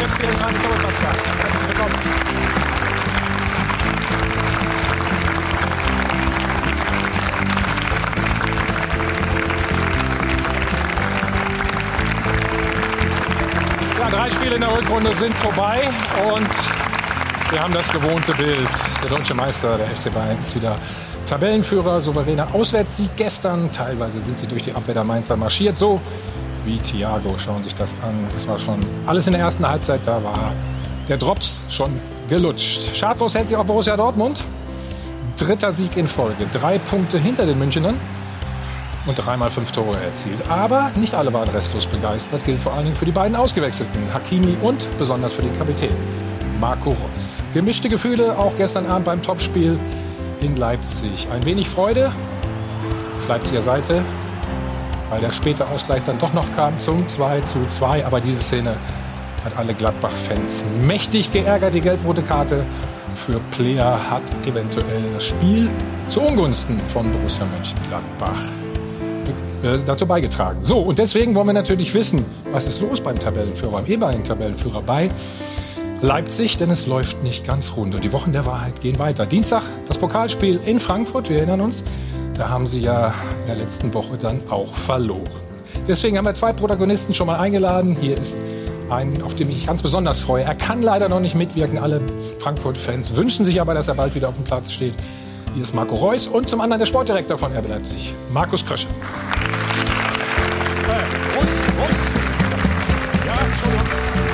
Vielen Dank, Pascal. Herzlich willkommen. Ja, 3 Spiele in der Rückrunde sind vorbei und wir haben das gewohnte Bild. Der deutsche Meister, der FC Bayern, ist wieder Tabellenführer, souveräner Auswärtssieg gestern. Teilweise sind sie durch die Abwehr der Mainzer marschiert, so wie Thiago. Schauen sich das an. Das war schon alles in der ersten Halbzeit. Da war der Drops schon gelutscht. Schadlos hält sich auch Borussia Dortmund. 3. Sieg in Folge. 3 Punkte hinter den Münchnern und 3-mal 5 Tore erzielt. Aber nicht alle waren restlos begeistert. Gilt vor allen Dingen für die beiden Ausgewechselten, Hakimi und besonders für den Kapitän Marco Reus. Gemischte Gefühle auch gestern Abend beim Topspiel in Leipzig. Ein wenig Freude auf Leipziger Seite, weil der späte Ausgleich dann doch noch kam zum 2:2. Aber diese Szene hat alle Gladbach-Fans mächtig geärgert. Die gelb-rote Karte für Player hat eventuell das Spiel zu Ungunsten von Borussia Mönchengladbach dazu beigetragen. So, und deswegen wollen wir natürlich wissen, was ist los beim Tabellenführer, beim ehemaligen Tabellenführer bei Leipzig, denn es läuft nicht ganz rund. Und die Wochen der Wahrheit gehen weiter. Dienstag das Pokalspiel in Frankfurt, wir erinnern uns. Da haben sie ja in der letzten Woche dann auch verloren. Deswegen haben wir 2 Protagonisten schon mal eingeladen. Hier ist ein, auf den ich ganz besonders freue. Er kann leider noch nicht mitwirken. Alle Frankfurt-Fans wünschen sich aber, dass er bald wieder auf dem Platz steht. Hier ist Marco Reus und zum anderen der Sportdirektor von RB Leipzig, Markus Krösche. Ja, Entschuldigung.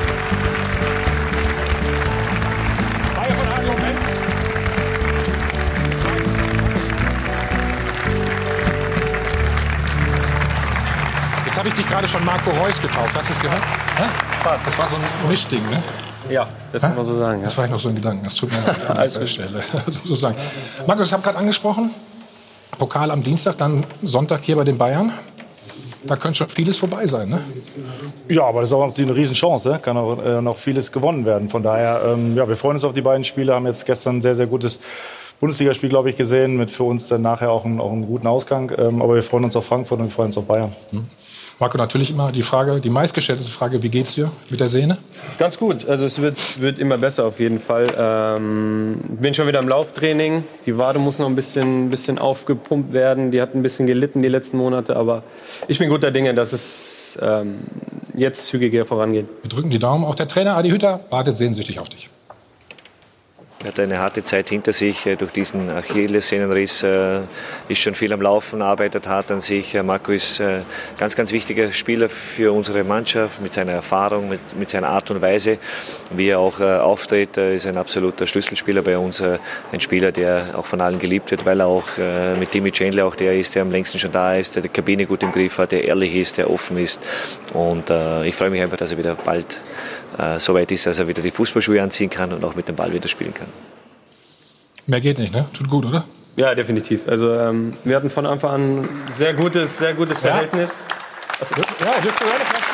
Jetzt habe ich dich gerade schon Marco Reus getauft. Hast du es gehört? Fast. Das war so ein Mischding, ne? Ja, das kann man so sagen. Ja. Das war ich noch so in Gedanken. Das tut mir leid an dieser Stelle. So sagen. Markus, ich habe gerade angesprochen, Pokal am Dienstag, dann Sonntag hier bei den Bayern. Da könnte schon vieles vorbei sein, ne? Ja, aber das ist auch noch eine Riesenchance. Ne? Kann auch noch vieles gewonnen werden. Von daher, ja, wir freuen uns auf die beiden Spiele. Haben jetzt gestern ein sehr, sehr gutes Bundesligaspiel, glaube ich, gesehen. Mit für uns dann nachher auch einen guten Ausgang. Aber wir freuen uns auf Frankfurt und wir freuen uns auf Bayern. Marco, natürlich immer die Frage, die meistgestellte Frage, wie geht's dir mit der Sehne? Ganz gut. Also es wird immer besser auf jeden Fall. Bin schon wieder im Lauftraining. Die Wade muss noch ein bisschen aufgepumpt werden. Die hat ein bisschen gelitten die letzten Monate. Aber ich bin guter Dinge, dass es jetzt zügiger vorangeht. Wir drücken die Daumen. Auch der Trainer Adi Hütter wartet sehnsüchtig auf dich. Er hat eine harte Zeit hinter sich durch diesen Achillessehnenriss, ist schon viel am Laufen, arbeitet hart an sich. Marco ist ein ganz, ganz wichtiger Spieler für unsere Mannschaft mit seiner Erfahrung, mit seiner Art und Weise, wie er auch auftritt. Er ist ein absoluter Schlüsselspieler bei uns, ein Spieler, der auch von allen geliebt wird, weil er auch mit Timmy Chandler auch der ist, der am längsten schon da ist, der die Kabine gut im Griff hat, der ehrlich ist, der offen ist. Und ich freue mich einfach, dass er wieder bald so weit ist, dass er wieder die Fußballschuhe anziehen kann und auch mit dem Ball wieder spielen kann. Mehr geht nicht, ne? Tut gut, oder? Ja, definitiv. Also wir hatten von Anfang an ein sehr gutes Verhältnis. Ja, dürfte gerne klatschen.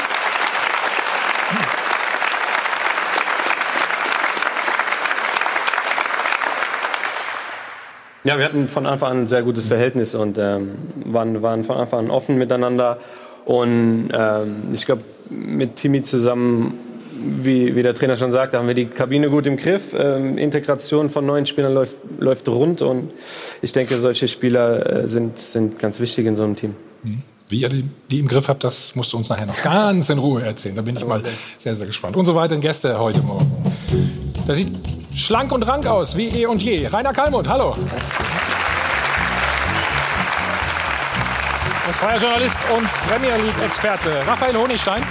Ja, wir hatten von Anfang an ein sehr gutes Verhältnis und waren von Anfang an offen miteinander. Und ich glaube, mit Timmy zusammen, wie der Trainer schon sagte, haben wir die Kabine gut im Griff. Integration von neuen Spielern läuft rund. Und ich denke, solche Spieler sind ganz wichtig in so einem Team. Wie ihr die im Griff habt, das musst du uns nachher noch ganz in Ruhe erzählen. Da bin ich mal sehr, sehr gespannt. Unsere weiteren Gäste heute Morgen. Das sieht schlank und rank aus, wie eh und je. Rainer Kallmund, hallo. Das freier Journalist und Premier League-Experte Raphael Honigstein.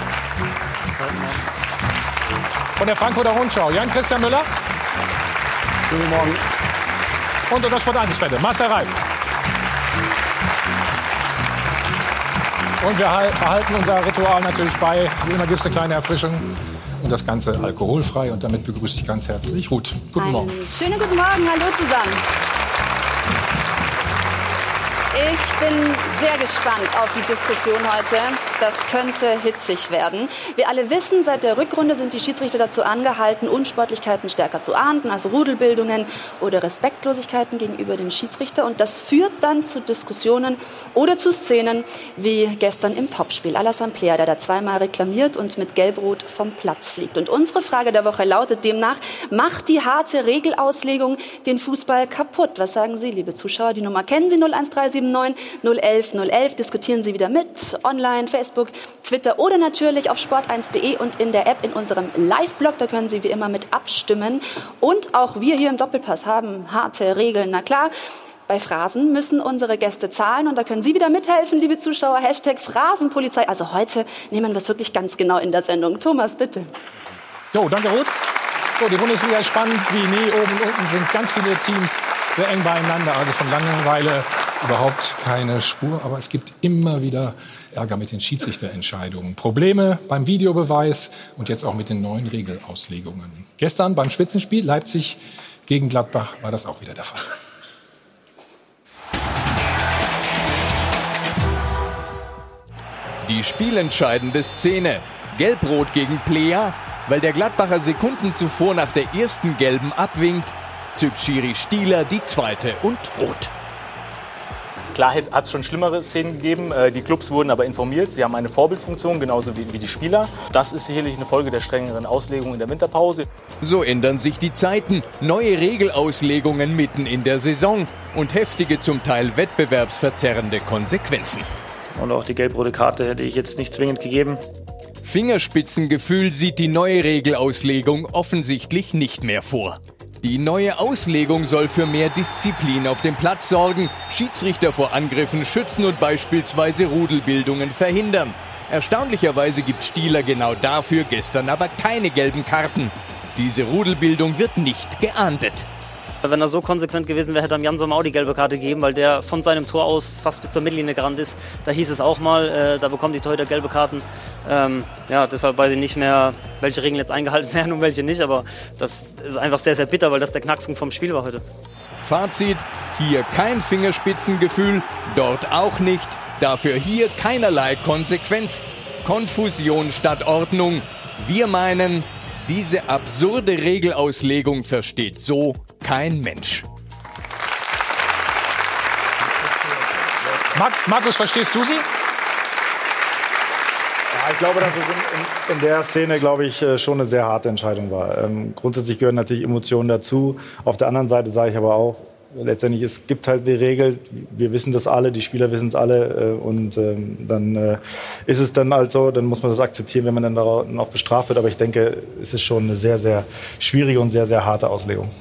Von der Frankfurter Rundschau Jan-Christian Müller. Guten Morgen. Und unser Sport1-Experte Marcel Reif. Und wir behalten unser Ritual natürlich bei. Wie immer gibt es eine kleine Erfrischung. Und das Ganze alkoholfrei. Und damit begrüße ich ganz herzlich Ruth. Guten Morgen. Schönen guten Morgen. Hallo zusammen. Ich bin sehr gespannt auf die Diskussion heute. Das könnte hitzig werden. Wir alle wissen, seit der Rückrunde sind die Schiedsrichter dazu angehalten, Unsportlichkeiten stärker zu ahnden, also Rudelbildungen oder Respektlosigkeiten gegenüber dem Schiedsrichter. Und das führt dann zu Diskussionen oder zu Szenen wie gestern im Topspiel. Alassane Plea, der da zweimal reklamiert und mit Gelb-Rot vom Platz fliegt. Und unsere Frage der Woche lautet demnach: Macht die harte Regelauslegung den Fußball kaputt? Was sagen Sie, liebe Zuschauer? Die Nummer kennen Sie, 01379 011 011. Diskutieren Sie wieder mit, online, Facebook, Twitter oder natürlich auf sport1.de und in der App in unserem Live-Blog. Da können Sie wie immer mit abstimmen. Und auch wir hier im Doppelpass haben harte Regeln. Na klar, bei Phrasen müssen unsere Gäste zahlen. Und da können Sie wieder mithelfen, liebe Zuschauer. Hashtag Phrasenpolizei. Also heute nehmen wir es wirklich ganz genau in der Sendung. Thomas, bitte. Jo, danke, Ruth. So, die Bundesliga ist spannend wie nie. Oben und unten sind ganz viele Teams sehr eng beieinander. Also von Langeweile überhaupt keine Spur. Aber es gibt immer wieder Ärger mit den Schiedsrichterentscheidungen. Probleme beim Videobeweis und jetzt auch mit den neuen Regelauslegungen. Gestern beim Spitzenspiel Leipzig gegen Gladbach war das auch wieder der Fall. Die spielentscheidende Szene. Gelb-Rot gegen Plea. Weil der Gladbacher Sekunden zuvor nach der ersten Gelben abwinkt, zückt Schiri Stieler die zweite und rot. Klar hat es schon schlimmere Szenen gegeben. Die Clubs wurden aber informiert. Sie haben eine Vorbildfunktion, genauso wie die Spieler. Das ist sicherlich eine Folge der strengeren Auslegung in der Winterpause. So ändern sich die Zeiten. Neue Regelauslegungen mitten in der Saison und heftige, zum Teil wettbewerbsverzerrende Konsequenzen. Und auch die gelb-rote Karte hätte ich jetzt nicht zwingend gegeben. Fingerspitzengefühl sieht die neue Regelauslegung offensichtlich nicht mehr vor. Die neue Auslegung soll für mehr Disziplin auf dem Platz sorgen, Schiedsrichter vor Angriffen schützen und beispielsweise Rudelbildungen verhindern. Erstaunlicherweise gibt Stieler genau dafür gestern aber keine gelben Karten. Diese Rudelbildung wird nicht geahndet. Wenn er so konsequent gewesen wäre, hätte er Jan Sommer auch die gelbe Karte gegeben, weil der von seinem Tor aus fast bis zur Mittellinie gerannt ist. Da hieß es auch mal, da bekommen die Torhüter gelbe Karten. Deshalb weiß ich nicht mehr, welche Regeln jetzt eingehalten werden und welche nicht. Aber das ist einfach sehr, sehr bitter, weil das der Knackpunkt vom Spiel war heute. Fazit, hier kein Fingerspitzengefühl, dort auch nicht. Dafür hier keinerlei Konsequenz. Konfusion statt Ordnung. Wir meinen, diese absurde Regelauslegung versteht so kein Mensch. Markus, verstehst du sie? Ja, ich glaube, dass es in der Szene, schon eine sehr harte Entscheidung war. Grundsätzlich gehören natürlich Emotionen dazu. Auf der anderen Seite sage ich aber auch, letztendlich, es gibt halt die Regel, wir wissen das alle, die Spieler wissen es alle und dann ist es dann halt so, dann muss man das akzeptieren, wenn man dann darauf noch bestraft wird. Aber ich denke, es ist schon eine sehr, sehr schwierige und sehr, sehr harte Auslegung.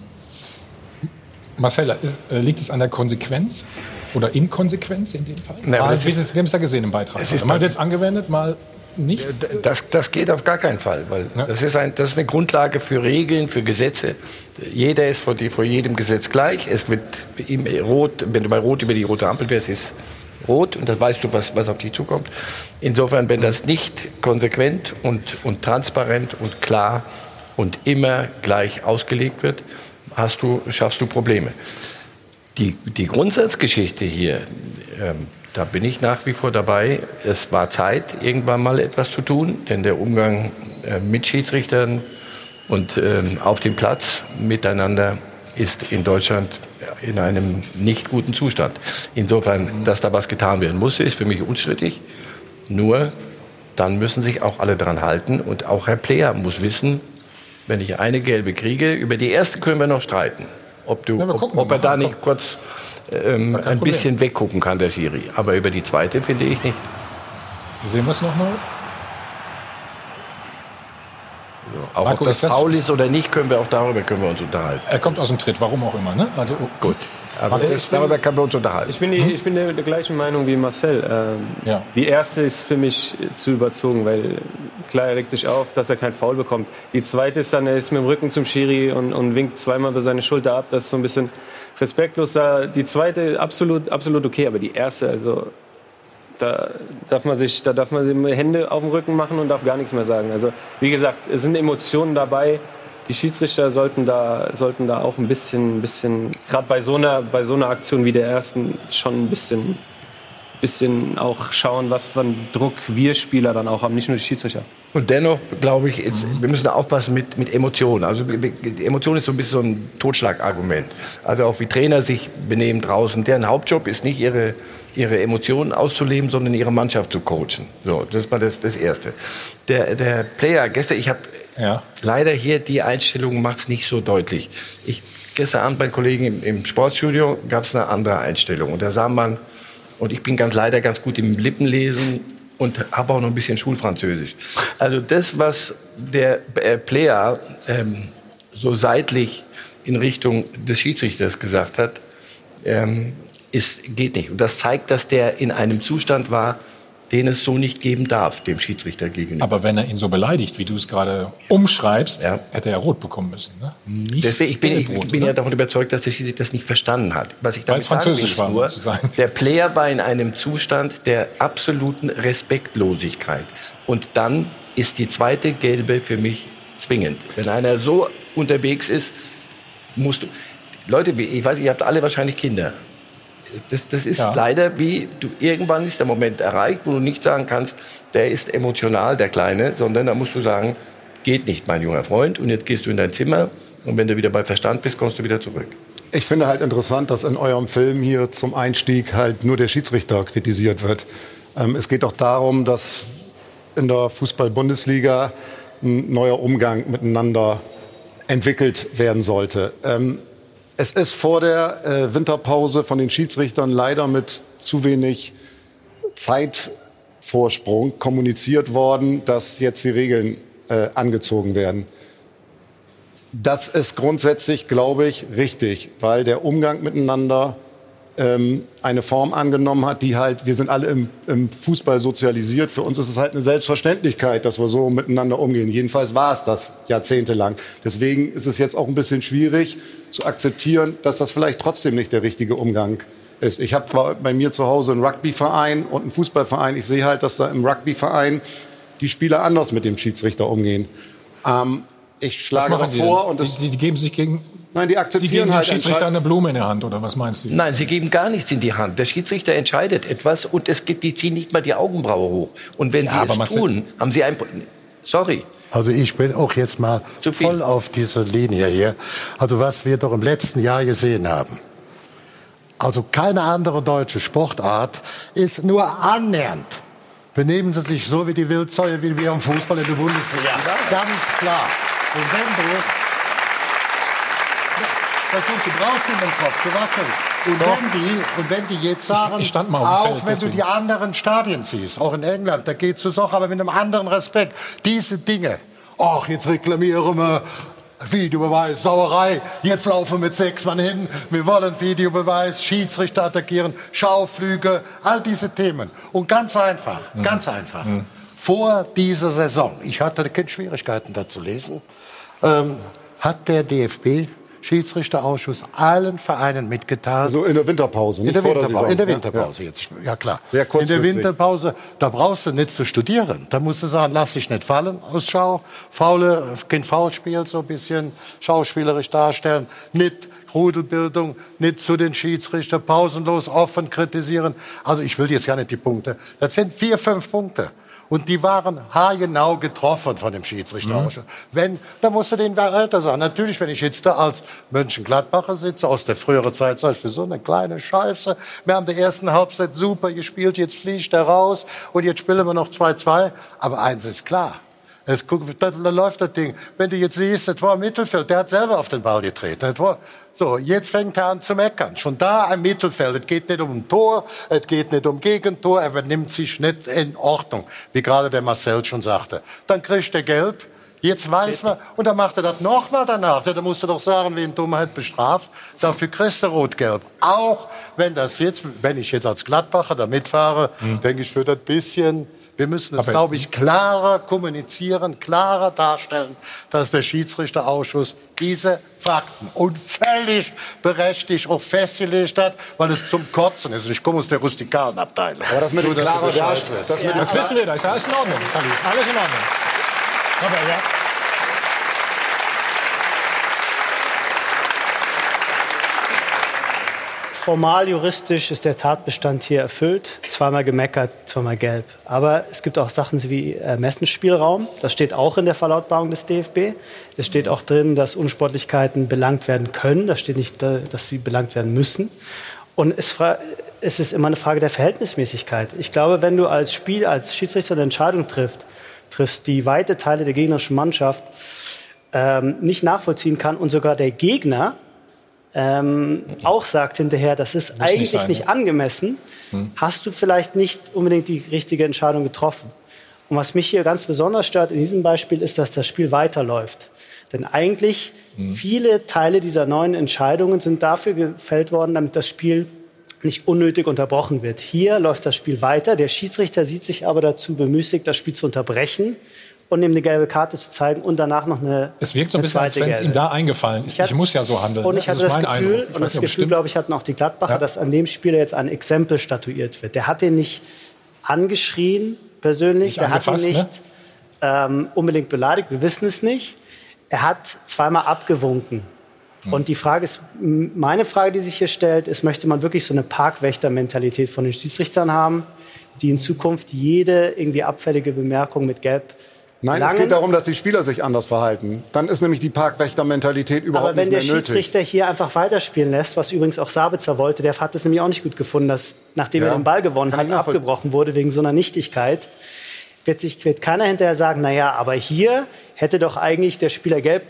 Marcel, liegt es an der Konsequenz oder Inkonsequenz in dem Fall? Wir haben es ja gesehen im Beitrag. Mal wird es angewendet, mal nicht? Das geht auf gar keinen Fall, weil das ist eine Grundlage für Regeln, für Gesetze. Jeder ist vor jedem Gesetz gleich. Es wird rot, wenn du bei Rot über die rote Ampel fährst, ist rot und dann weißt du, was auf dich zukommt. Insofern, wenn das nicht konsequent und transparent und klar und immer gleich ausgelegt wird, schaffst du Probleme. Die Grundsatzgeschichte hier, da bin ich nach wie vor dabei. Es war Zeit, irgendwann mal etwas zu tun, denn der Umgang mit Schiedsrichtern und auf dem Platz miteinander ist in Deutschland in einem nicht guten Zustand. Insofern, dass da was getan werden muss, ist für mich unstrittig. Nur, dann müssen sich auch alle dran halten und auch Herr Plea muss wissen, wenn ich eine gelbe kriege, über die erste können wir noch streiten. Ob er da nicht kurz ein bisschen weggucken kann, der Schiri. Aber über die zweite finde ich nicht. Sehen wir es nochmal? Auch Marco, ob das faul ist oder nicht, darüber können wir uns unterhalten. Er kommt aus dem Tritt, warum auch immer. Ne? Also, gut. Aber darüber können wir uns unterhalten. Ich bin der gleichen Meinung wie Marcel. Die erste ist für mich zu überzogen, weil klar, er regt sich auf, dass er kein Foul bekommt. Die zweite ist dann, er ist mit dem Rücken zum Schiri und winkt zweimal über seine Schulter ab. Das ist so ein bisschen respektlos. Die zweite absolut okay, aber die erste, also da darf man die Hände auf dem Rücken machen und darf gar nichts mehr sagen. Also wie gesagt, es sind Emotionen dabei. Die Schiedsrichter sollten da auch ein bisschen gerade bei so einer Aktion wie der ersten schon ein bisschen bisschen auch schauen, was für einen Druck wir Spieler dann auch haben, nicht nur die Schiedsrichter. Und dennoch, glaube ich, wir müssen aufpassen mit Emotionen. Also die Emotion ist so ein bisschen so ein Totschlagargument. Also auch wie Trainer sich benehmen draußen. Deren Hauptjob ist nicht ihre Emotionen auszuleben, sondern ihre Mannschaft zu coachen. So, das ist mal das Erste. Der Player, gestern, ich habe leider hier die Einstellung macht es nicht so deutlich. Gestern Abend bei Kollegen im Sportstudio gab es eine andere Einstellung. Und da sah man, und ich bin leider ganz gut im Lippenlesen und habe auch noch ein bisschen Schulfranzösisch. Also das, was der Player so seitlich in Richtung des Schiedsrichters gesagt hat, geht nicht. Und das zeigt, dass der in einem Zustand war, den es so nicht geben darf, dem Schiedsrichter gegenüber. Aber wenn er ihn so beleidigt, wie du es gerade umschreibst, hätte er rot bekommen müssen. Ne? Deswegen, ich bin ja davon überzeugt, dass der Schiedsrichter das nicht verstanden hat. Was ich damit Französisch sagen will, ist nur, der Player war in einem Zustand der absoluten Respektlosigkeit. Und dann ist die zweite Gelbe für mich zwingend. Wenn einer so unterwegs ist, musst du... Leute, ich weiß, ihr habt alle wahrscheinlich Kinder. Das ist leider irgendwann ist der Moment erreicht, wo du nicht sagen kannst, der ist emotional, der Kleine, sondern da musst du sagen, geht nicht, mein junger Freund, und jetzt gehst du in dein Zimmer und wenn du wieder bei Verstand bist, kommst du wieder zurück. Ich finde halt interessant, dass in eurem Film hier zum Einstieg halt nur der Schiedsrichter kritisiert wird. Es geht doch darum, dass in der Fußball-Bundesliga ein neuer Umgang miteinander entwickelt werden sollte. Es ist vor der Winterpause von den Schiedsrichtern leider mit zu wenig Zeitvorsprung kommuniziert worden, dass jetzt die Regeln angezogen werden. Das ist grundsätzlich, glaube ich, richtig, weil der Umgang miteinander eine Form angenommen hat, die halt, wir sind alle im Fußball sozialisiert. Für uns ist es halt eine Selbstverständlichkeit, dass wir so miteinander umgehen. Jedenfalls war es das jahrzehntelang. Deswegen ist es jetzt auch ein bisschen schwierig zu akzeptieren, dass das vielleicht trotzdem nicht der richtige Umgang ist. Ich habe bei mir zu Hause einen Rugbyverein und einen Fußballverein. Ich sehe halt, dass da im Rugbyverein die Spieler anders mit dem Schiedsrichter umgehen. Ich schlage davor und die geben sich gegen... Nein, die akzeptieren dem halt Schiedsrichter eine Blume in der Hand, oder was meinst du? Nein, sie geben gar nichts in die Hand. Der Schiedsrichter entscheidet etwas und die ziehen nicht mal die Augenbraue hoch. Und wenn sie es tun, haben sie ein... Sorry. Also ich bin auch jetzt mal voll auf dieser Linie hier. Also was wir doch im letzten Jahr gesehen haben. Also keine andere deutsche Sportart ist nur annähernd. Benehmen sie sich so wie die Wildsäue, wie wir im Fußball in der Bundesliga. Ja. Ganz klar. Und du brauchst in den Kopf zu wackeln. Und wenn die jetzt sagen, ich stand mal auf dem Feld, wenn du die anderen Stadien siehst, auch in England, da geht's zu Sache, aber mit einem anderen Respekt. Diese Dinge, jetzt reklamieren wir Videobeweis, Sauerei, jetzt laufen wir mit 6 Mann hin, wir wollen Videobeweis, Schiedsrichter attackieren, Schauflüge, all diese Themen. Und ganz einfach, vor dieser Saison, ich hatte keine Schwierigkeiten da zu lesen, hat der DFB Schiedsrichterausschuss allen Vereinen mitgeteilt. Also in der Winterpause, nicht vor der Saison. In der Winterpause jetzt, ja klar. Sehr kurzfristig. In der Winterpause, da brauchst du nicht zu studieren. Da musst du sagen, lass dich nicht fallen aus Schau. Kein Foulspiel, so ein bisschen schauspielerisch darstellen. Nicht Rudelbildung, nicht zu den Schiedsrichter, pausenlos offen kritisieren. Also ich will jetzt gar nicht die Punkte. Das sind 4, 5 Punkte. Und die waren haargenau getroffen von dem Schiedsrichterausschuss. Da musst du den älter sagen. Natürlich, wenn ich jetzt da als Mönchengladbacher sitze, aus der früheren Zeit, sage ich, für so eine kleine Scheiße. Wir haben die ersten Halbzeit super gespielt, jetzt fliegt er raus und jetzt spielen wir noch 2-2. Aber eins ist klar. Da läuft das Ding. Wenn du jetzt siehst, das war im Mittelfeld, der hat selber auf den Ball getreten. So, jetzt fängt er an zu meckern. Schon da im Mittelfeld. Es geht nicht um ein Tor, es geht nicht um Gegentor, er benimmt sich nicht in Ordnung, wie gerade der Marcel schon sagte. Dann kriegt er gelb, jetzt weiß man, und dann macht er das nochmal danach. Da musst du doch sagen, wen Dummheit bestraft, dafür kriegst du rot-gelb. Auch wenn ich jetzt als Gladbacher da mitfahre, denke ich, für das bisschen... Wir müssen es, glaube ich, klarer kommunizieren, klarer darstellen, dass der Schiedsrichterausschuss diese Fakten und völlig berechtigt auch festgelegt hat, weil es zum Kotzen ist. Ich komme aus der rustikalen Abteilung. Aber das mit dem klarer Darstellung. Das wissen wir, das ist alles in Ordnung. Alles in Ordnung. Aber ja. formal juristisch ist der Tatbestand hier erfüllt. Zweimal gemeckert, zweimal gelb. Aber es gibt auch Sachen wie Ermessensspielraum. Das steht auch in der Verlautbarung des DFB. Es steht auch drin, dass Unsportlichkeiten belangt werden können. Da steht nicht, dass sie belangt werden müssen. Und es ist immer eine Frage der Verhältnismäßigkeit. Ich glaube, wenn du als Schiedsrichter eine Entscheidung triffst, die weite Teile der gegnerischen Mannschaft nicht nachvollziehen kann und sogar der Gegner auch sagt hinterher, das ist eigentlich nicht angemessen, hast du vielleicht nicht unbedingt die richtige Entscheidung getroffen. Und was mich hier ganz besonders stört in diesem Beispiel ist, dass das Spiel weiterläuft. Denn eigentlich viele Teile dieser neuen Entscheidungen sind dafür gefällt worden, damit das Spiel nicht unnötig unterbrochen wird. Hier läuft das Spiel weiter. Der Schiedsrichter sieht sich aber dazu bemüßigt, das Spiel zu unterbrechen und ihm eine gelbe Karte zu zeigen und danach noch eine Es wirkt so ein bisschen, als wenn es ihm da eingefallen ist. Ich muss ja so handeln. Und ich hatte das Gefühl, glaube ich, hatten auch die Gladbacher, dass an dem Spieler jetzt ein Exempel statuiert wird. Der hat den nicht angeschrien persönlich, der hat ihn nicht unbedingt beleidigt, wir wissen es nicht. Er hat zweimal abgewunken. Und die Frage ist, meine Frage, die sich hier stellt, ist, möchte man wirklich so eine Parkwächter-Mentalität von den Schiedsrichtern haben, die in Zukunft jede irgendwie abfällige Bemerkung mit Gelb Nein, es geht darum, dass die Spieler sich anders verhalten. Dann ist nämlich die Parkwächter-Mentalität überhaupt nicht mehr nötig. Aber wenn der Schiedsrichter hier einfach weiterspielen lässt, was übrigens auch Sabitzer wollte, der hat es nämlich auch nicht gut gefunden, dass nachdem er den Ball gewonnen hat, abgebrochen wurde wegen so einer Nichtigkeit, wird keiner hinterher sagen, naja, aber hier hätte doch eigentlich der Spieler gelb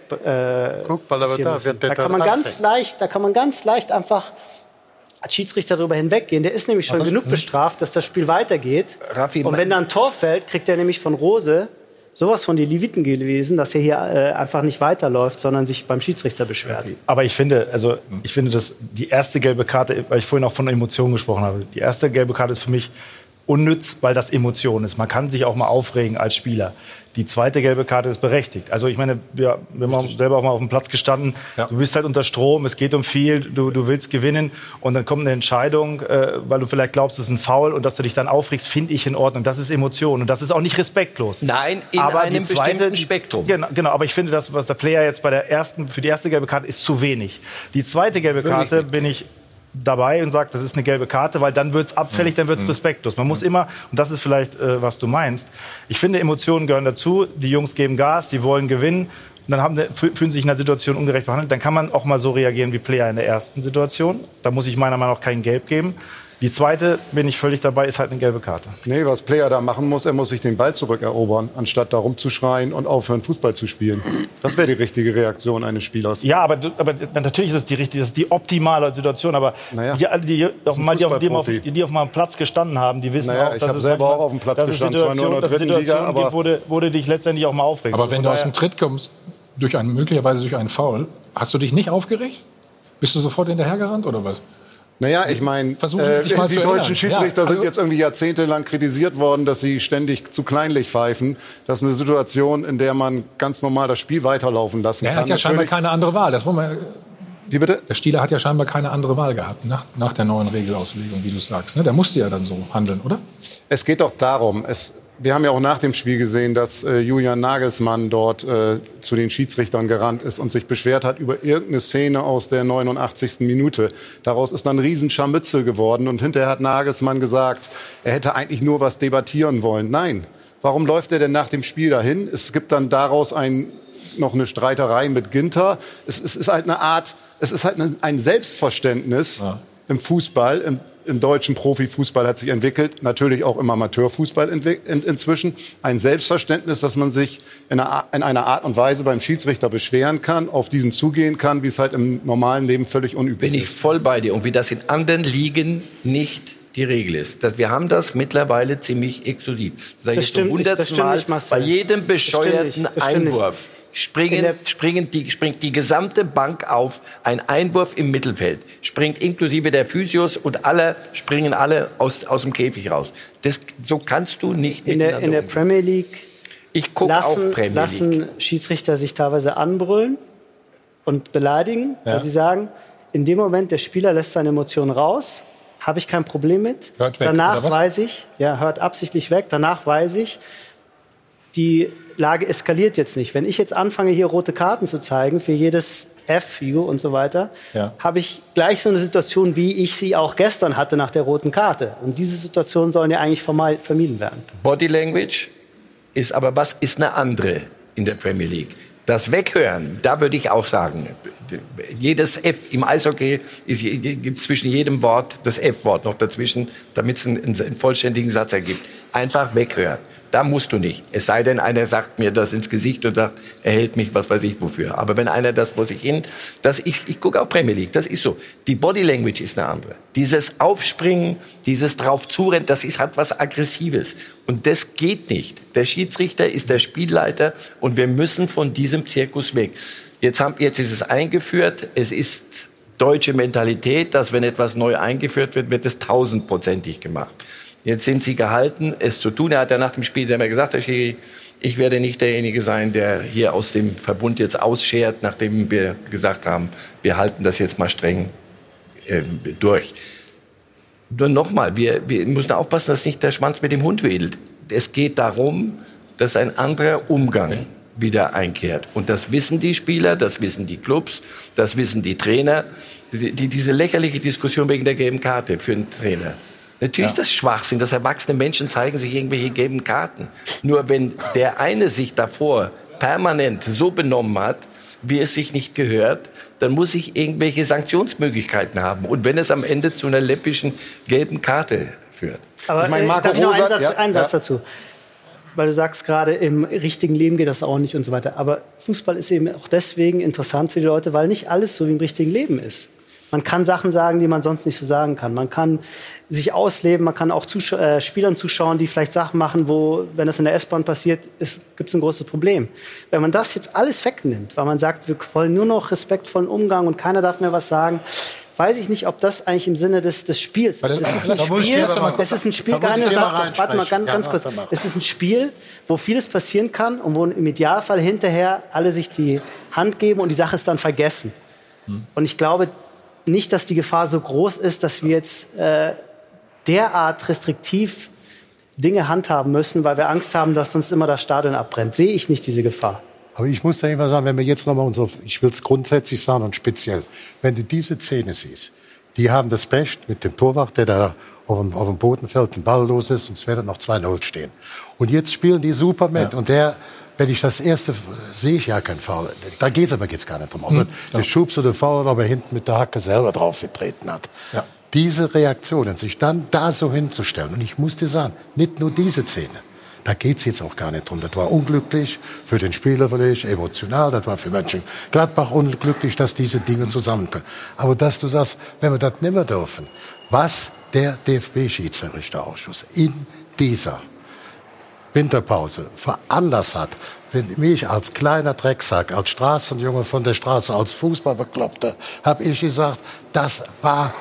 da kann man ganz leicht einfach als Schiedsrichter darüber hinweggehen. Der ist nämlich schon genug bestraft, dass das Spiel weitergeht. Und wenn da ein Tor fällt, kriegt er nämlich von Rose sowas von die Leviten gewesen, dass er hier einfach nicht weiterläuft, sondern sich beim Schiedsrichter beschwert. Aber ich finde, dass die erste gelbe Karte, weil ich vorhin auch von Emotionen gesprochen habe, die erste gelbe Karte ist für mich unnütz, weil das Emotion ist. Man kann sich auch mal aufregen als Spieler. Die zweite gelbe Karte ist berechtigt. Also ich meine, wir haben selber auch mal auf dem Platz gestanden. Ja. Du bist halt unter Strom, es geht um viel, du willst gewinnen und dann kommt eine Entscheidung, weil du vielleicht glaubst, es ist ein Foul und dass du dich dann aufregst, finde ich in Ordnung. Das ist Emotion und das ist auch nicht respektlos. Nein, in einem bestimmten Spektrum. Genau, aber ich finde, das, was der Player jetzt für die erste gelbe Karte ist zu wenig. Die zweite gelbe Karte bin ich dabei und sagt, das ist eine gelbe Karte, weil dann wird's abfällig, dann wird's respektlos. Man muss immer, und das ist vielleicht, was du meinst, ich finde, Emotionen gehören dazu, die Jungs geben Gas, die wollen gewinnen, und dann fühlen sich in einer Situation ungerecht behandelt, dann kann man auch mal so reagieren wie Player in der ersten Situation, da muss ich meiner Meinung nach kein Gelb geben. Die zweite, bin ich völlig dabei, ist halt eine gelbe Karte. Nee, was Player da machen muss, er muss sich den Ball zurückerobern, anstatt da rumzuschreien und aufhören, Fußball zu spielen. Das wäre die richtige Reaktion eines Spielers. Ja, aber natürlich ist es die optimale Situation. Aber die auf dem Platz gestanden haben, die wissen auch, dass es selber auch auf dem Platz gestanden, zwar nur in der dritten Liga, aber wo du dich letztendlich auch mal aufregst. Aber wenn du aus dem Tritt kommst, möglicherweise durch einen Foul, hast du dich nicht aufgeregt? Bist du sofort hinterhergerannt oder was? Naja, ich meine, die deutschen Schiedsrichter sind jetzt irgendwie jahrzehntelang kritisiert worden, dass sie ständig zu kleinlich pfeifen. Das ist eine Situation, in der man ganz normal das Spiel weiterlaufen lassen kann. Er hat ja scheinbar keine andere Wahl. Wie bitte? Der Stieler hat ja scheinbar keine andere Wahl gehabt, nach der neuen Regelauslegung, wie du sagst. Der musste ja dann so handeln, oder? Es geht doch darum, wir haben ja auch nach dem Spiel gesehen, dass Julian Nagelsmann dort zu den Schiedsrichtern gerannt ist und sich beschwert hat über irgendeine Szene aus der 89. Minute. Daraus ist dann ein Riesenscharmützel geworden und hinterher hat Nagelsmann gesagt, er hätte eigentlich nur was debattieren wollen. Nein, warum läuft er denn nach dem Spiel dahin? Es gibt dann daraus noch eine Streiterei mit Ginter. Es ist halt ein Selbstverständnis im Fußball, im deutschen Profifußball hat sich entwickelt, natürlich auch im Amateurfußball inzwischen, ein Selbstverständnis, dass man sich in einer Art und Weise beim Schiedsrichter beschweren kann, auf diesen zugehen kann, wie es halt im normalen Leben völlig unüblich ist. Bin ich voll bei dir. Und wie das in anderen Ligen nicht die Regel ist. Wir haben das mittlerweile ziemlich exklusiv. Das stimmt nicht, bei jedem bescheuerten Einwurf springt die gesamte Bank auf, ein Einwurf im Mittelfeld, springt inklusive der Physios und springen alle aus dem Käfig raus. So kannst du nicht in der Premier League lassen Schiedsrichter sich teilweise anbrüllen und beleidigen, weil sie sagen, in dem Moment, der Spieler lässt seine Emotionen raus, habe ich kein Problem mit. Hört weg, danach weiß ich, hört absichtlich weg, danach weiß ich, die Lage eskaliert jetzt nicht. Wenn ich jetzt anfange, hier rote Karten zu zeigen für jedes F, U und so weiter, habe ich gleich so eine Situation, wie ich sie auch gestern hatte nach der roten Karte. Und diese Situationen sollen ja eigentlich vermieden werden. Body Language ist aber, was ist eine andere in der Premier League? Das Weghören, da würde ich auch sagen, jedes F im Eishockey gibt zwischen jedem Wort das F-Wort noch dazwischen, damit es einen vollständigen Satz ergibt. Einfach weghören. Da musst du nicht. Es sei denn, einer sagt mir das ins Gesicht und sagt, er hält mich, was weiß ich wofür. Aber wenn einer das vor sich hin, ich gucke auch Premier League, das ist so. Die Body Language ist eine andere. Dieses Aufspringen, dieses drauf zurennen, das hat was Aggressives. Und das geht nicht. Der Schiedsrichter ist der Spielleiter und wir müssen von diesem Zirkus weg. Jetzt ist es eingeführt. Es ist deutsche Mentalität, dass wenn etwas neu eingeführt wird, wird es 1000-prozentig gemacht. Jetzt sind sie gehalten, es zu tun. Er hat ja nach dem Spiel gesagt, Herr Schiri, ich werde nicht derjenige sein, der hier aus dem Verbund jetzt ausschert, nachdem wir gesagt haben, wir halten das jetzt mal streng durch. Nur nochmal, wir müssen aufpassen, dass nicht der Schwanz mit dem Hund wedelt. Es geht darum, dass ein anderer Umgang wieder einkehrt. Und das wissen die Spieler, das wissen die Clubs, das wissen die Trainer. Diese lächerliche Diskussion wegen der gelben Karte für einen Trainer. Natürlich ist das Schwachsinn, dass erwachsene Menschen zeigen sich irgendwelche gelben Karten. Nur wenn der eine sich davor permanent so benommen hat, wie es sich nicht gehört, dann muss ich irgendwelche Sanktionsmöglichkeiten haben. Und wenn es am Ende zu einer läppischen gelben Karte führt. Aber ich meine, darf ich noch einen Satz dazu? Weil du sagst gerade, im richtigen Leben geht das auch nicht und so weiter. Aber Fußball ist eben auch deswegen interessant für die Leute, weil nicht alles so wie im richtigen Leben ist. Man kann Sachen sagen, die man sonst nicht so sagen kann. Man kann sich ausleben, man kann auch Spielern zuschauen, die vielleicht Sachen machen, wo, wenn das in der S-Bahn passiert, gibt es ein großes Problem. Wenn man das jetzt alles wegnimmt, weil man sagt, wir wollen nur noch respektvollen Umgang und keiner darf mehr was sagen, weiß ich nicht, ob das eigentlich im Sinne des Spiels ist. Es ist ein Spiel, warte mal ganz kurz. Es ist ein Spiel, wo vieles passieren kann und wo im Idealfall hinterher alle sich die Hand geben und die Sache ist dann vergessen. Und ich glaube nicht, dass die Gefahr so groß ist, dass wir jetzt derart restriktiv Dinge handhaben müssen, weil wir Angst haben, dass uns immer das Stadion abbrennt. Sehe ich nicht diese Gefahr. Aber ich muss da immer sagen, wenn wir jetzt nochmal ich will es grundsätzlich sagen und speziell, wenn du diese Szene siehst, die haben das Pech mit dem Torwart, der da auf dem Boden fällt, den Ball los ist und es werden noch 2-0 stehen. Und jetzt spielen die super mit und wenn ich das erste sehe ich ja keinen Foul. Da geht es aber jetzt gar nicht drum. Der schubst oder Foul, aber hinten mit der Hacke selber drauf getreten hat. Ja. Diese Reaktionen, sich dann da so hinzustellen. Und ich muss dir sagen, nicht nur diese Szene. Da geht's jetzt auch gar nicht drum. Das war unglücklich, für den Spieler vielleicht emotional. Das war für Mönchengladbach unglücklich, dass diese Dinge zusammenkommen. Aber dass du sagst, wenn wir das nicht mehr dürfen, was der DFB-Schiedsrichterausschuss in dieser Winterpause veranlasst hat, wenn mich als kleiner Drecksack, als Straßenjunge von der Straße, als Fußballbekloppter, habe ich gesagt, das war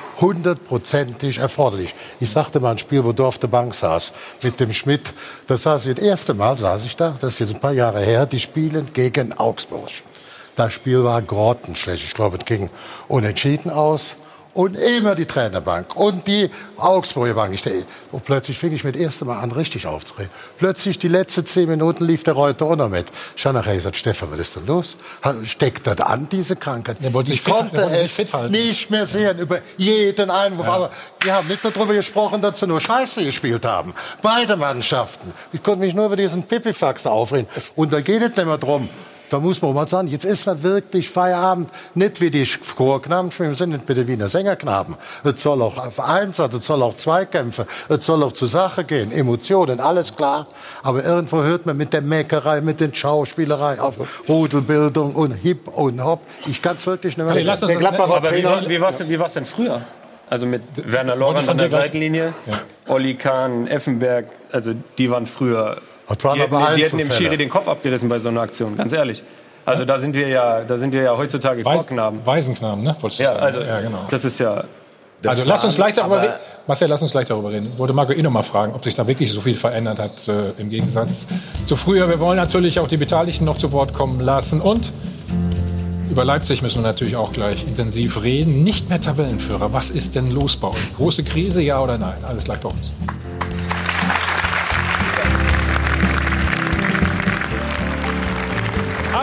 100%ig erforderlich. Ich sagte mal ein Spiel, wo du auf der Bank saß, mit dem Schmidt. Das erste Mal saß ich da, das ist jetzt ein paar Jahre her, die spielen gegen Augsburg. Das Spiel war grottenschlecht. Ich glaube, es ging unentschieden aus. Und immer die Trainerbank und die Augsburger Bank. Und plötzlich fing ich mit dem ersten Mal an, richtig aufzureden. Plötzlich, die letzten 10 Minuten, lief der Reuter auch noch mit. Ich habe nachher gesagt, Stefan, was ist denn los? Steckt das an, diese Krankheit? Ich konnte es nicht mehr sehen über jeden Einwurf. Ja. Aber wir haben nicht darüber gesprochen, dass sie nur Scheiße gespielt haben. Beide Mannschaften. Ich konnte mich nur über diesen Pipifax da aufreden. Und da geht es nicht mehr drum. Da muss man mal sagen, jetzt ist man wirklich Feierabend. Nicht wie die Chorknaben, wir sind nicht bitte wie eine Sängerknaben. Es soll auch auf Einsatz, es soll auch Zweikämpfe, es soll auch zur Sache gehen, Emotionen, alles klar. Aber irgendwo hört man mit der Meckerei, mit den Schauspielerei auf Rudelbildung und Hip und Hop. Ich kann es wirklich nicht mehr. Der Gladbacher Trainer. Wie war es denn früher? Also mit Werner Lorand an der Seitenlinie, Olli Kahn, Effenberg, also die waren früher... Die hätten dem Schiri den Kopf abgerissen bei so einer Aktion, ganz ehrlich. Also da sind wir ja heutzutage Vorknaben. Waisenknaben, ne? Wolltest du sagen? Also, ja, genau. Das ist ja... Also lass uns gleich darüber reden. Marcel, lass uns gleich darüber reden. Ich wollte Marco noch mal fragen, ob sich da wirklich so viel verändert hat im Gegensatz zu früher. Wir wollen natürlich auch die Beteiligten noch zu Wort kommen lassen. Und über Leipzig müssen wir natürlich auch gleich intensiv reden. Nicht mehr Tabellenführer. Was ist denn los bei euch? Große Krise, ja oder nein? Alles gleich bei uns.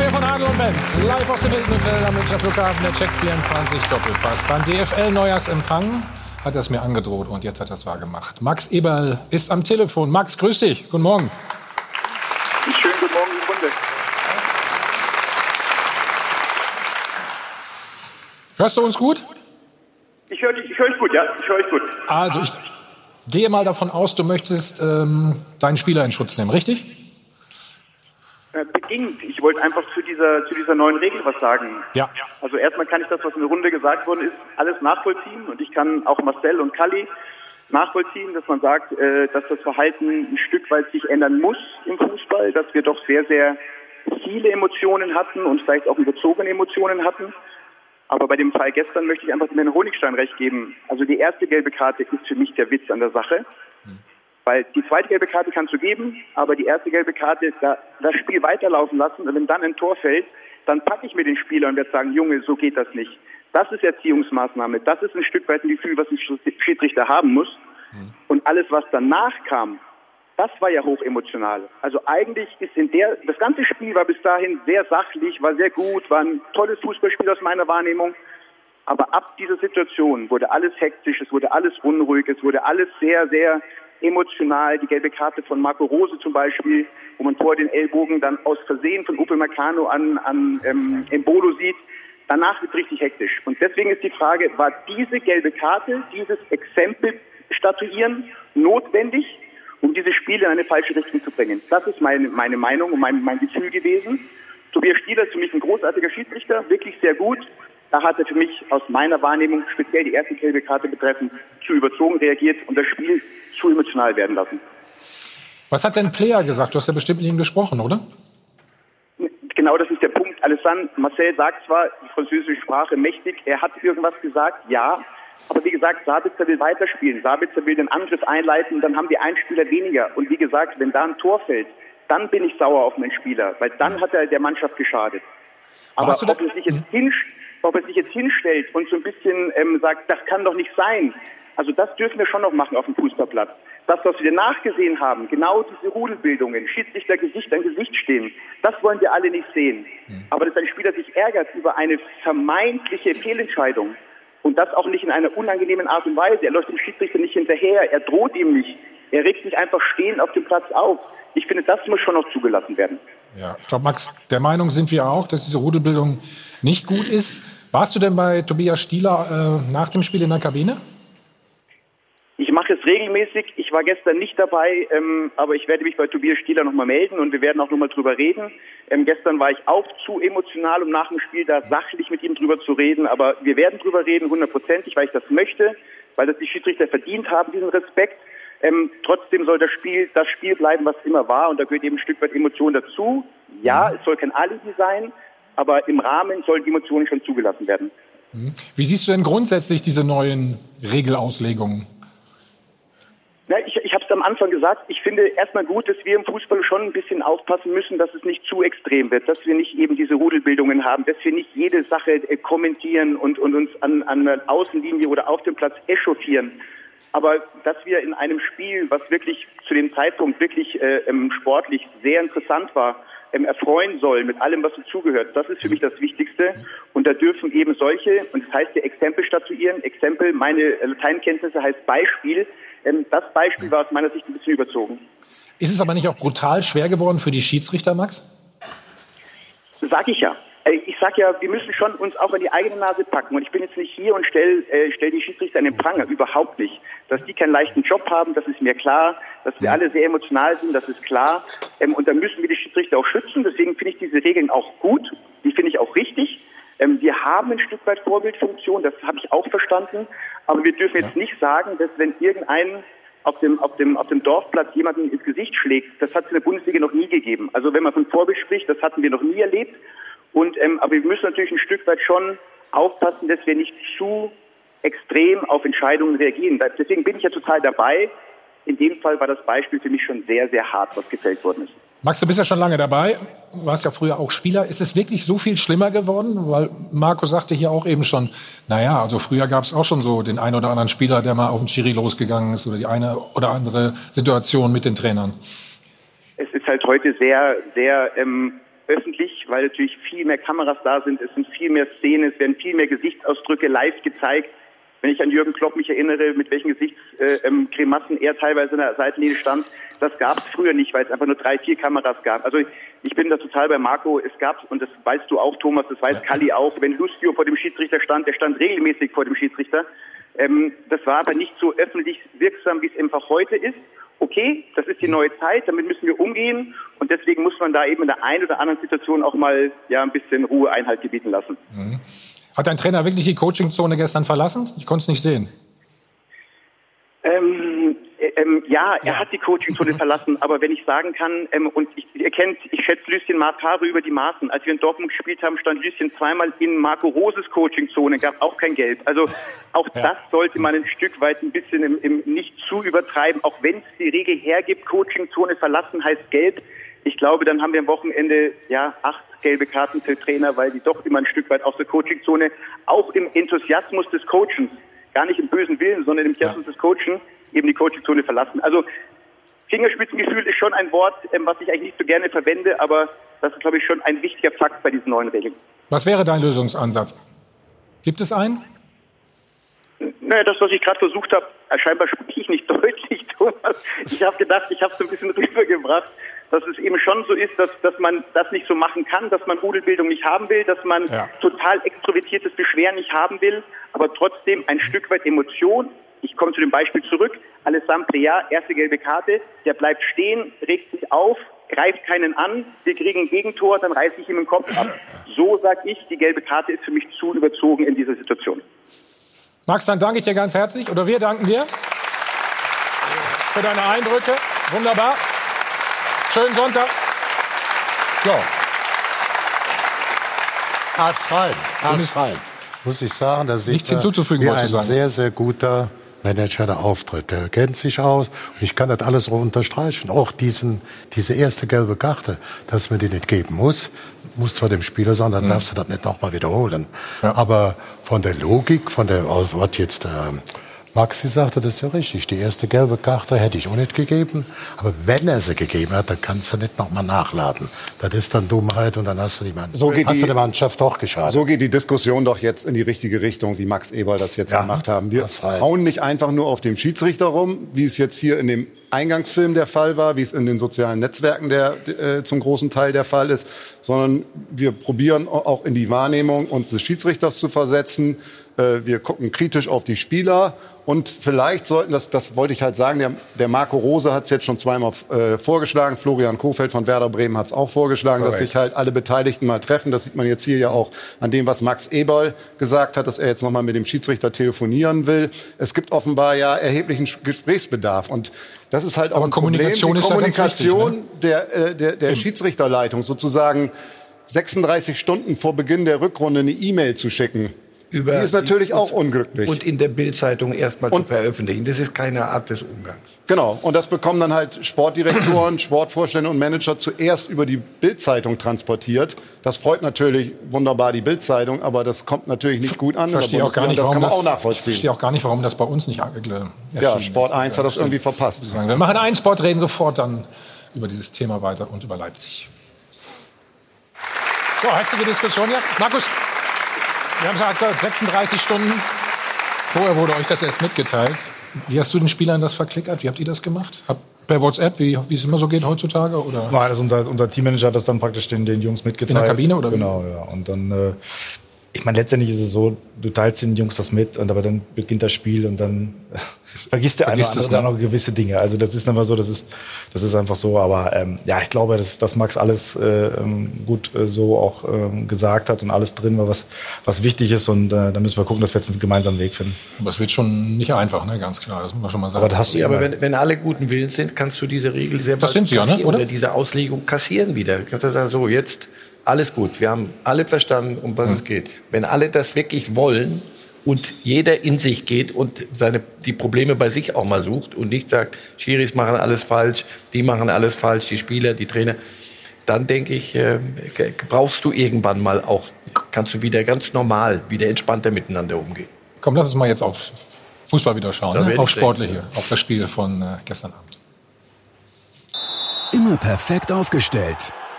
von Adel und Bent, live aus dem Hildenfeld am Münchner Flughafen, der Check 24 Doppelpass. Beim DFL-Neujahrsempfang hat er es mir angedroht und jetzt hat er es wahr gemacht. Max Eberl ist am Telefon. Max, grüß dich. Guten Morgen. Schönen guten Morgen, die Runde. Hörst du uns gut? Ich höre dich gut, ja. Ich höre dich gut. Also, ich gehe mal davon aus, du möchtest deinen Spieler in Schutz nehmen, richtig? Bedingt. Ich wollte einfach zu dieser neuen Regel was sagen. Ja. Also erstmal kann ich das, was in der Runde gesagt worden ist, alles nachvollziehen. Und ich kann auch Marcel und Kalli nachvollziehen, dass man sagt, dass das Verhalten ein Stück weit sich ändern muss im Fußball, dass wir doch sehr, sehr viele Emotionen hatten und vielleicht auch überzogene Emotionen hatten. Aber bei dem Fall gestern möchte ich einfach dem Herrn Honigstein recht geben. Also die erste gelbe Karte ist für mich der Witz an der Sache. Weil die zweite gelbe Karte kannst du geben, aber die erste gelbe Karte, das Spiel weiterlaufen lassen und wenn dann ein Tor fällt, dann packe ich mir den Spieler und werde sagen, Junge, so geht das nicht. Das ist Erziehungsmaßnahme, das ist ein Stück weit ein Gefühl, was ein Schiedsrichter haben muss. Und alles, was danach kam, das war ja hochemotional. Also eigentlich ist das ganze Spiel war bis dahin sehr sachlich, war sehr gut, war ein tolles Fußballspiel aus meiner Wahrnehmung. Aber ab dieser Situation wurde alles hektisch, es wurde alles unruhig, es wurde alles sehr, sehr emotional. Die gelbe Karte von Marco Rose zum Beispiel, wo man vorher den Ellbogen dann aus Versehen von Upamecano an Embolo sieht. Danach wird es richtig hektisch. Und deswegen ist die Frage, war diese gelbe Karte, dieses Exempel statuieren notwendig, um dieses Spiel in eine falsche Richtung zu bringen? Das ist meine Meinung und mein Gefühl gewesen. Tobias Stieler ist für mich ein großartiger Schiedsrichter, wirklich sehr gut. Da hat er für mich aus meiner Wahrnehmung, speziell die erste gelbe Karte betreffend, zu überzogen reagiert und das Spiel zu emotional werden lassen. Was hat denn Player gesagt? Du hast ja bestimmt mit ihm gesprochen, oder? Genau, das ist der Punkt. Marcel sagt zwar die französische Sprache mächtig, er hat irgendwas gesagt, ja. Aber wie gesagt, Sabitzer will weiterspielen. Sabitzer will den Angriff einleiten, dann haben wir einen Spieler weniger. Und wie gesagt, wenn da ein Tor fällt, dann bin ich sauer auf meinen Spieler, weil dann hat er der Mannschaft geschadet. Aber ob er sich jetzt hinstellt und so ein bisschen sagt, das kann doch nicht sein. Also das dürfen wir schon noch machen auf dem Fußballplatz. Das, was wir nachgesehen haben, genau diese Rudelbildungen, Schiedsrichter Gesicht an Gesicht stehen, das wollen wir alle nicht sehen. Aber dass ein Spieler sich ärgert über eine vermeintliche Fehlentscheidung und das auch nicht in einer unangenehmen Art und Weise. Er läuft dem Schiedsrichter nicht hinterher, er droht ihm nicht. Er regt sich einfach stehend auf dem Platz auf. Ich finde, das muss schon noch zugelassen werden. Ja, ich glaube, Max, der Meinung sind wir auch, dass diese Rudelbildung nicht gut ist. Warst du denn bei Tobias Stieler nach dem Spiel in der Kabine? Ich mache es regelmäßig. Ich war gestern nicht dabei, aber ich werde mich bei Tobias Stieler nochmal melden und wir werden auch nochmal drüber reden. Gestern war ich auch zu emotional, um nach dem Spiel da sachlich mit ihm drüber zu reden. Aber wir werden drüber reden, 100%, weil ich das möchte, weil das die Schiedsrichter verdient haben, diesen Respekt. Trotzdem soll das Spiel bleiben, was immer war. Und da gehört eben ein Stück weit Emotion dazu. Ja, es soll kein Alibi sein, aber im Rahmen sollen die Emotionen schon zugelassen werden. Wie siehst du denn grundsätzlich diese neuen Regelauslegungen? Na, ich habe es am Anfang gesagt, ich finde erstmal gut, dass wir im Fußball schon ein bisschen aufpassen müssen, dass es nicht zu extrem wird, dass wir nicht eben diese Rudelbildungen haben, dass wir nicht jede Sache kommentieren und uns an der Außenlinie oder auf dem Platz echauffieren. Aber dass wir in einem Spiel, was wirklich zu dem Zeitpunkt wirklich sportlich sehr interessant war, erfreuen sollen mit allem, was dazugehört. Das ist für mich das Wichtigste. Und da dürfen eben solche, und das heißt ja Exempel statuieren, Exempel, meine Lateinkenntnisse heißt Beispiel. Das Beispiel war aus meiner Sicht ein bisschen überzogen. Ist es aber nicht auch brutal schwer geworden für die Schiedsrichter, Max? Sag ich ja. Ich sag ja, wir müssen schon uns auch an die eigene Nase packen. Und ich bin jetzt nicht hier und stell die Schiedsrichter an den Pranger. Überhaupt nicht. Dass die keinen leichten Job haben, das ist mir klar. Dass wir alle sehr emotional sind, das ist klar. Und dann müssen wir die Schiedsrichter auch schützen. Deswegen finde ich diese Regeln auch gut. Die finde ich auch richtig. Wir haben ein Stück weit Vorbildfunktion, das habe ich auch verstanden. Aber wir dürfen jetzt nicht sagen, dass wenn irgendein auf dem Dorfplatz jemanden ins Gesicht schlägt, das hat es in der Bundesliga noch nie gegeben. Also wenn man von Vorbild spricht, das hatten wir noch nie erlebt. Aber wir müssen natürlich ein Stück weit schon aufpassen, dass wir nicht zu extrem auf Entscheidungen reagieren. Deswegen bin ich ja total dabei. In dem Fall war das Beispiel für mich schon sehr, sehr hart, was gefällt worden ist. Max, du bist ja schon lange dabei. Du warst ja früher auch Spieler. Ist es wirklich so viel schlimmer geworden? Weil Marco sagte hier auch eben schon, naja, also früher gab es auch schon so den einen oder anderen Spieler, der mal auf den Schiri losgegangen ist oder die eine oder andere Situation mit den Trainern. Es ist halt heute sehr, sehr öffentlich, weil natürlich viel mehr Kameras da sind, es sind viel mehr Szenen, es werden viel mehr Gesichtsausdrücke live gezeigt. Wenn ich an Jürgen Klopp mich erinnere, mit welchen Gesichtsgrimassen er teilweise in der Seitenlinie stand, das gab es früher nicht, weil es einfach nur 3, 4 Kameras gab. Also ich bin da total bei Marco. Es gab, und das weißt du auch, Thomas, das weiß Kalli auch, wenn Lustio vor dem Schiedsrichter stand, der stand regelmäßig vor dem Schiedsrichter. Das war aber nicht so öffentlich wirksam, wie es einfach heute ist. Okay, das ist die neue Zeit, damit müssen wir umgehen und deswegen muss man da eben in der einen oder anderen Situation auch mal ein bisschen Ruhe, Einhalt gebieten lassen. Mhm. Hat dein Trainer wirklich die Coachingzone gestern verlassen? Ich konnte es nicht sehen. Er hat die Coachingzone verlassen, aber wenn ich sagen kann, und ich schätze Lucien Martare über die Maßen. Als wir in Dortmund gespielt haben, stand Lucien zweimal in Marco Roses Coachingzone, gab auch kein Geld. Also auch das sollte man ein Stück weit ein bisschen im nicht zu übertreiben, auch wenn es die Regel hergibt, Coachingzone verlassen heißt Geld. Ich glaube, dann haben wir am Wochenende 8 gelbe Karten für Trainer, weil die doch immer ein Stück weit aus der Coachingzone, auch im Enthusiasmus des Coachens, gar nicht im bösen Willen, sondern im Enthusiasmus des Coachens, eben die Coachingzone verlassen. Also Fingerspitzengefühl ist schon ein Wort, was ich eigentlich nicht so gerne verwende, aber das ist, glaube ich, schon ein wichtiger Fakt bei diesen neuen Regeln. Was wäre dein Lösungsansatz? Gibt es einen? Naja, das, was ich gerade versucht habe, scheinbar spreche ich nicht deutlich, Thomas. Ich habe gedacht, ich habe es ein bisschen rübergebracht, dass es eben schon so ist, dass man das nicht so machen kann, dass man Rudelbildung nicht haben will, dass man total extrovertiertes Beschweren nicht haben will, aber trotzdem ein Stück weit Emotion. Ich komme zu dem Beispiel zurück. Alessandro Plea, erste gelbe Karte, der bleibt stehen, regt sich auf, greift keinen an, wir kriegen ein Gegentor, dann reiße ich ihm den Kopf ab. So sage ich, die gelbe Karte ist für mich zu überzogen in dieser Situation. Max, dann danke ich dir ganz herzlich, oder wir danken dir für deine Eindrücke. Wunderbar. Schönen Sonntag. So. Astrein. Muss ich sagen, dass nichts hinzuzufügen, wie wollte ich ein sagen. sehr, sehr guter Manager der Auftritt. Der kennt sich aus. Und ich kann das alles auch unterstreichen. Auch diese erste gelbe Karte, dass man die nicht geben muss zwar dem Spieler sagen, dann darfst du das nicht nochmal wiederholen. Ja. Aber von der Logik, was jetzt Maxi sagte, das ist ja richtig. Die erste gelbe Karte hätte ich auch nicht gegeben. Aber wenn er sie gegeben hat, dann kannst du nicht nochmal nachladen. Das ist dann Dummheit und dann hast du der Mannschaft doch geschadet. So geht die Diskussion doch jetzt in die richtige Richtung, wie Max Eberl das jetzt gemacht haben. Wir hauen nicht einfach nur auf dem Schiedsrichter rum, wie es jetzt hier in dem Eingangsfilm der Fall war, wie es in den sozialen Netzwerken zum großen Teil der Fall ist, sondern wir probieren auch in die Wahrnehmung uns des Schiedsrichters zu versetzen. Wir gucken kritisch auf die Spieler und vielleicht sollten, das wollte ich halt sagen, der Marco Rose hat es jetzt schon zweimal vorgeschlagen, Florian Kohfeldt von Werder Bremen hat es auch vorgeschlagen, dass sich halt alle Beteiligten mal treffen. Das sieht man jetzt hier ja auch an dem, was Max Eberl gesagt hat, dass er jetzt nochmal mit dem Schiedsrichter telefonieren will. Es gibt offenbar ja erheblichen Gesprächsbedarf und das ist halt auch ein Problem. Die Kommunikation der Schiedsrichterleitung sozusagen 36 Stunden vor Beginn der Rückrunde eine E-Mail zu schicken. Die ist natürlich auch unglücklich. Und in der Bild-Zeitung erstmal zu veröffentlichen. Das ist keine Art des Umgangs. Genau. Und das bekommen dann halt Sportdirektoren, Sportvorstände und Manager zuerst über die Bild-Zeitung transportiert. Das freut natürlich wunderbar die Bild-Zeitung, aber das kommt natürlich nicht gut an. Verstehe auch gar nicht, das kann man auch nachvollziehen. Ich verstehe auch gar nicht, warum das bei uns nicht erschienen ist. Sport 1 hat das irgendwie verpasst. Wir machen einen Spot, reden sofort dann über dieses Thema weiter und über Leipzig. So, heftige Diskussion hier. Markus, wir haben es gehört, 36 Stunden. Vorher wurde euch das erst mitgeteilt. Wie hast du den Spielern das verklickert? Wie habt ihr das gemacht? Per WhatsApp, wie es immer so geht heutzutage? Oder? Nein, also unser Teammanager hat das dann praktisch den Jungs mitgeteilt. In der Kabine? Oder genau, ja. Und dann, ich meine, letztendlich ist es so, du teilst den Jungs das mit, aber dann beginnt das Spiel und dann vergisst der eine oder andere dann noch gewisse Dinge. Also das ist einfach so, das ist einfach so. Aber ich glaube, dass Max alles gut so auch gesagt hat und alles drin war, was wichtig ist. Und da müssen wir gucken, dass wir jetzt einen gemeinsamen Weg finden. Aber es wird schon nicht einfach, ne? Ganz klar. Das muss man schon mal sagen. Aber, aber wenn alle guten Willens sind, kannst du diese Regel sehr bald kassieren, ne? Oder diese Auslegung kassieren wieder. Du kannst du sagen, so jetzt alles gut. Wir haben alle verstanden, um was es geht. Wenn alle das wirklich wollen und jeder in sich geht und die Probleme bei sich auch mal sucht und nicht sagt, Schiris machen alles falsch, die machen alles falsch, die Spieler, die Trainer, dann denke ich, brauchst du irgendwann mal auch, kannst du wieder ganz normal, wieder entspannter miteinander umgehen. Komm, lass uns mal jetzt auf Fußball wieder schauen, ne? Auf Sportliche, auf das Spiel von gestern Abend. Immer perfekt aufgestellt.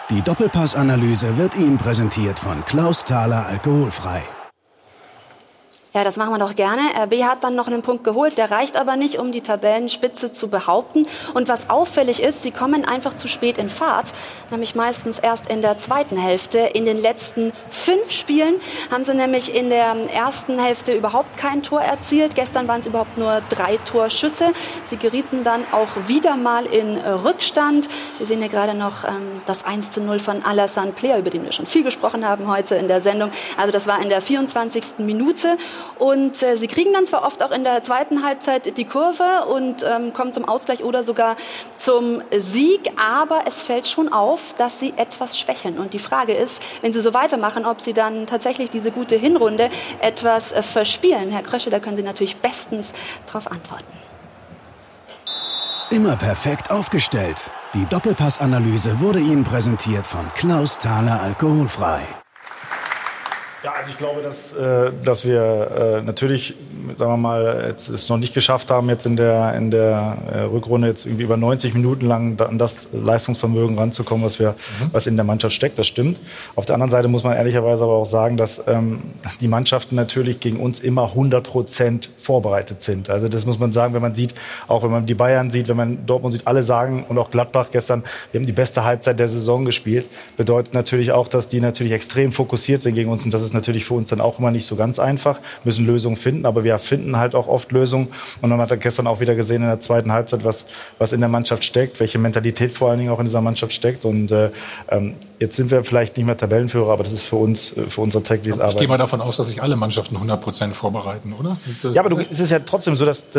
Die Doppelpass-Analyse wird Ihnen präsentiert von Klaus Thaler Alkoholfrei. Ja, das machen wir doch gerne. RB hat dann noch einen Punkt geholt, der reicht aber nicht, um die Tabellenspitze zu behaupten. Und was auffällig ist, sie kommen einfach zu spät in Fahrt, nämlich meistens erst in der zweiten Hälfte. In den letzten 5 Spielen haben sie nämlich in der ersten Hälfte überhaupt kein Tor erzielt. Gestern waren es überhaupt nur 3 Torschüsse. Sie gerieten dann auch wieder mal in Rückstand. Wir sehen hier gerade noch das 1:0 von Alassane Player, über den wir schon viel gesprochen haben heute in der Sendung. Also das war in der 24. Minute. Und sie kriegen dann zwar oft auch in der zweiten Halbzeit die Kurve und kommen zum Ausgleich oder sogar zum Sieg, aber es fällt schon auf, dass sie etwas schwächeln. Und die Frage ist, wenn sie so weitermachen, ob sie dann tatsächlich diese gute Hinrunde etwas verspielen. Herr Krösche, da können Sie natürlich bestens darauf antworten. Immer perfekt aufgestellt. Die Doppelpass-Analyse wurde Ihnen präsentiert von Klaus Thaler Alkoholfrei. Ja, also ich glaube, dass wir natürlich, sagen wir mal, jetzt es noch nicht geschafft haben, jetzt in der Rückrunde jetzt irgendwie über 90 Minuten lang an das Leistungsvermögen ranzukommen, was in der Mannschaft steckt. Das stimmt. Auf der anderen Seite muss man ehrlicherweise aber auch sagen, dass die Mannschaften natürlich gegen uns immer 100% vorbereitet sind. Also das muss man sagen, wenn man sieht, auch wenn man die Bayern sieht, wenn man Dortmund sieht, alle sagen und auch Gladbach gestern, wir haben die beste Halbzeit der Saison gespielt. Bedeutet natürlich auch, dass die natürlich extrem fokussiert sind gegen uns und das ist natürlich für uns dann auch immer nicht so ganz einfach, müssen Lösungen finden, aber wir finden halt auch oft Lösungen und man hat gestern auch wieder gesehen in der zweiten Halbzeit, was in der Mannschaft steckt, welche Mentalität vor allen Dingen auch in dieser Mannschaft steckt und jetzt sind wir vielleicht nicht mehr Tabellenführer, aber das ist für uns, für unser tägliches Arbeiten. Ich gehe mal davon aus, dass sich alle Mannschaften 100% vorbereiten, oder? Ja, aber es ist ja trotzdem so, dass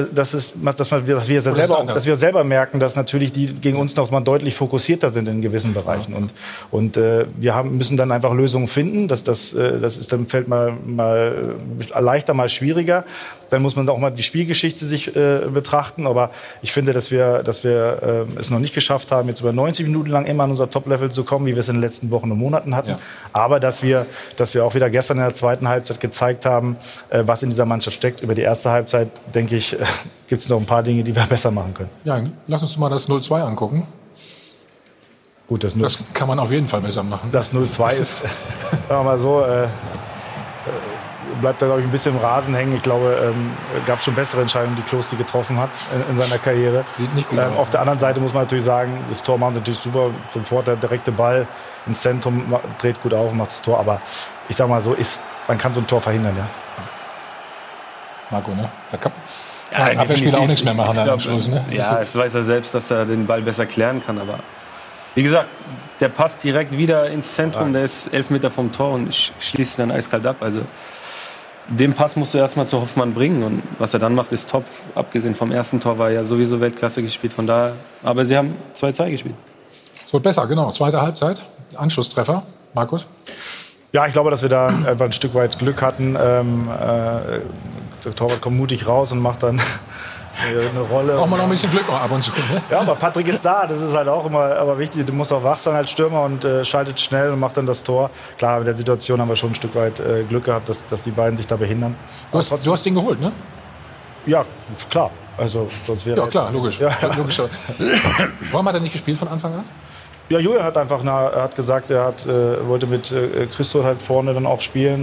wir selber merken, dass natürlich die gegen uns noch mal deutlich fokussierter sind in gewissen Bereichen und wir müssen dann einfach Lösungen finden, das ist dann fällt mal leichter, mal schwieriger. Dann muss man auch mal die Spielgeschichte sich betrachten. Aber ich finde, dass wir es noch nicht geschafft haben, jetzt über 90 Minuten lang immer an unser Top-Level zu kommen, wie wir es in den letzten Wochen und Monaten hatten. Ja. Aber dass wir auch wieder gestern in der zweiten Halbzeit gezeigt haben, was in dieser Mannschaft steckt. Über die erste Halbzeit, denke ich, gibt es noch ein paar Dinge, die wir besser machen können. Ja, lass uns mal das 0-2 angucken. Gut, das kann man auf jeden Fall besser machen. Das 0-2 ist, sagen wir mal so, bleibt da, glaube ich, ein bisschen im Rasen hängen. Ich glaube, gab es schon bessere Entscheidungen, die Klose getroffen hat in seiner Karriere. Sieht nicht gut aus. Auf der anderen Seite muss man natürlich sagen, das Tor macht natürlich super. Sofort der direkte Ball ins Zentrum, dreht gut auf und macht das Tor. Aber ich sage mal so, man kann so ein Tor verhindern, ja. Marco, ne? Da kann als Abwehrspieler auch nichts mehr machen am Schluss, ne? Ja, es weiß er selbst, dass er den Ball besser klären kann. Aber wie gesagt, der passt direkt wieder ins Zentrum. Der ist 11 Meter vom Tor und schließt ihn dann eiskalt ab. Also den Pass musst du erstmal zu Hoffmann bringen. Und was er dann macht, ist top. Abgesehen vom ersten Tor war er ja sowieso Weltklasse gespielt. Von daher. Aber sie haben 2-2 gespielt. Es wird besser, genau. Zweite Halbzeit. Anschlusstreffer. Markus? Ja, ich glaube, dass wir da einfach ein Stück weit Glück hatten. Der Torwart kommt mutig raus und macht dann eine Rolle. Braucht man noch ein bisschen Glück ab und zu. Ne? Ja, aber Patrick ist da. Das ist halt auch immer aber wichtig. Du musst auch wach sein als Stürmer und schaltet schnell und macht dann das Tor. Klar, in der Situation haben wir schon ein Stück weit Glück gehabt, dass die beiden sich da behindern. Du hast den geholt, ne? Ja, klar. Also, sonst wäre ja, klar, logisch. Ja. Logisch. Warum hat er nicht gespielt von Anfang an? Ja, Julian hat einfach hat gesagt, er wollte mit Christo halt vorne dann auch spielen.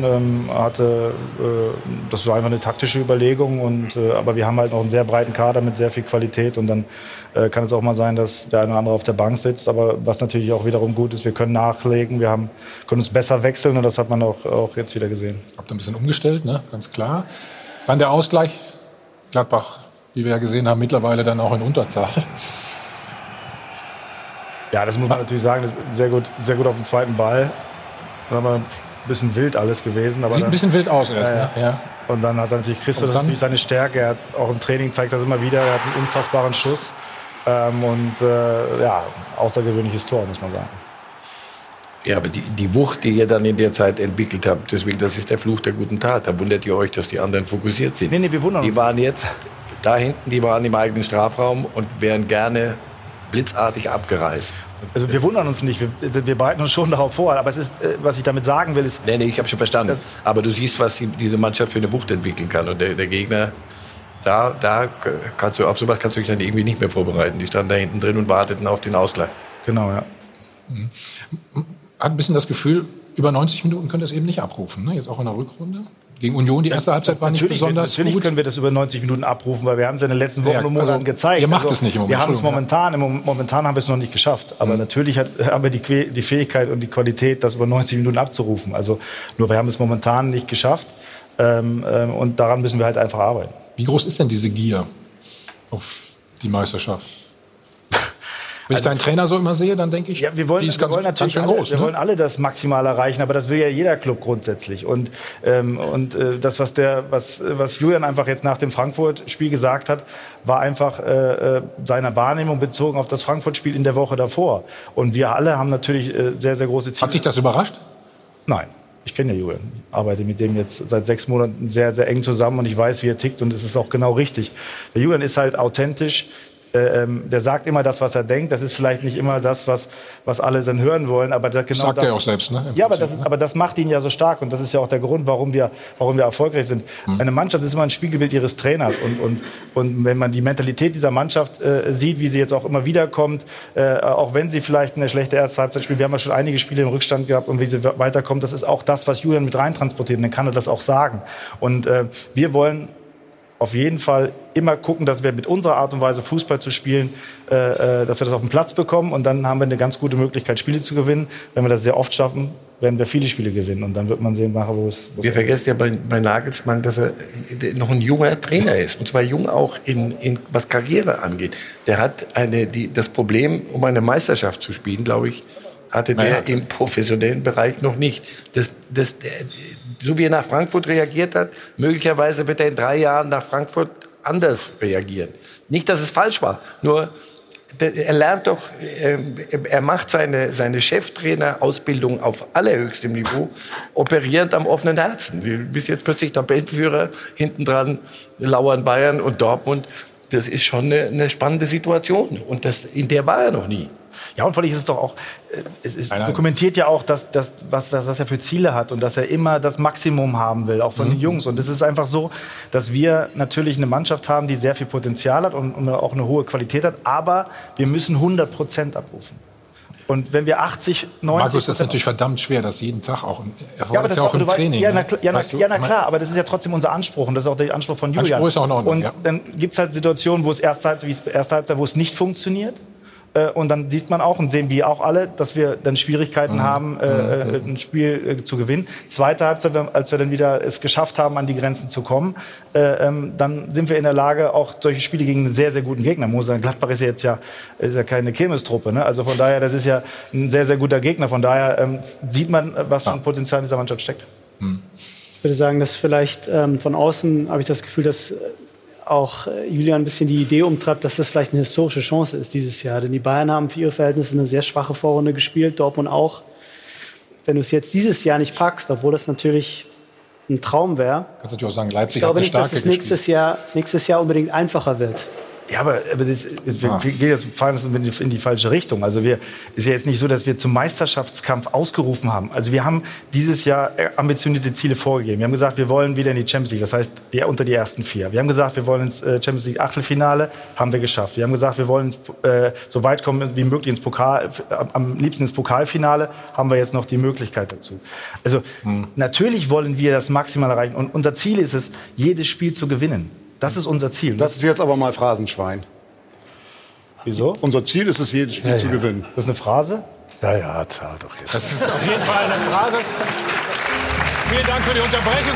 Das war einfach eine taktische Überlegung. Aber wir haben halt noch einen sehr breiten Kader mit sehr viel Qualität. Und dann kann es auch mal sein, dass der eine oder andere auf der Bank sitzt. Aber was natürlich auch wiederum gut ist, wir können nachlegen, können uns besser wechseln. Und das hat man auch jetzt wieder gesehen. Habt ihr ein bisschen umgestellt, ne? Ganz klar. Dann der Ausgleich. Gladbach, wie wir ja gesehen haben, mittlerweile dann auch in Unterzahl. Ja, das muss man natürlich sagen, sehr gut auf den zweiten Ball. Dann haben wir ein bisschen wild alles gewesen. Aber sieht ein bisschen wild aus erst, ne? Ja. Und dann hat natürlich Christo natürlich seine Stärke. Er hat auch im Training zeigt das immer wieder. Er hat einen unfassbaren Schuss. Außergewöhnliches Tor, muss man sagen. Ja, aber die Wucht, die ihr dann in der Zeit entwickelt habt, deswegen, das ist der Fluch der guten Tat. Da wundert ihr euch, dass die anderen fokussiert sind. Nee, wir wundern uns. Die waren jetzt da hinten, die waren im eigenen Strafraum und wären gerne blitzartig abgereist. Also wir wundern uns nicht, wir bereiten uns schon darauf vor. Aber es ist, was ich damit sagen will, ist... Nee, ich habe schon verstanden. Aber du siehst, was diese Mannschaft für eine Wucht entwickeln kann. Und der Gegner, da kannst du auf sowas kannst du dich dann irgendwie nicht mehr vorbereiten. Die standen da hinten drin und warteten auf den Ausgleich. Genau, ja. Hat ein bisschen das Gefühl, über 90 Minuten könnt ihr es eben nicht abrufen, ne? Jetzt auch in der Rückrunde. Gegen Union, die erste Halbzeit war nicht besonders natürlich gut. Können wir das über 90 Minuten abrufen, weil wir haben es in den letzten Wochen und Monaten gezeigt. Ihr macht es nicht im Moment. Wir haben es momentan haben wir es noch nicht geschafft. Aber natürlich haben wir die Fähigkeit und die Qualität, das über 90 Minuten abzurufen. Also nur wir haben es momentan nicht geschafft. Und daran müssen wir halt einfach arbeiten. Wie groß ist denn diese Gier auf die Meisterschaft? Wenn ich deinen Trainer so immer sehe, dann denke ich, ja, wir wollen alle das maximal erreichen, aber das will ja jeder Club grundsätzlich. Und das, was Julian einfach jetzt nach dem Frankfurt-Spiel gesagt hat, war einfach seine Wahrnehmung bezogen auf das Frankfurt-Spiel in der Woche davor. Und wir alle haben natürlich sehr, sehr große Ziele. Hat dich das überrascht? Nein. Ich kenne ja Julian, arbeite mit dem jetzt seit 6 Monaten sehr, sehr eng zusammen und ich weiß, wie er tickt und es ist auch genau richtig. Der Julian ist halt authentisch. Der sagt immer das, was er denkt. Das ist vielleicht nicht immer das, was alle dann hören wollen. Aber das sagt er auch selbst, ne? Ja, aber das macht ihn ja so stark. Und das ist ja auch der Grund, warum wir erfolgreich sind. Eine Mannschaft ist immer ein Spiegelbild ihres Trainers. Und wenn man die Mentalität dieser Mannschaft sieht, wie sie jetzt auch immer wiederkommt, auch wenn sie vielleicht eine schlechte erste Halbzeit spielt, wir haben ja schon einige Spiele im Rückstand gehabt und wie sie weiterkommt, das ist auch das, was Julian mit rein transportiert. Und dann kann er das auch sagen. Und wir wollen auf jeden Fall immer gucken, dass wir mit unserer Art und Weise Fußball zu spielen, dass wir das auf den Platz bekommen und dann haben wir eine ganz gute Möglichkeit, Spiele zu gewinnen. Wenn wir das sehr oft schaffen, werden wir viele Spiele gewinnen und dann wird man sehen, wo es wir vergessen ja bei Nagelsmann, dass er noch ein junger Trainer ist und zwar jung auch was Karriere angeht. Der hat das Problem, um eine Meisterschaft zu spielen, glaube ich, hatte der im professionellen Bereich noch nicht. So wie er nach Frankfurt reagiert hat, möglicherweise wird er in 3 Jahren nach Frankfurt anders reagieren. Nicht, dass es falsch war, nur er lernt doch, er macht seine Cheftrainer-Ausbildung auf allerhöchstem Niveau, operierend am offenen Herzen. Wir bist jetzt plötzlich Tabellenführer, hinten dran lauern Bayern und Dortmund. Das ist schon eine spannende Situation und in der war er noch nie. Ja, und vor allem ist es doch auch, dokumentiert ja auch, was er für Ziele hat und dass er immer das Maximum haben will, auch von den Jungs. Und es ist einfach so, dass wir natürlich eine Mannschaft haben, die sehr viel Potenzial hat und auch eine hohe Qualität hat, aber wir müssen 100% abrufen. Und wenn wir 80, 90... Markus, das ist natürlich verdammt schwer, das jeden Tag auch im Training. Ja, na klar, aber das ist ja trotzdem unser Anspruch und das ist auch der Anspruch von Julian. Anspruch ist auch in Ordnung, und dann gibt es halt Situationen, wo es erste Halbzeit, wo es nicht funktioniert. Und dann sieht man auch und sehen wir auch alle, dass wir dann Schwierigkeiten haben, ein Spiel zu gewinnen. Zweite Halbzeit, als wir dann wieder es geschafft haben, an die Grenzen zu kommen, dann sind wir in der Lage, auch solche Spiele gegen einen sehr, sehr guten Gegner. Muss sagen, Gladbach ist ja keine Kirmestruppe, ne? Also von daher, das ist ja ein sehr, sehr guter Gegner. Von daher sieht man, was für ein Potenzial in dieser Mannschaft steckt. Ich würde sagen, dass vielleicht von außen habe ich das Gefühl, dass auch Julian ein bisschen die Idee umtreibt, dass das vielleicht eine historische Chance ist dieses Jahr. Denn die Bayern haben für ihre Verhältnisse eine sehr schwache Vorrunde gespielt, Dortmund auch. Wenn du es jetzt dieses Jahr nicht packst, obwohl das natürlich ein Traum wäre, kannst du natürlich auch sagen, Leipzig hat eine starke gespielt. Ich glaube nicht, dass es nächstes Jahr unbedingt einfacher wird. Ja, aber wir fahren das in die falsche Richtung. Also ist ja jetzt nicht so, dass wir zum Meisterschaftskampf ausgerufen haben. Also wir haben dieses Jahr ambitionierte Ziele vorgegeben. Wir haben gesagt, wir wollen wieder in die Champions League, das heißt unter die ersten 4. Wir haben gesagt, wir wollen ins Champions League Achtelfinale, haben wir geschafft. Wir haben gesagt, wir wollen so weit kommen wie möglich am liebsten ins Pokalfinale, haben wir jetzt noch die Möglichkeit dazu. Also natürlich wollen wir das maximal erreichen und unser Ziel ist es, jedes Spiel zu gewinnen. Das ist unser Ziel. Das ist jetzt aber mal Phrasenschwein. Wieso? Unser Ziel ist es, jedes Spiel zu gewinnen. Das ist eine Phrase? Ja, zahl doch jetzt. Das ist auf jeden Fall eine Phrase. Vielen Dank für die Unterbrechung.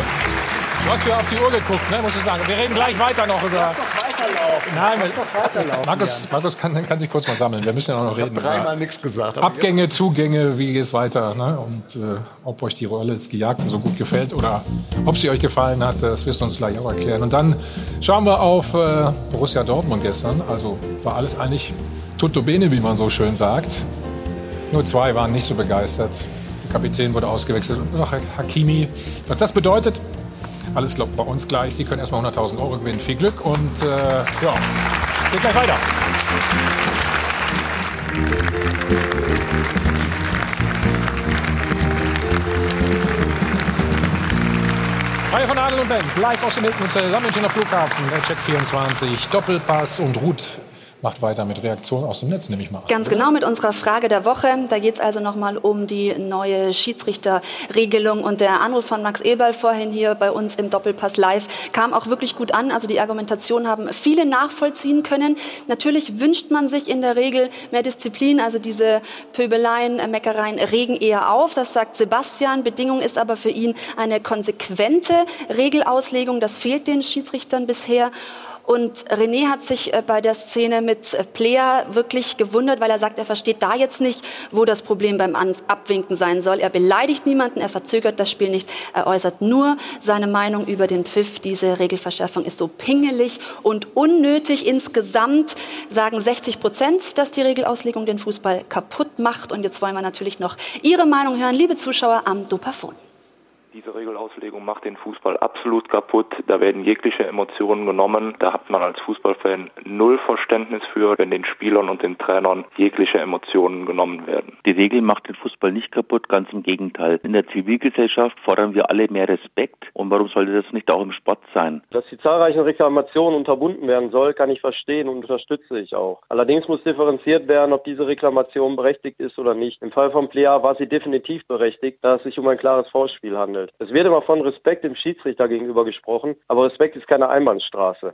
Du hast ja auf die Uhr geguckt, ne, muss ich sagen. Wir reden gleich weiter noch über... Lass doch weiterlaufen. Nein, Lass doch weiterlaufen. Markus kann sich kurz mal sammeln. Wir müssen ja noch reden. Ich habe 3-mal nichts gesagt. Abgänge, Zugänge, wie geht es weiter? Ne? Und ob euch die Rolle des Gejagten so gut gefällt oder ob sie euch gefallen hat, das wirst du uns gleich auch erklären. Und dann schauen wir auf Borussia Dortmund gestern. Also war alles eigentlich tutto bene, wie man so schön sagt. Nur 2 waren nicht so begeistert. Der Kapitän wurde ausgewechselt und noch Hakimi. Was das bedeutet, alles bei uns gleich. Sie können erstmal 100.000 € gewinnen. Viel Glück und geht gleich weiter. Reihe von Adel und Ben, live aus dem Hilton Hotel, Münchner Flughafen, der Check 24, Doppelpass und Ruth macht weiter mit Reaktionen aus dem Netz, nehme ich mal an. Ganz genau, mit unserer Frage der Woche. Da geht es also nochmal um die neue Schiedsrichterregelung. Und der Anruf von Max Eberl vorhin hier bei uns im Doppelpass live kam auch wirklich gut an. Also die Argumentation haben viele nachvollziehen können. Natürlich wünscht man sich in der Regel mehr Disziplin. Also diese Pöbeleien, Meckereien regen eher auf. Das sagt Sebastian. Bedingung ist aber für ihn eine konsequente Regelauslegung. Das fehlt den Schiedsrichtern bisher. Und René hat sich bei der Szene mit Plea wirklich gewundert, weil er sagt, er versteht da jetzt nicht, wo das Problem beim Abwinken sein soll. Er beleidigt niemanden, er verzögert das Spiel nicht, er äußert nur seine Meinung über den Pfiff. Diese Regelverschärfung ist so pingelig und unnötig. Insgesamt sagen 60%, dass die Regelauslegung den Fußball kaputt macht. Und jetzt wollen wir natürlich noch Ihre Meinung hören, liebe Zuschauer am Dopafon. Diese Regelauslegung macht den Fußball absolut kaputt. Da werden jegliche Emotionen genommen. Da hat man als Fußballfan null Verständnis für, wenn den Spielern und den Trainern jegliche Emotionen genommen werden. Die Regel macht den Fußball nicht kaputt, ganz im Gegenteil. In der Zivilgesellschaft fordern wir alle mehr Respekt. Und warum sollte das nicht auch im Sport sein? Dass die zahlreichen Reklamationen unterbunden werden soll, kann ich verstehen und unterstütze ich auch. Allerdings muss differenziert werden, ob diese Reklamation berechtigt ist oder nicht. Im Fall von Plea war sie definitiv berechtigt, da es sich um ein klares Foulspiel handelt. Es wird immer von Respekt dem Schiedsrichter gegenüber gesprochen, aber Respekt ist keine Einbahnstraße.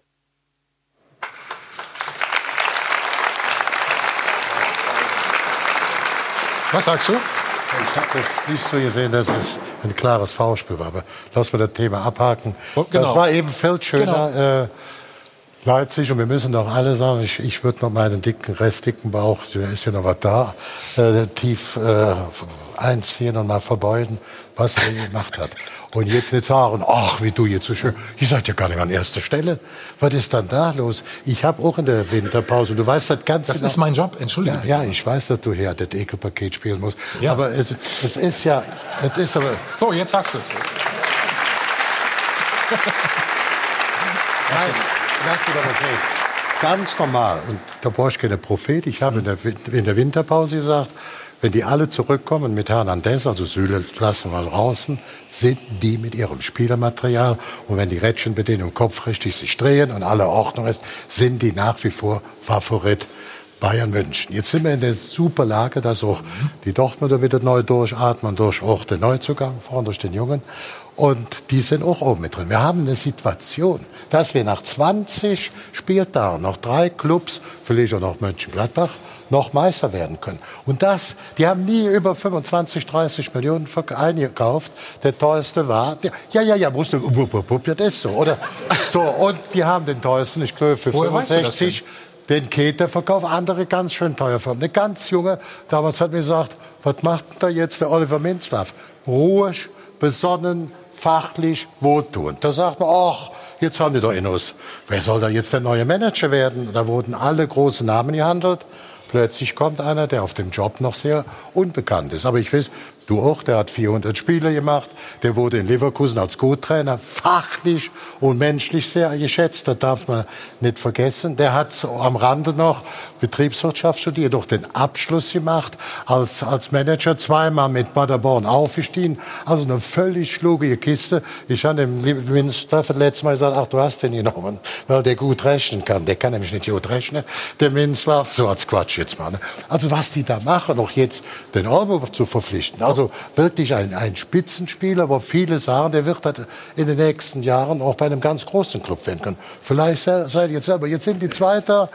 Was sagst du? Ich habe das nicht so gesehen, dass es ein klares Foulspiel war. Aber lass mal das Thema abhaken. Genau. Das war eben Feldschöner. Leipzig, und wir müssen doch alle sagen, ich würde noch meinen dicken Bauch, da ist ja noch was da, tief einziehen und mal verbeugen, was er gemacht hat. Und jetzt nicht sagen, ach, wie du jetzt so schön, ihr seid ja gar nicht an erster Stelle. Was ist dann da los? Ich habe auch in der Winterpause, du weißt das Ganze. Das ist mein Job, entschuldige. Ja, ich weiß, dass du hier das Ekelpaket spielen musst. Ja. Aber es ist ja, es ist aber... So, jetzt hast du es. Nein. Lass mich doch mal sehen. Ganz normal. Und da brauche ich keine Prophet. Ich habe in der Winterpause gesagt, wenn die alle zurückkommen mit Hernandez, also Süle lassen wir mal draußen, sind die mit ihrem Spielermaterial. Und wenn die Rädchen bei denen im Kopf richtig sich drehen und alle Ordnung ist, sind die nach wie vor Favorit Bayern München. Jetzt sind wir in der super Lage, dass auch die Dortmunder wieder neu durchatmen, durch auch den Neuzugang, vorne durch den Jungen. Und die sind auch oben mit drin. Wir haben eine Situation, dass wir nach 20 Spieltagen noch 3 Clubs, vielleicht auch noch Mönchengladbach, noch Meister werden können. Und die haben nie über 25, 30 Millionen eingekauft. Der teuerste war, musst du, das ist so, oder? So, und die haben den teuersten, ich glaube, für 65, den Keter verkauft, andere ganz schön teuer. Eine ganz junge, damals hat mir gesagt, was macht denn da jetzt der Oliver Minzlaff? Ruhig, besonnen, fachlich, wohltuend. Da sagt man, ach, jetzt haben die doch Innos. Wer soll da jetzt der neue Manager werden? Da wurden alle großen Namen gehandelt. Plötzlich kommt einer, der auf dem Job noch sehr unbekannt ist. Aber ich weiß, du auch, der hat 400 Spiele gemacht. Der wurde in Leverkusen als Co-Trainer fachlich und menschlich sehr geschätzt. Das darf man nicht vergessen. Der hat so am Rande noch Betriebswirtschaft studiert, doch den Abschluss gemacht als Manager, zweimal mit Paderborn aufgestiegen. Also eine völlig schlugige Kiste. Ich habe dem Minzlaff letztes Mal gesagt, ach, du hast den genommen, weil der gut rechnen kann. Der kann nämlich nicht gut rechnen, der Minzlaff, so als Quatsch jetzt mal. Ne? Also was die da machen, auch jetzt den Olmo zu verpflichten. Also wirklich ein Spitzenspieler, wo viele sagen, der wird halt in den nächsten Jahren auch bei einem ganz großen Club werden können. Vielleicht seid ihr jetzt selber. Jetzt sind die Zweiter,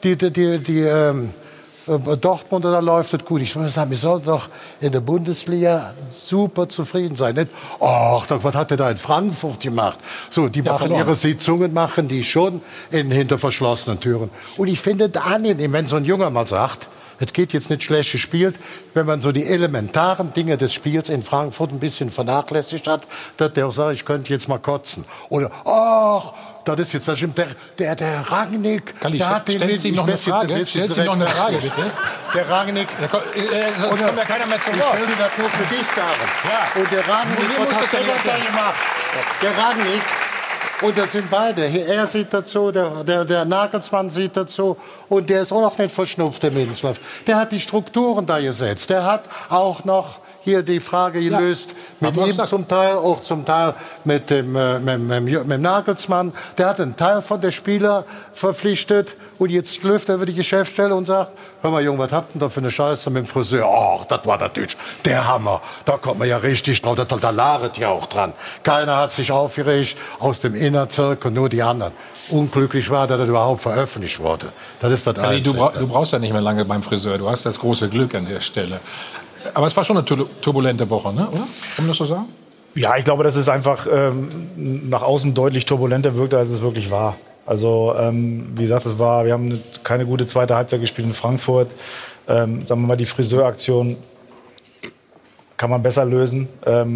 Dortmund, da läuft es gut. Ich würde sagen, wir sollten doch in der Bundesliga super zufrieden sein. Nicht, ach, was hat der da in Frankfurt gemacht? So, die machen ihre Sitzungen, machen die schon hinter verschlossenen Türen. Und ich finde es angenehm, wenn so ein Junger mal sagt, es geht jetzt nicht schlecht gespielt, wenn man so die elementaren Dinge des Spiels in Frankfurt ein bisschen vernachlässigt hat, dass der auch sagt, ich könnte jetzt mal kotzen. Oder, ach, das ist jetzt, das stimmt, der Rangnick, Kalli, der hat den stellst du noch eine Frage? Stellst du noch eine Frage, bitte? Der Rangnick. Sonst kommt ja keiner mehr zu Wort. Ich will dir das nur für dich sagen. Ja. Und der Rangnick, was hat der da gemacht? Der Rangnick, Und das sind beide. Er sieht dazu, der Nagelsmann sieht dazu. Und der ist auch noch nicht verschnupft, der Middelsdorf. Der hat die Strukturen da gesetzt. Der hat auch noch hier die Frage gelöst, mit ihm zum Teil, auch zum Teil mit dem Nagelsmann. Der hat einen Teil von der Spieler verpflichtet und jetzt läuft er über die Geschäftsstelle und sagt, hör mal Junge, was habt ihr da für eine Scheiße mit dem Friseur? Oh, das war natürlich der Hammer. Da kommt man ja richtig drauf, da laret ja auch dran. Keiner hat sich aufgeregt aus dem Innerzirkel, nur die anderen. Unglücklich war, dass das überhaupt veröffentlicht wurde. Das ist das Einzige. Du brauchst ja nicht mehr lange beim Friseur, du hast das große Glück an der Stelle. Aber es war schon eine turbulente Woche, ne? Oder? Kann man das so sagen? Ja, ich glaube, dass es einfach nach außen deutlich turbulenter wirkte, als es wirklich war. Also, wie gesagt, wir haben keine gute zweite Halbzeit gespielt in Frankfurt. Sagen wir mal, die Friseuraktion kann man besser lösen.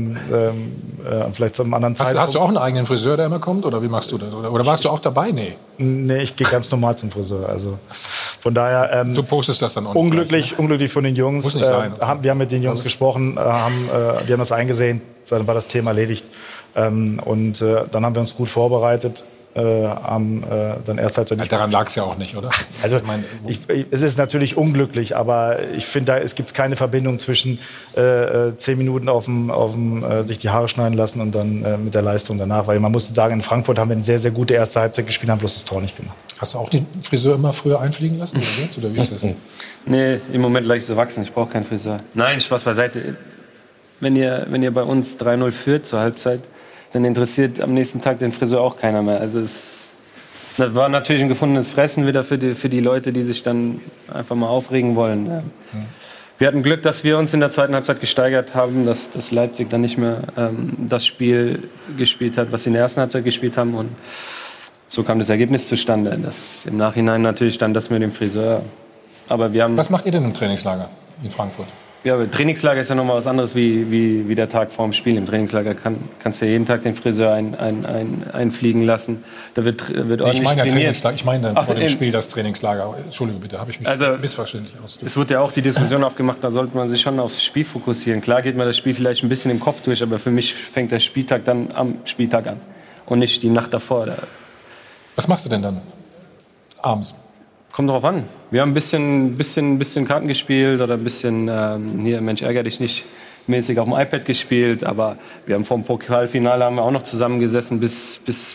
Vielleicht zu einem anderen Zeitpunkt. Hast du auch einen eigenen Friseur, der immer kommt? Oder wie machst du das? Oder warst du auch dabei? Nee, ich gehe ganz normal zum Friseur. Also von daher. Du postest das dann auch nicht. Unglücklich von den Jungs. Muss nicht sein. Wir haben mit den Jungs gesprochen, die haben das eingesehen, dann war das Thema erledigt. Dann haben wir uns gut vorbereitet. Dann erst daran lag es ja auch nicht, oder? Also es ist natürlich unglücklich, aber ich finde, es gibt keine Verbindung zwischen 10 Minuten sich die Haare schneiden lassen und dann mit der Leistung danach. Weil man muss sagen, in Frankfurt haben wir eine sehr, sehr gute erste Halbzeit gespielt, haben bloß das Tor nicht gemacht. Hast du auch den Friseur immer früher einfliegen lassen? Oder wie ist das? Nee, im Moment leicht erwachsen, ich brauche keinen Friseur. Nein, Spaß beiseite. Wenn ihr bei uns 3-0 führt zur Halbzeit, dann interessiert am nächsten Tag den Friseur auch keiner mehr. Also das war natürlich ein gefundenes Fressen wieder für die Leute, die sich dann einfach mal aufregen wollen. Ja. Wir hatten Glück, dass wir uns in der zweiten Halbzeit gesteigert haben, dass Leipzig dann nicht mehr das Spiel gespielt hat, was sie in der ersten Halbzeit gespielt haben. Und so kam das Ergebnis zustande. Das im Nachhinein natürlich dann das mit dem Friseur. Aber wir haben. Was macht ihr denn im Trainingslager in Frankfurt? Ja, aber Trainingslager ist ja nochmal was anderes wie der Tag vorm Spiel. Im Trainingslager kannst du ja jeden Tag den Friseur einfliegen lassen. Da wird ordentlich trainiert. Ich meine vor dem Spiel das Trainingslager. Entschuldigung bitte, habe ich mich missverständlich ausgedrückt. Es wird ja auch die Diskussion aufgemacht, da sollte man sich schon aufs Spiel fokussieren. Klar geht man das Spiel vielleicht ein bisschen im Kopf durch, aber für mich fängt der Spieltag dann am Spieltag an und nicht die Nacht davor. Was machst du denn dann abends? Kommt drauf an. Wir haben ein bisschen Karten gespielt oder ein bisschen hier Mensch ärger dich nicht mäßig auf dem iPad gespielt, aber wir haben vom Pokalfinale haben wir auch noch zusammengesessen bis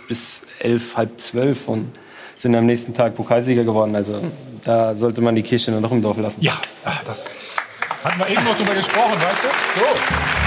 11, halb 12 und sind am nächsten Tag Pokalsieger geworden. Also da sollte man die Kirche noch im Dorf lassen. Ja, das hatten wir eben noch drüber gesprochen, weißt du? So.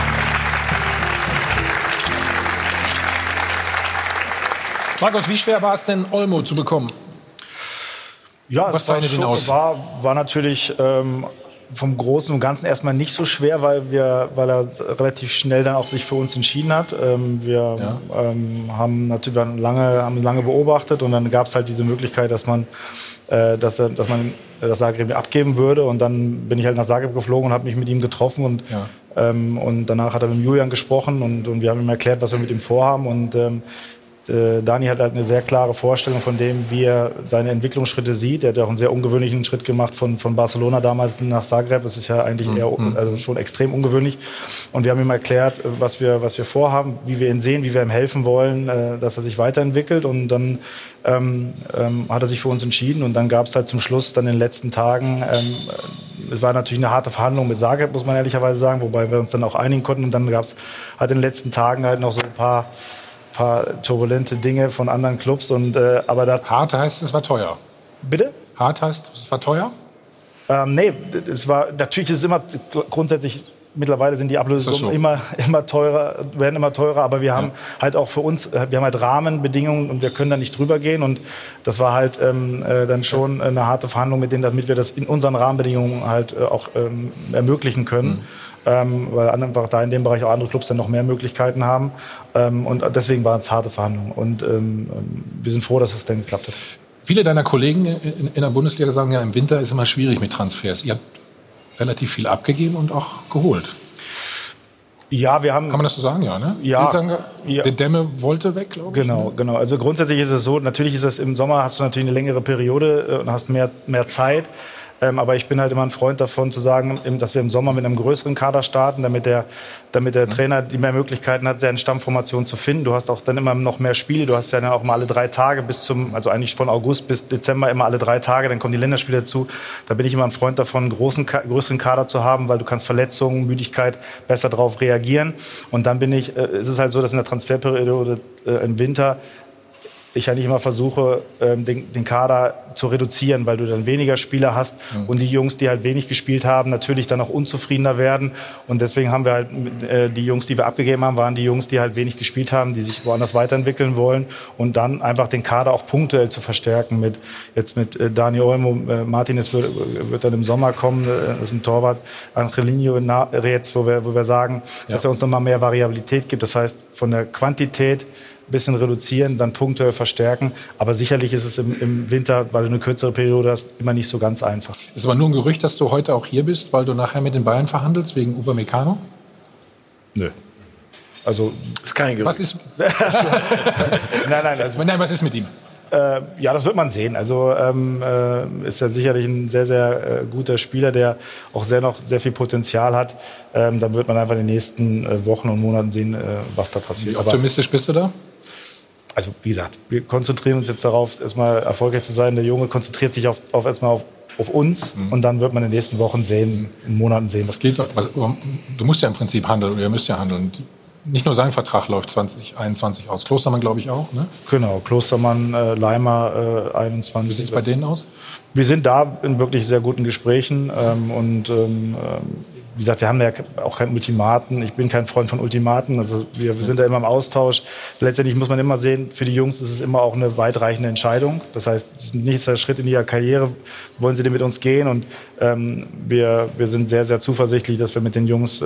Markus, wie schwer war es denn, Olmo zu bekommen? Ja, es war natürlich vom Großen und Ganzen erstmal nicht so schwer, weil er relativ schnell dann auch sich für uns entschieden hat. Wir haben natürlich lange beobachtet und dann gab es halt diese Möglichkeit, dass man das Zagreb abgeben würde. Und dann bin ich halt nach Zagreb geflogen und habe mich mit ihm getroffen und danach hat er mit Julian gesprochen und wir haben ihm erklärt, was wir mit ihm vorhaben und Dani hat halt eine sehr klare Vorstellung von dem, wie er seine Entwicklungsschritte sieht. Er hat auch einen sehr ungewöhnlichen Schritt gemacht von Barcelona damals nach Zagreb. Das ist ja eigentlich schon extrem ungewöhnlich. Und wir haben ihm erklärt, was wir vorhaben, wie wir ihn sehen, wie wir ihm helfen wollen, dass er sich weiterentwickelt. Und dann hat er sich für uns entschieden. Und dann gab es halt zum Schluss dann in den letzten Tagen, es war natürlich eine harte Verhandlung mit Zagreb, muss man ehrlicherweise sagen, wobei wir uns dann auch einigen konnten. Und dann gab es halt in den letzten Tagen halt noch so ein paar turbulente Dinge von anderen Clubs. Aber hart heißt, es war teuer. Bitte? Hart heißt, es war teuer? Nee, natürlich ist es immer grundsätzlich, mittlerweile sind die Ablösesummen immer teurer, werden immer teurer, aber wir haben halt auch für uns, wir haben halt Rahmenbedingungen und wir können da nicht drüber gehen und das war halt dann schon eine harte Verhandlung mit denen, damit wir das in unseren Rahmenbedingungen halt auch ermöglichen können. Weil einfach da in dem Bereich auch andere Clubs dann noch mehr Möglichkeiten haben. Und deswegen waren es harte Verhandlungen. Und wir sind froh, dass es dann geklappt hat. Viele deiner Kollegen in der Bundesliga sagen ja, im Winter ist immer schwierig mit Transfers. Ihr habt relativ viel abgegeben und auch geholt. Ja, wir haben. Kann man das so sagen, ja, ne? Ja. Der Demme wollte weg, glaube ich. Genau. Also grundsätzlich ist es so, natürlich ist es im Sommer, hast du natürlich eine längere Periode und hast mehr Zeit. Aber ich bin halt immer ein Freund davon zu sagen, dass wir im Sommer mit einem größeren Kader starten, damit der Trainer die mehr Möglichkeiten hat, seine Stammformation zu finden. Du hast auch dann immer noch mehr Spiele. Du hast ja dann auch mal alle 3 Tage also eigentlich von August bis Dezember immer alle 3 Tage. Dann kommen die Länderspiele dazu. Da bin ich immer ein Freund davon, einen größeren Kader zu haben, weil du kannst Verletzungen, Müdigkeit besser darauf reagieren. Und dann ist es halt so, dass in der Transferperiode im Winter ich eigentlich immer versuche, den Kader zu reduzieren, weil du dann weniger Spieler hast und die Jungs, die halt wenig gespielt haben, natürlich dann auch unzufriedener werden. Und deswegen haben wir halt die Jungs, die wir abgegeben haben, waren die Jungs, die halt wenig gespielt haben, die sich woanders weiterentwickeln wollen und dann einfach den Kader auch punktuell zu verstärken mit Dani Olmo, Martinez wird dann im Sommer kommen, das ist ein Torwart, Angelino jetzt, wo wir sagen, dass er uns nochmal mehr Variabilität gibt. Das heißt, von der Quantität bisschen reduzieren, dann punktuell verstärken. Aber sicherlich ist es im Winter, weil du eine kürzere Periode hast, immer nicht so ganz einfach. Ist aber nur ein Gerücht, dass du heute auch hier bist, weil du nachher mit den Bayern verhandelst, wegen Upamecano? Nö. Also, das ist kein Gerücht. Was ist... Nein, was ist mit ihm? Ja, das wird man sehen. Also ist er sicherlich ein sehr, sehr guter Spieler, der auch noch sehr viel Potenzial hat. Dann wird man einfach in den nächsten Wochen und Monaten sehen, was da passiert. Wie optimistisch bist du da? Also wie gesagt, wir konzentrieren uns jetzt darauf, erstmal erfolgreich zu sein. Der Junge konzentriert sich erstmal auf uns und dann wird man in den nächsten Wochen sehen, in Monaten sehen. Du musst ja im Prinzip handeln oder ihr müsst ja handeln. Nicht nur sein Vertrag läuft 2021 aus. Klostermann, glaube ich, auch, ne? Genau, Klostermann, Leimer, 21. Wie sieht es bei denen aus? Wir sind da in wirklich sehr guten Gesprächen wie gesagt, wir haben ja auch kein Ultimaten. Ich bin kein Freund von Ultimaten. Also wir sind da immer im Austausch. Letztendlich muss man immer sehen, für die Jungs ist es immer auch eine weitreichende Entscheidung. Das heißt, es ist ein nächster Schritt in ihrer Karriere. Wollen sie denn mit uns gehen? Und wir sind sehr, sehr zuversichtlich, dass wir mit den Jungs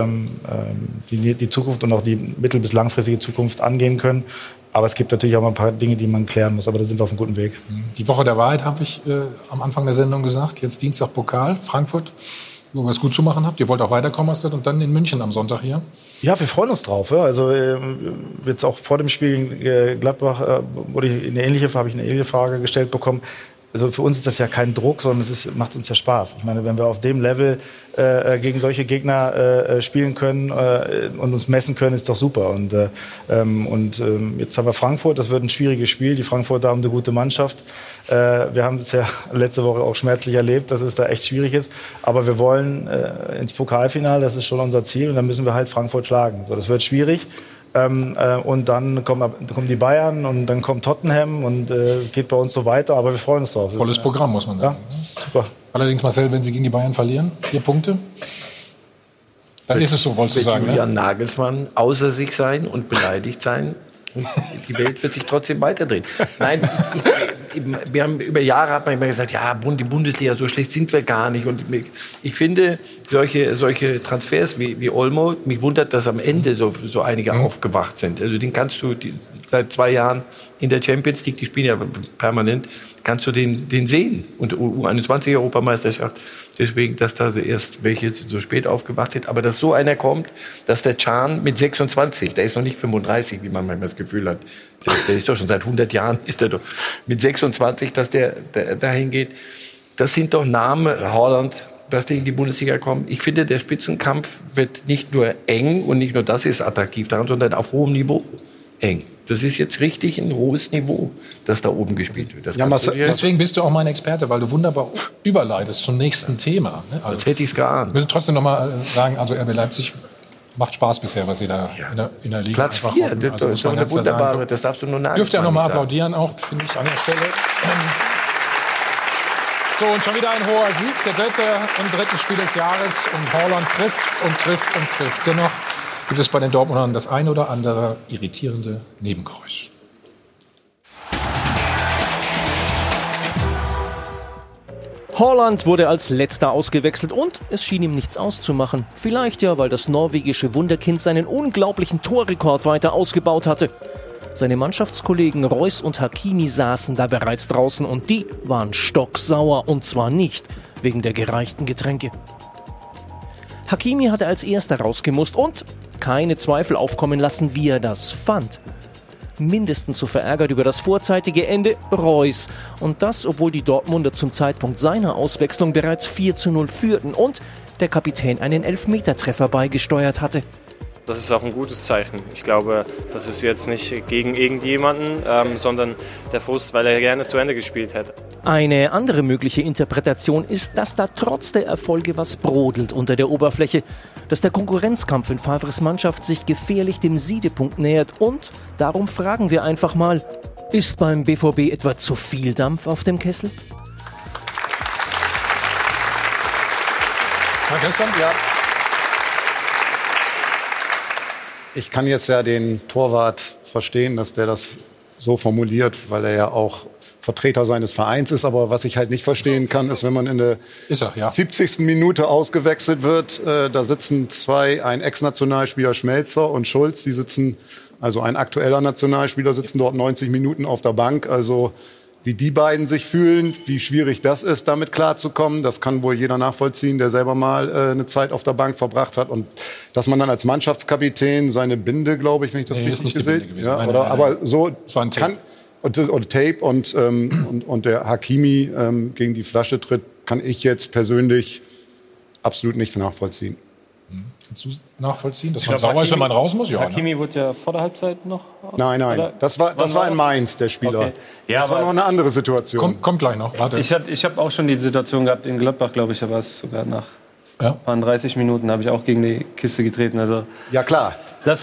die Zukunft und auch die mittel- bis langfristige Zukunft angehen können. Aber es gibt natürlich auch mal ein paar Dinge, die man klären muss. Aber da sind wir auf einem guten Weg. Die Woche der Wahrheit habe ich am Anfang der Sendung gesagt. Jetzt Dienstag Pokal, Frankfurt, wo ihr es gut zu machen habt. Ihr wollt auch weiterkommen und dann in München am Sonntag hier. Ja, wir freuen uns drauf. Ja. Also jetzt auch vor dem Spiel gegen Gladbach habe ich eine ähnliche Frage gestellt bekommen. Also für uns ist das ja kein Druck, sondern macht uns ja Spaß. Ich meine, wenn wir auf dem Level gegen solche Gegner spielen können und uns messen können, ist doch super. Und jetzt haben wir Frankfurt, das wird ein schwieriges Spiel. Die Frankfurter haben eine gute Mannschaft. Wir haben es ja letzte Woche auch schmerzlich erlebt, dass es da echt schwierig ist. Aber wir wollen ins Pokalfinale, das ist schon unser Ziel. Und dann müssen wir halt Frankfurt schlagen. So, das wird schwierig. Und dann kommen die Bayern und dann kommt Tottenham und geht bei uns so weiter, aber wir freuen uns drauf. Volles Programm, muss man sagen. Ja, super. Allerdings, Marcel, wenn Sie gegen die Bayern verlieren, 4 Punkte, dann ist es so, wolltest du sagen. Julian Nagelsmann außer sich sein und beleidigt sein. Und die Welt wird sich trotzdem weiterdrehen. Nein, wir haben über Jahre hat man immer gesagt, ja, die Bundesliga, so schlecht sind wir gar nicht. Und ich finde, solche Transfers wie Olmo, mich wundert, dass am Ende so einige aufgewacht sind. Also den kannst du seit 2 Jahren in der Champions League, die spielen ja permanent, kannst du den sehen. Und U21-Europameisterschaft. Deswegen, dass da erst welche so spät aufgewacht sind. Aber dass so einer kommt, dass der Can mit 26, der ist noch nicht 35, wie man manchmal das Gefühl hat. Der ist doch schon seit 100 Jahren, ist er doch mit 26, dass der dahin geht. Das sind doch Namen, Haaland, dass die in die Bundesliga kommen. Ich finde, der Spitzenkampf wird nicht nur eng und nicht nur das ist attraktiv daran, sondern auf hohem Niveau eng. Das ist jetzt richtig ein hohes Niveau, das da oben gespielt wird. Deswegen bist du auch mein Experte, weil du wunderbar überleitest zum nächsten Thema. Ne? Also, das hätte ich es geahnt. Wir müssen trotzdem noch mal sagen, also RB Leipzig macht Spaß bisher, was sie da in der Liga Platz 4, das ist doch eine wunderbare, das darfst du nur nachdenken. Dürft ihr noch mal applaudieren, auch, finde ich, an der Stelle. So, und schon wieder ein hoher Sieg, der dritte im dritten Spiel des Jahres. Und Haaland trifft und trifft und trifft. Dennoch gibt es bei den Dortmundern das ein oder andere irritierende Nebengeräusch. Haaland wurde als Letzter ausgewechselt und es schien ihm nichts auszumachen. Vielleicht ja, weil das norwegische Wunderkind seinen unglaublichen Torrekord weiter ausgebaut hatte. Seine Mannschaftskollegen Reus und Hakimi saßen da bereits draußen und die waren stocksauer und zwar nicht wegen der gereichten Getränke. Hakimi hatte als Erster rausgemusst und keine Zweifel aufkommen lassen, wie er das fand. mindestens so verärgert über das vorzeitige Ende Reus. Und das, obwohl die Dortmunder zum Zeitpunkt seiner Auswechslung bereits 4:0 führten und der Kapitän einen Elfmetertreffer beigesteuert hatte. Das ist auch ein gutes Zeichen. Ich glaube, das ist jetzt nicht gegen irgendjemanden, sondern der Frust, weil er gerne zu Ende gespielt hätte. Eine andere mögliche Interpretation ist, dass da trotz der Erfolge was brodelt unter der Oberfläche, dass der Konkurrenzkampf in Favres Mannschaft sich gefährlich dem Siedepunkt nähert und darum fragen wir einfach mal, ist beim BVB etwa zu viel Dampf auf dem Kessel? Herr Christian? Ja. Ich kann jetzt ja den Torwart verstehen, dass der das so formuliert, weil er ja auch Vertreter seines Vereins ist. Aber was ich halt nicht verstehen kann, ist, wenn man in der 70. Minute ausgewechselt wird, da sitzen zwei, ein Ex-Nationalspieler Schmelzer und Schulz, die sitzen, also ein aktueller Nationalspieler, sitzen dort 90 Minuten auf der Bank. Also wie die beiden sich fühlen, wie schwierig das ist, damit klarzukommen, das kann wohl jeder nachvollziehen, der selber mal eine Zeit auf der Bank verbracht hat. Und dass man dann als Mannschaftskapitän seine Binde, glaube ich, wenn ich das richtig gesehen habe, ja, aber so kann und Tape und der Hakimi gegen die Flasche tritt, kann ich jetzt persönlich absolut nicht nachvollziehen. Kannst du nachvollziehen, dass man sauer ist, wenn man raus muss? Ja, Hakimi wurde ja vor der Halbzeit noch... Nein. Oder? Das war in Mainz, der Spieler. Okay. Ja, das war noch eine andere Situation. Kommt gleich noch. Warte. Ich hab auch schon die Situation gehabt in Gladbach, glaube ich, da war es sogar nach 30 Minuten, habe ich auch gegen die Kiste getreten. Also, ja, klar. Das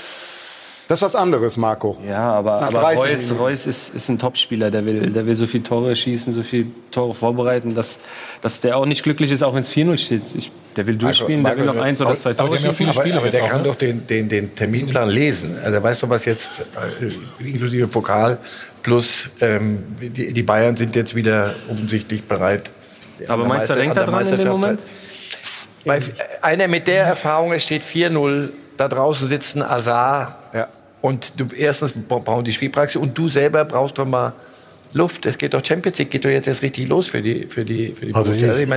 ist was anderes, Marco. Ja, aber Reus ist ein Topspieler, der will so viele Tore schießen, so viele Tore vorbereiten, dass der auch nicht glücklich ist, auch wenn es 4:0 steht. Der will durchspielen, der will noch 1 oder 2 Tore schießen. Aber der kann doch den Terminplan lesen. Also er weiß doch, was jetzt, inklusive Pokal, plus die Bayern sind jetzt wieder offensichtlich bereit. Aber meinst du, denkt er dran in dem Moment? Weil einer mit der Erfahrung, es steht 4:0, da draußen sitzen Azar. Ja. Und du erstens brauchen die Spielpraxis und du selber brauchst doch mal Luft. Es geht doch Champions League, geht doch jetzt erst richtig los für die Also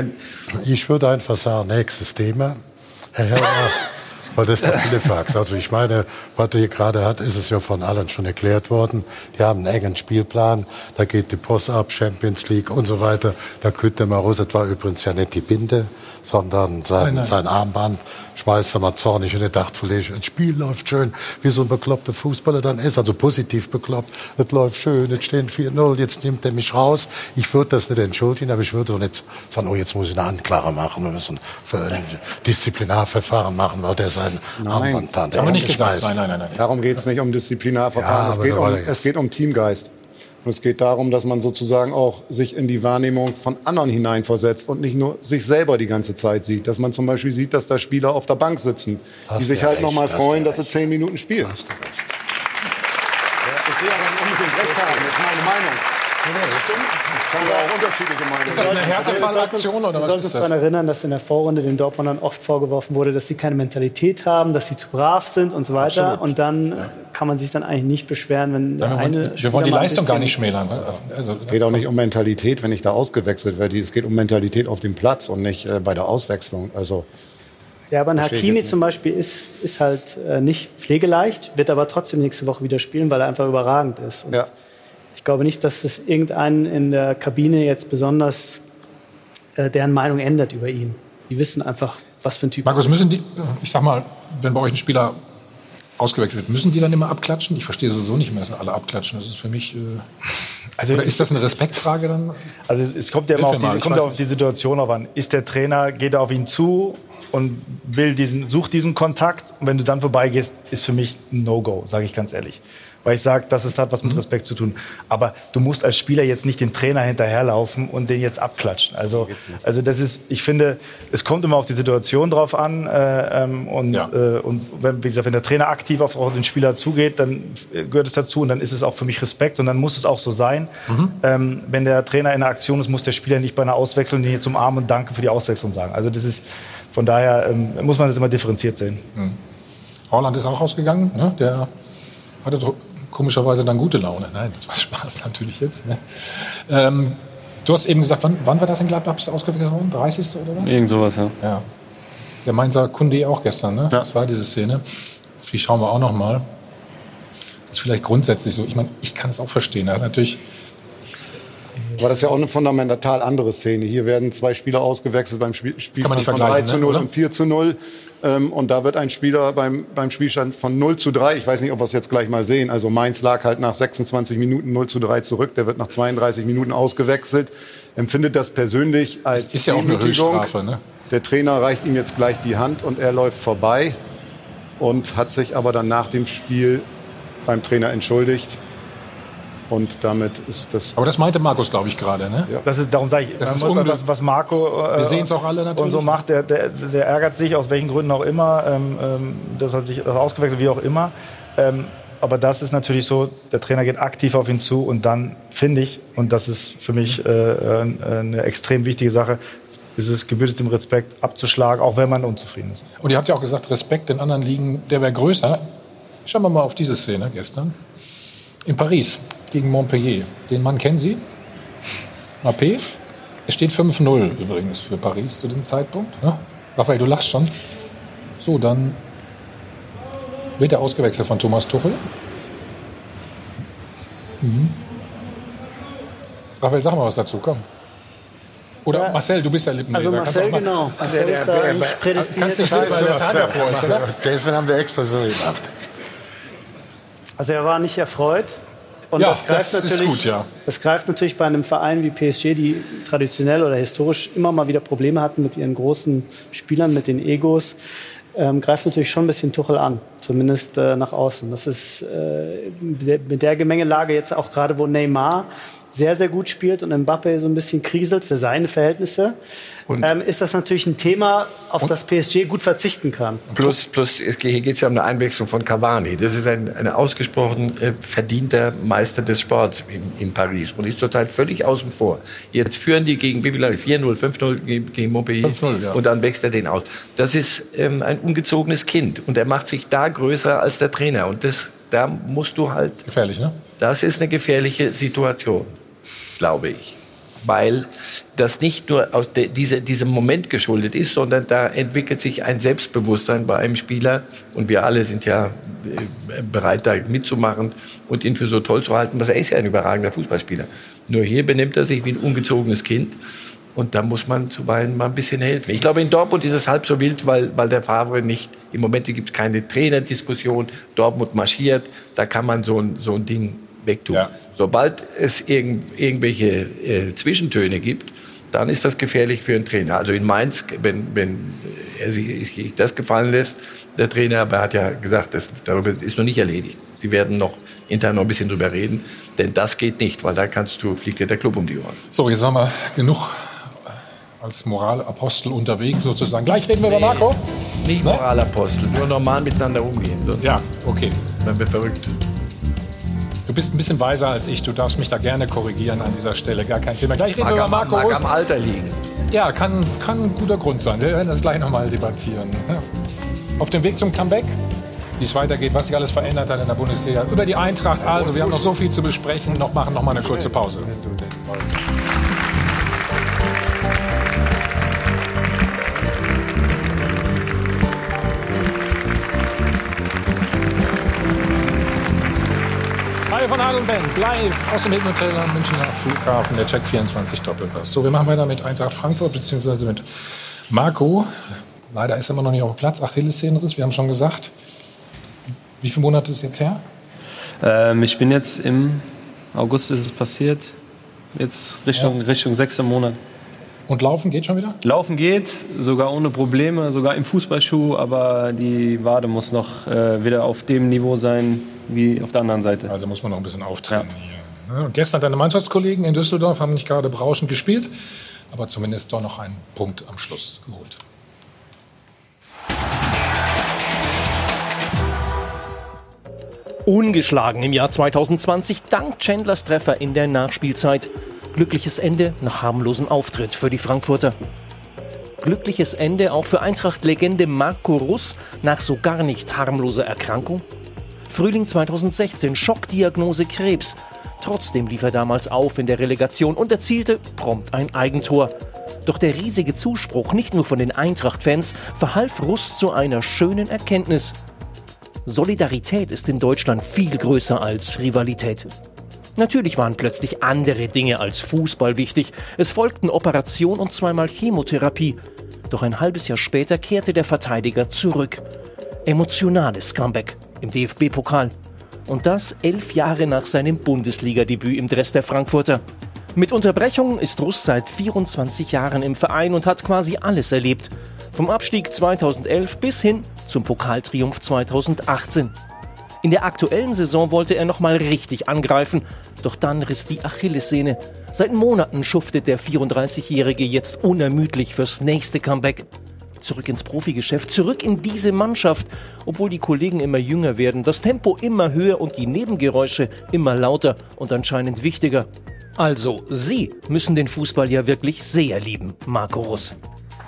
ich würde einfach sagen, nächstes Thema, Herr Herrmann, weil das der Telefax. Also ich meine, was er hier gerade hat, ist es ja von allen schon erklärt worden. Die haben einen engen Spielplan, da geht die Post ab, Champions League und so weiter. Da könnte man raus, das war übrigens ja nicht die Binde, sondern sein Armband. Schmeißt er mal zornig in den Dachverleger. Das Spiel läuft schön, wie so ein bekloppter Fußballer dann ist, also positiv bekloppt. Es läuft schön, jetzt stehen 4:0, jetzt nimmt er mich raus. Ich würde das nicht entschuldigen, aber ich würde doch nicht sagen, oh, jetzt muss ich eine Anklage machen, wir müssen ein Disziplinarverfahren machen, weil der sein Armband dann haben wir nicht gesagt. Nein. Darum geht es nicht um Disziplinarverfahren, es geht um Teamgeist. Und es geht darum, dass man sozusagen auch sich in die Wahrnehmung von anderen hineinversetzt und nicht nur sich selber die ganze Zeit sieht. Dass man zum Beispiel sieht, dass da Spieler auf der Bank sitzen, die sich halt noch mal freuen, dass sie 10 Minuten spielen. Ich sehe ja dann unbedingt recht haben, das ist meine Meinung. Ist das eine Härtefallaktion oder was ist das? Wir sollten uns daran erinnern, dass in der Vorrunde den Dortmundern oft vorgeworfen wurde, dass sie keine Mentalität haben, dass sie zu brav sind und so weiter. Absolut. Und dann kann man sich dann eigentlich nicht beschweren, wenn wir wollen die Leistung gar nicht schmälern. Also, es geht auch nicht um Mentalität, wenn ich da ausgewechselt werde. Es geht um Mentalität auf dem Platz und nicht bei der Auswechslung. Also, ja, aber ein Hakimi zum Beispiel ist halt nicht pflegeleicht, wird aber trotzdem nächste Woche wieder spielen, weil er einfach überragend ist. Und ich glaube nicht, dass das irgendeinen in der Kabine jetzt besonders deren Meinung ändert über ihn. Die wissen einfach, was für ein Typ. Markus, müssen die, ich sag mal, wenn bei euch ein Spieler ausgewechselt wird, müssen die dann immer abklatschen? Ich verstehe sowieso nicht mehr, dass alle abklatschen. Das ist für mich. Oder ist das eine Respektfrage dann? Also es kommt ja immer auf die Situation auf an. Ist der Trainer, geht er auf ihn zu und sucht diesen Kontakt? Und wenn du dann vorbeigehst, ist für mich ein No-Go, sage ich ganz ehrlich. Weil ich sage, das hat was mit Respekt zu tun. Aber du musst als Spieler jetzt nicht dem Trainer hinterherlaufen und den jetzt abklatschen. Also das ist, ich finde, es kommt immer auf die Situation drauf an. Und wenn der Trainer aktiv auf den Spieler zugeht, dann gehört es dazu. Und dann ist es auch für mich Respekt und dann muss es auch so sein. Wenn der Trainer in der Aktion ist, muss der Spieler nicht bei einer Auswechslung den jetzt umarmen und Danke für die Auswechslung sagen. Also das ist, von daher muss man das immer differenziert sehen. Haaland ist auch rausgegangen, ne? Der hatte komischerweise dann gute Laune. Nein, das war Spaß natürlich jetzt. Ne? Du hast eben gesagt, wann war das in Gladbach? Bist du ausgewechselt worden? 30. oder was? Irgend sowas, ja. Der Mainzer Kunde auch gestern, ne? Ja. Das war diese Szene. Auf die schauen wir auch noch mal. ist vielleicht grundsätzlich so. Ich meine, ich kann es auch verstehen. Er hat natürlich. Aber das ist ja auch eine fundamental andere Szene. Hier werden 2 Spieler ausgewechselt beim Spielstand von 3:0 und 4:0. Und da wird ein Spieler beim Spielstand von 0:3, ich weiß nicht, ob wir es jetzt gleich mal sehen, also Mainz lag halt nach 26 Minuten 0:3 zurück, der wird nach 32 Minuten ausgewechselt, empfindet das persönlich als ist ja auch eine Höchststrafe, ne? Der Trainer reicht ihm jetzt gleich die Hand und er läuft vorbei und hat sich aber dann nach dem Spiel beim Trainer entschuldigt. Und damit ist das. Aber das meinte Markus, glaube ich, gerade, ne? Ja. Das ist, darum sage ich, was Marco wir sehen es auch alle natürlich. Und so macht, der ärgert sich, aus welchen Gründen auch immer, das hat sich ausgewechselt, wie auch immer. Aber das ist natürlich so, der Trainer geht aktiv auf ihn zu und dann finde ich, und das ist für mich eine extrem wichtige Sache, ist es gebührt dem Respekt abzuschlagen, auch wenn man unzufrieden ist. Und ihr habt ja auch gesagt, Respekt in anderen Ligen, der wäre größer. Schauen wir mal auf diese Szene gestern. In Paris gegen Montpellier. Den Mann kennen Sie? Mbappé. Es steht 5:0 übrigens für Paris zu dem Zeitpunkt. Ja? Raphael, du lachst schon. So, dann wird er ausgewechselt von Thomas Tuchel. Raphael, sag mal was dazu, komm. Oder ja. Marcel, du bist ja Lippenleser. Also Marcel, genau. Marcel ist da eigentlich prädestiniert. Kannst nicht sehen, weil das hat er vor euch, oder? Deswegen haben wir extra so gemacht. Also er war nicht erfreut. Und ja, das greift natürlich, ist gut, ja. Das greift natürlich bei einem Verein wie PSG, die traditionell oder historisch immer mal wieder Probleme hatten mit ihren großen Spielern, mit den Egos, greift natürlich schon ein bisschen Tuchel an, zumindest nach außen. Das ist mit der Gemengelage jetzt auch gerade, wo Neymar sehr, sehr gut spielt und Mbappé so ein bisschen kriselt für seine Verhältnisse, ist das natürlich ein Thema, auf das PSG gut verzichten kann. Plus hier geht es ja um eine Einwechslung von Cavani. Das ist ein ausgesprochen verdienter Meister des Sports in Paris und ist total völlig außen vor. Jetzt führen die gegen 4:0, 5:0 gegen Montpellier 5:0, ja. Und dann wächst er den aus. Das ist ein ungezogenes Kind und er macht sich da größer als der Trainer und da musst du halt... Gefährlich, ne? Das ist eine gefährliche Situation, glaube ich. Weil das nicht nur aus diesem Moment geschuldet ist, sondern da entwickelt sich ein Selbstbewusstsein bei einem Spieler. Und wir alle sind ja bereit, da mitzumachen und ihn für so toll zu halten. Er ist ja ein überragender Fußballspieler. Nur hier benimmt er sich wie ein ungezogenes Kind. Und da muss man zuweilen mal ein bisschen helfen. Ich glaube, in Dortmund ist es halb so wild, weil der Favre nicht, im Moment gibt es keine Trainerdiskussion. Dortmund marschiert, da kann man so ein Ding wegtun. Ja. Sobald es irgendwelche Zwischentöne gibt, dann ist das gefährlich für einen Trainer. Also in Mainz, wenn er sich das gefallen lässt, der Trainer, aber er hat ja gesagt, darüber ist noch nicht erledigt. Sie werden noch intern noch ein bisschen drüber reden, denn das geht nicht, weil da fliegt dir der Club um die Ohren. So, jetzt haben wir genug als Moralapostel unterwegs sozusagen. Gleich reden wir über Marco. Nicht Moralapostel, nur normal miteinander umgehen. So. Ja, okay. Dann wird verrückt. Du bist ein bisschen weiser als ich. Du darfst mich da gerne korrigieren an dieser Stelle. Gar kein Thema. Gleich reden wir über Marco Rus. Mag am Alter liegen. Ja, kann ein guter Grund sein. Wir werden das gleich noch mal debattieren. Ja. Auf dem Weg zum Comeback, wie es weitergeht, was sich alles verändert hat in der Bundesliga. Über die Eintracht. Also, wir haben noch so viel zu besprechen. Machen noch mal eine kurze Pause. Von Adel und Band, live aus dem Hilton Hotel am Münchner Flughafen, der Check 24 Doppelpass. So, wir machen weiter mit Eintracht Frankfurt, beziehungsweise mit Marco. Leider ist er immer noch nicht auf Platz. Achillessehnenriss, wir haben schon gesagt. Wie viele Monate ist jetzt her? Ich bin jetzt im August ist es passiert. Jetzt Richtung 6. Monat. Und Laufen geht schon wieder? Laufen geht, sogar ohne Probleme, sogar im Fußballschuh. Aber die Wade muss noch wieder auf dem Niveau sein wie auf der anderen Seite. Also muss man noch ein bisschen auftrainieren. Ja. Ja, gestern deine Mannschaftskollegen in Düsseldorf haben nicht gerade berauschend gespielt, aber zumindest doch noch einen Punkt am Schluss geholt. Ungeschlagen im Jahr 2020 dank Chandlers Treffer in der Nachspielzeit. Glückliches Ende nach harmlosem Auftritt für die Frankfurter. Glückliches Ende auch für Eintracht-Legende Marco Rus nach so gar nicht harmloser Erkrankung. Frühling 2016, Schockdiagnose Krebs. Trotzdem lief er damals auf in der Relegation und erzielte prompt ein Eigentor. Doch der riesige Zuspruch, nicht nur von den Eintracht-Fans, verhalf Rus zu einer schönen Erkenntnis. Solidarität ist in Deutschland viel größer als Rivalität. Natürlich waren plötzlich andere Dinge als Fußball wichtig. Es folgten Operation und zweimal Chemotherapie. Doch ein halbes Jahr später kehrte der Verteidiger zurück. Emotionales Comeback im DFB-Pokal. Und das 11 Jahre nach seinem Bundesliga-Debüt im Dress der Frankfurter. Mit Unterbrechungen ist Russ seit 24 Jahren im Verein und hat quasi alles erlebt. Vom Abstieg 2011 bis hin zum Pokaltriumph 2018. In der aktuellen Saison wollte er nochmal richtig angreifen, doch dann riss die Achillessehne. Seit Monaten schuftet der 34-Jährige jetzt unermüdlich fürs nächste Comeback. Zurück ins Profigeschäft, zurück in diese Mannschaft, obwohl die Kollegen immer jünger werden, das Tempo immer höher und die Nebengeräusche immer lauter und anscheinend wichtiger. Also, Sie müssen den Fußball ja wirklich sehr lieben, Marco Russ.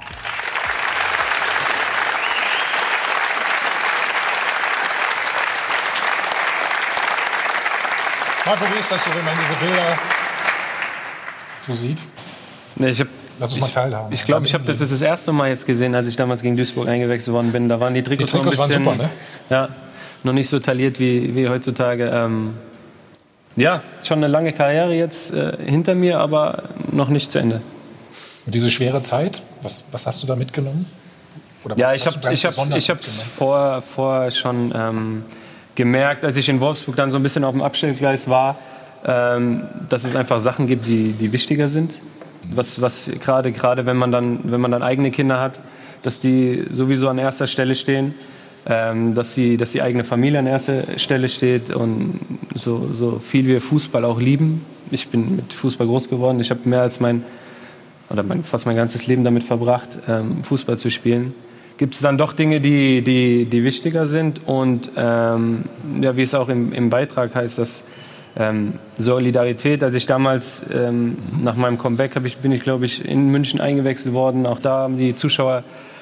Marco, wie ist das so, wenn man diese Bilder so sieht? Nee, Lass uns mal teilhaben. Ich glaube, ich habe das erste Mal jetzt gesehen, als ich damals gegen Duisburg eingewechselt worden bin. Da waren die Trikots noch ein bisschen, waren super, ne? Ja, noch nicht so tailliert wie heutzutage. Ja, schon eine lange Karriere jetzt hinter mir, aber noch nicht zu Ende. Und diese schwere Zeit, was hast du da mitgenommen? Oder ja, ich habe es vorher schon gemerkt, als ich in Wolfsburg dann so ein bisschen auf dem Abstellgleis war, dass es einfach Sachen gibt, die wichtiger sind. Was gerade wenn man dann eigene Kinder hat, dass die sowieso an erster Stelle stehen, dass die eigene Familie an erster Stelle steht und so viel wir Fußball auch lieben. Ich bin mit Fußball groß geworden. Ich habe mehr als fast mein ganzes Leben damit verbracht, Fußball zu spielen. Gibt es dann doch Dinge, die wichtiger sind und wie es auch im Beitrag heißt, dass Solidarität, als ich damals nach meinem Comeback bin ich, glaube ich, in München eingewechselt worden. Auch da haben die Zuschauer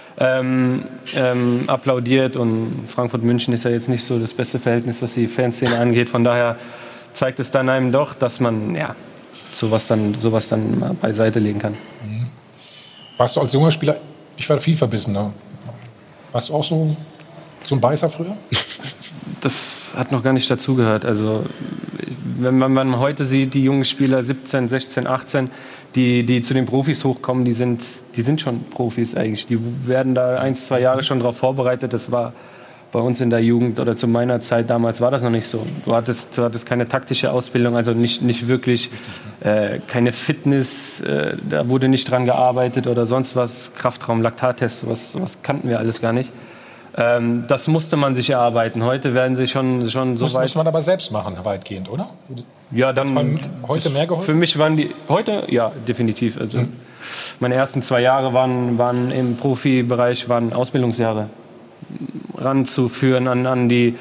applaudiert und Frankfurt-München ist ja jetzt nicht so das beste Verhältnis, was die Fanszene angeht. Von daher zeigt es dann einem doch, dass man sowas dann mal beiseite legen kann. Warst du als junger Spieler, ich war viel verbissener. Warst du auch so ein Beißer früher? Das hat noch gar nicht dazugehört. Also wenn man heute sieht, die jungen Spieler 17, 16, 18, die zu den Profis hochkommen, die sind schon Profis eigentlich. Die werden da 1-2 Jahre schon darauf vorbereitet. Das war bei uns in der Jugend oder zu meiner Zeit damals war das noch nicht so. Du hattest keine taktische Ausbildung, also nicht wirklich, keine Fitness, da wurde nicht dran gearbeitet oder sonst was, Kraftraum, Laktattest, sowas kannten wir alles gar nicht. Das musste man sich erarbeiten. Heute werden sie schon so weit. Muss man aber selbst machen, weitgehend, oder? Ja, dann heute mehr geholfen? Für mich waren die heute, ja, definitiv. Also meine ersten 2 Jahre waren im Profibereich, waren Ausbildungsjahre. Ranzuführen an die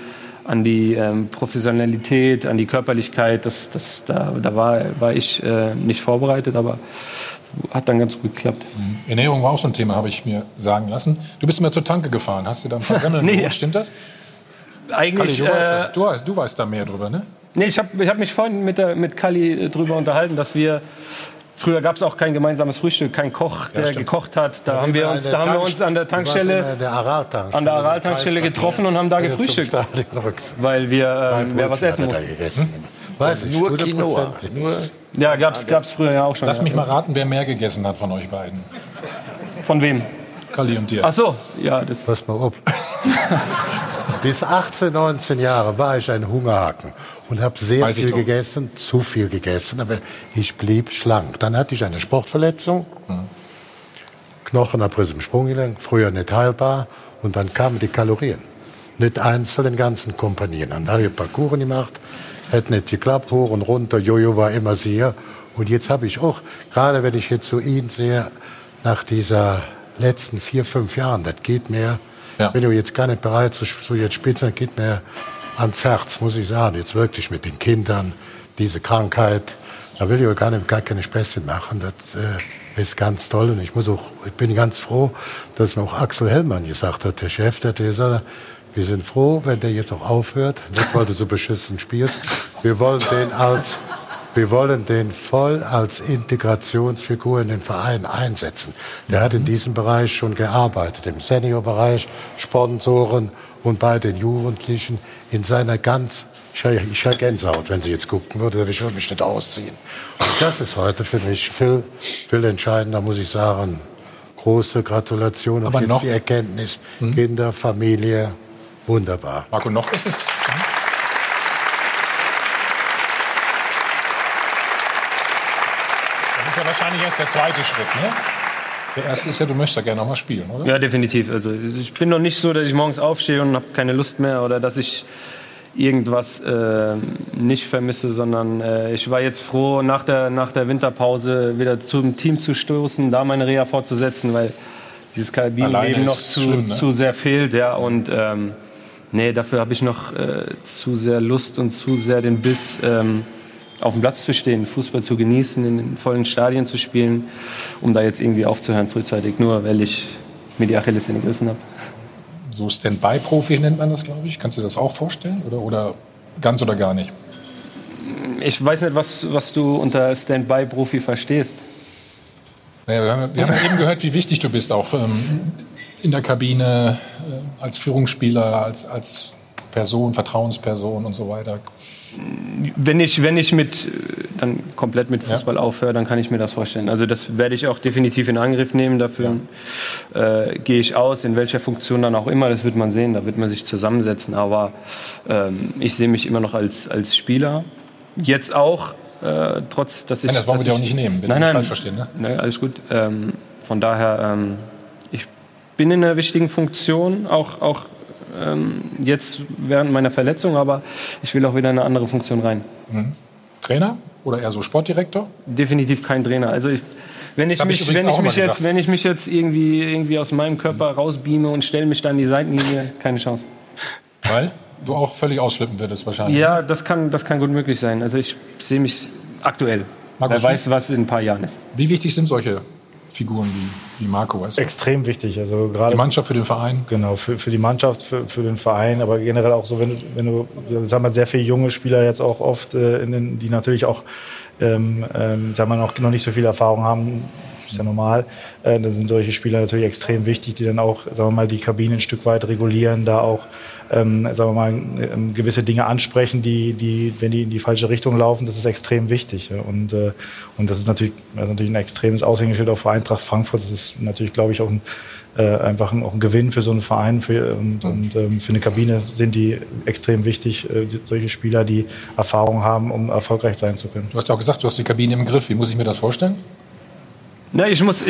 Professionalität, an die Körperlichkeit. Da war ich nicht vorbereitet, aber hat dann ganz gut geklappt. Ernährung war auch so ein Thema, habe ich mir sagen lassen. Du bist immer zur Tanke gefahren, hast du da ein paar Semmeln geholt, stimmt das? Eigentlich. Kalli, du weißt da mehr drüber, ne? Nee, ich hab mich vorhin mit Kalli drüber unterhalten, dass wir. Früher gab es auch kein gemeinsames Frühstück, kein Koch, der gekocht hat. Da haben wir uns an der Tankstelle, an der Aral-Tankstelle getroffen und haben da gefrühstückt, weil wir was essen mussten. Weiß ich, nur Quinoa. Ja, gab's früher ja auch schon. Lass mich mal raten, wer mehr gegessen hat von euch beiden. Von wem? Kalli und dir. Ach so, ja. Pass mal auf. Bis 18, 19 Jahre war ich ein Hungerhaken und habe sehr viel gegessen, zu viel gegessen, aber ich blieb schlank. Dann hatte ich eine Sportverletzung, Knochenabriss im Sprunggelenk, früher nicht heilbar, und dann kamen die Kalorien. Nicht einzeln, den ganzen Kompanien. Dann habe ich ein paar Kuchen gemacht, hätte nicht geklappt, hoch und runter, Jojo war immer sehr. Und jetzt habe ich auch, gerade wenn ich jetzt so ihn sehe, nach dieser letzten 4, 5 Jahren, das geht mir, bin ich jetzt gar nicht bereit zu jetzt spitzen, das geht mir ans Herz, muss ich sagen. Jetzt wirklich mit den Kindern, diese Krankheit, da will ich gar keine Späßchen machen. Das ist ganz toll. Und ich bin ganz froh, dass mir auch Axel Hellmann gesagt hat, der Chef, der hat gesagt, wir sind froh, wenn der jetzt auch aufhört, nicht weil du so beschissen spielst. Wir wollen den voll als Integrationsfigur in den Verein einsetzen. Der hat in diesem Bereich schon gearbeitet, im Seniorbereich, Sponsoren und bei den Jugendlichen in seiner ich höre Gänsehaut, wenn sie jetzt gucken würde, ich würde mich nicht ausziehen. Und das ist heute für mich viel, viel entscheidender, muss ich sagen. Große Gratulation und jetzt die Erkenntnis, Kinder, Familie, wunderbar. Marco, noch ist es... Das ist ja wahrscheinlich erst der zweite Schritt, ne? Der erste ist ja, du möchtest ja gerne noch mal spielen, oder? Ja, definitiv. Also ich bin noch nicht so, dass ich morgens aufstehe und habe keine Lust mehr oder dass ich irgendwas nicht vermisse, sondern ich war jetzt froh, nach der Winterpause wieder zum Team zu stoßen, da meine Reha fortzusetzen, weil dieses Kabinenleben noch zu sehr fehlt. Ja, und dafür habe ich noch zu sehr Lust und zu sehr den Biss, auf dem Platz zu stehen, Fußball zu genießen, in den vollen Stadien zu spielen, um da jetzt irgendwie aufzuhören frühzeitig, nur weil ich mir die Achillessehne gerissen habe. So Stand-by-Profi nennt man das, glaube ich. Kannst du dir das auch vorstellen? Oder ganz oder gar nicht? Ich weiß nicht, was du unter Stand-by-Profi verstehst. Naja, wir haben eben gehört, wie wichtig du bist, auch in der Kabine, als Führungsspieler, als Person, Vertrauensperson und so weiter. Wenn ich dann komplett mit Fußball aufhöre, dann kann ich mir das vorstellen. Also das werde ich auch definitiv in Angriff nehmen. Dafür gehe ich aus, in welcher Funktion dann auch immer. Das wird man sehen, da wird man sich zusammensetzen. Aber ich sehe mich immer noch als Spieler. Jetzt auch, trotz, dass ich... Nein, das wollen wir dir auch nicht nehmen, bitte nicht falsch verstehen. Ne? Nein, alles gut. Von daher, ich bin in einer wichtigen Funktion, auch jetzt während meiner Verletzung, aber ich will auch wieder in eine andere Funktion rein. Mhm. Trainer oder eher so Sportdirektor? Definitiv kein Trainer. Also wenn ich mich jetzt irgendwie aus meinem Körper rausbeame und stelle mich dann an die Seitenlinie, keine Chance. Weil du auch völlig ausflippen würdest wahrscheinlich. Ja, das kann gut möglich sein. Also ich sehe mich aktuell. Markus, wer weiß, was in ein paar Jahren ist. Wie wichtig sind solche Figuren wie Marco? Extrem wichtig. Also gerade die Mannschaft für den Verein? Genau, für die Mannschaft, für den Verein, aber generell auch so, wenn du sagen wir, sehr viele junge Spieler jetzt auch oft, die natürlich auch sagen wir, noch nicht so viel Erfahrung haben, ist ja normal, da sind solche Spieler natürlich extrem wichtig, die dann auch, sagen wir mal, die Kabine ein Stück weit regulieren, da auch sagen wir mal, gewisse Dinge ansprechen, die, wenn die in die falsche Richtung laufen, das ist extrem wichtig. Und das ist natürlich ein extremes Aushängeschild auch für Eintracht Frankfurt. Das ist natürlich, glaube ich, auch einfach auch ein Gewinn für so einen Verein. Für eine Kabine sind die extrem wichtig, solche Spieler, die Erfahrung haben, um erfolgreich sein zu können. Du hast ja auch gesagt, du hast die Kabine im Griff. Wie muss ich mir das vorstellen? Na,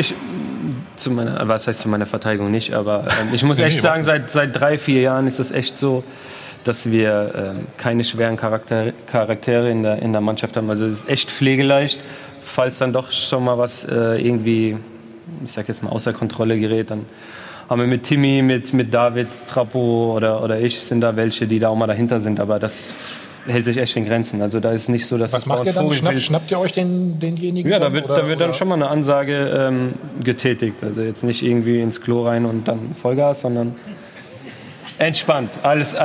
zu meiner Verteidigung nicht, aber ich muss echt sagen, seit 3-4 Jahren ist es echt so, dass wir keine schweren Charaktere in der Mannschaft haben. Also es ist echt pflegeleicht. Falls dann doch schon mal was irgendwie, ich sag jetzt mal, außer Kontrolle gerät, dann haben wir mit Timmy, mit David, Trappo oder ich, sind da welche, die da auch mal dahinter sind. Aber das hält sich echt in Grenzen. Also da ist nicht so, dass was macht ihr dann? Schnappt ihr euch denjenigen? Ja, da wird dann schon mal eine Ansage getätigt. Also jetzt nicht irgendwie ins Klo rein und dann Vollgas, sondern entspannt. Alles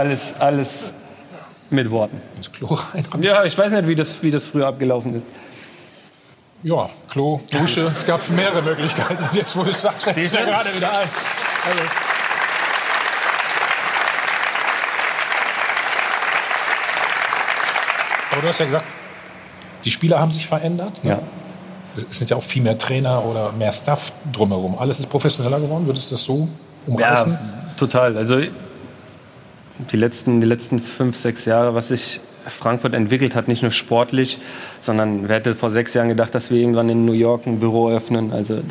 mit Worten. Ins Klo rein? Ja, ich weiß nicht, wie das früher abgelaufen ist. Ja, Klo, Dusche. Es gab mehrere Möglichkeiten. Jetzt, wo du es sagst, fällt es mir gerade wieder ein. Also. Aber du hast ja gesagt, die Spieler haben sich verändert. Ne? Ja. Es sind ja auch viel mehr Trainer oder mehr Staff drumherum. Alles ist professioneller geworden. Würdest du das so umreißen? Ja, total. Also die letzten 5-6 Jahre, was sich Frankfurt entwickelt hat, nicht nur sportlich, sondern wer hätte vor 6 Jahren gedacht, dass wir irgendwann in New York ein Büro öffnen. Also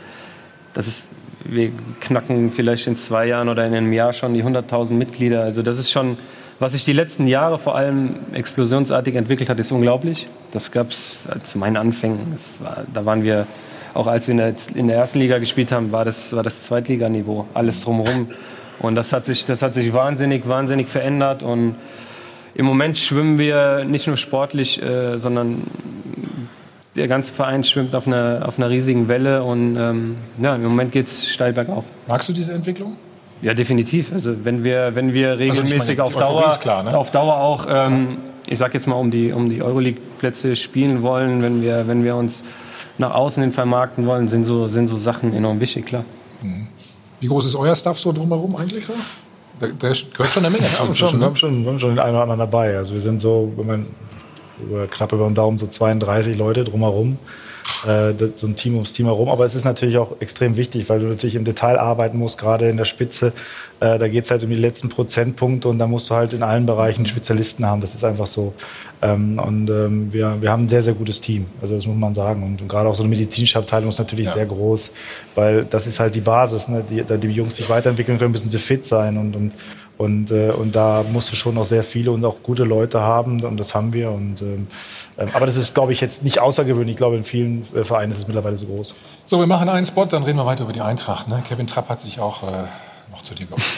wir knacken vielleicht in 2 Jahren oder in einem Jahr schon die 100.000 Mitglieder. Also das ist schon, was sich die letzten Jahre vor allem explosionsartig entwickelt hat, ist unglaublich. Das gab es zu meinen Anfängen. Da waren wir, auch als wir in der ersten Liga gespielt haben, war das Zweitliganiveau, alles drumherum. Und das hat sich wahnsinnig verändert. Und im Moment schwimmen wir nicht nur sportlich, sondern der ganze Verein schwimmt auf einer riesigen Welle. Und im Moment geht es steil bergauf. Magst du diese Entwicklung? Ja, definitiv. Also wenn wir regelmäßig auf Dauer auch, ich sag jetzt mal, um die Euroleague-Plätze spielen wollen, wenn wir uns nach außen hin vermarkten wollen, sind so Sachen enorm wichtig, klar. Wie groß ist euer Staff so drumherum eigentlich? Da gehört schon eine Menge. Wir haben schon den einen oder anderen dabei. Also wir sind so, knapp über den Daumen so 32 Leute drumherum. So ein Team ums Team herum. Aber es ist natürlich auch extrem wichtig, weil du natürlich im Detail arbeiten musst, gerade in der Spitze. Da geht es halt um die letzten Prozentpunkte und da musst du halt in allen Bereichen Spezialisten haben. Das ist einfach so. Wir haben ein sehr, sehr gutes Team. Also das muss man sagen. Und gerade auch so eine medizinische Abteilung ist natürlich sehr groß, weil das ist halt die Basis. Ne? Die Jungs sich weiterentwickeln können, müssen sie fit sein. Und da musst du schon noch sehr viele und auch gute Leute haben. Und das haben wir. Aber das ist, glaube ich, jetzt nicht außergewöhnlich. Ich glaube, in vielen Vereinen ist es mittlerweile so groß. So, wir machen einen Spot, dann reden wir weiter über die Eintracht. Ne? Kevin Trapp hat sich auch noch zu dir geäußert.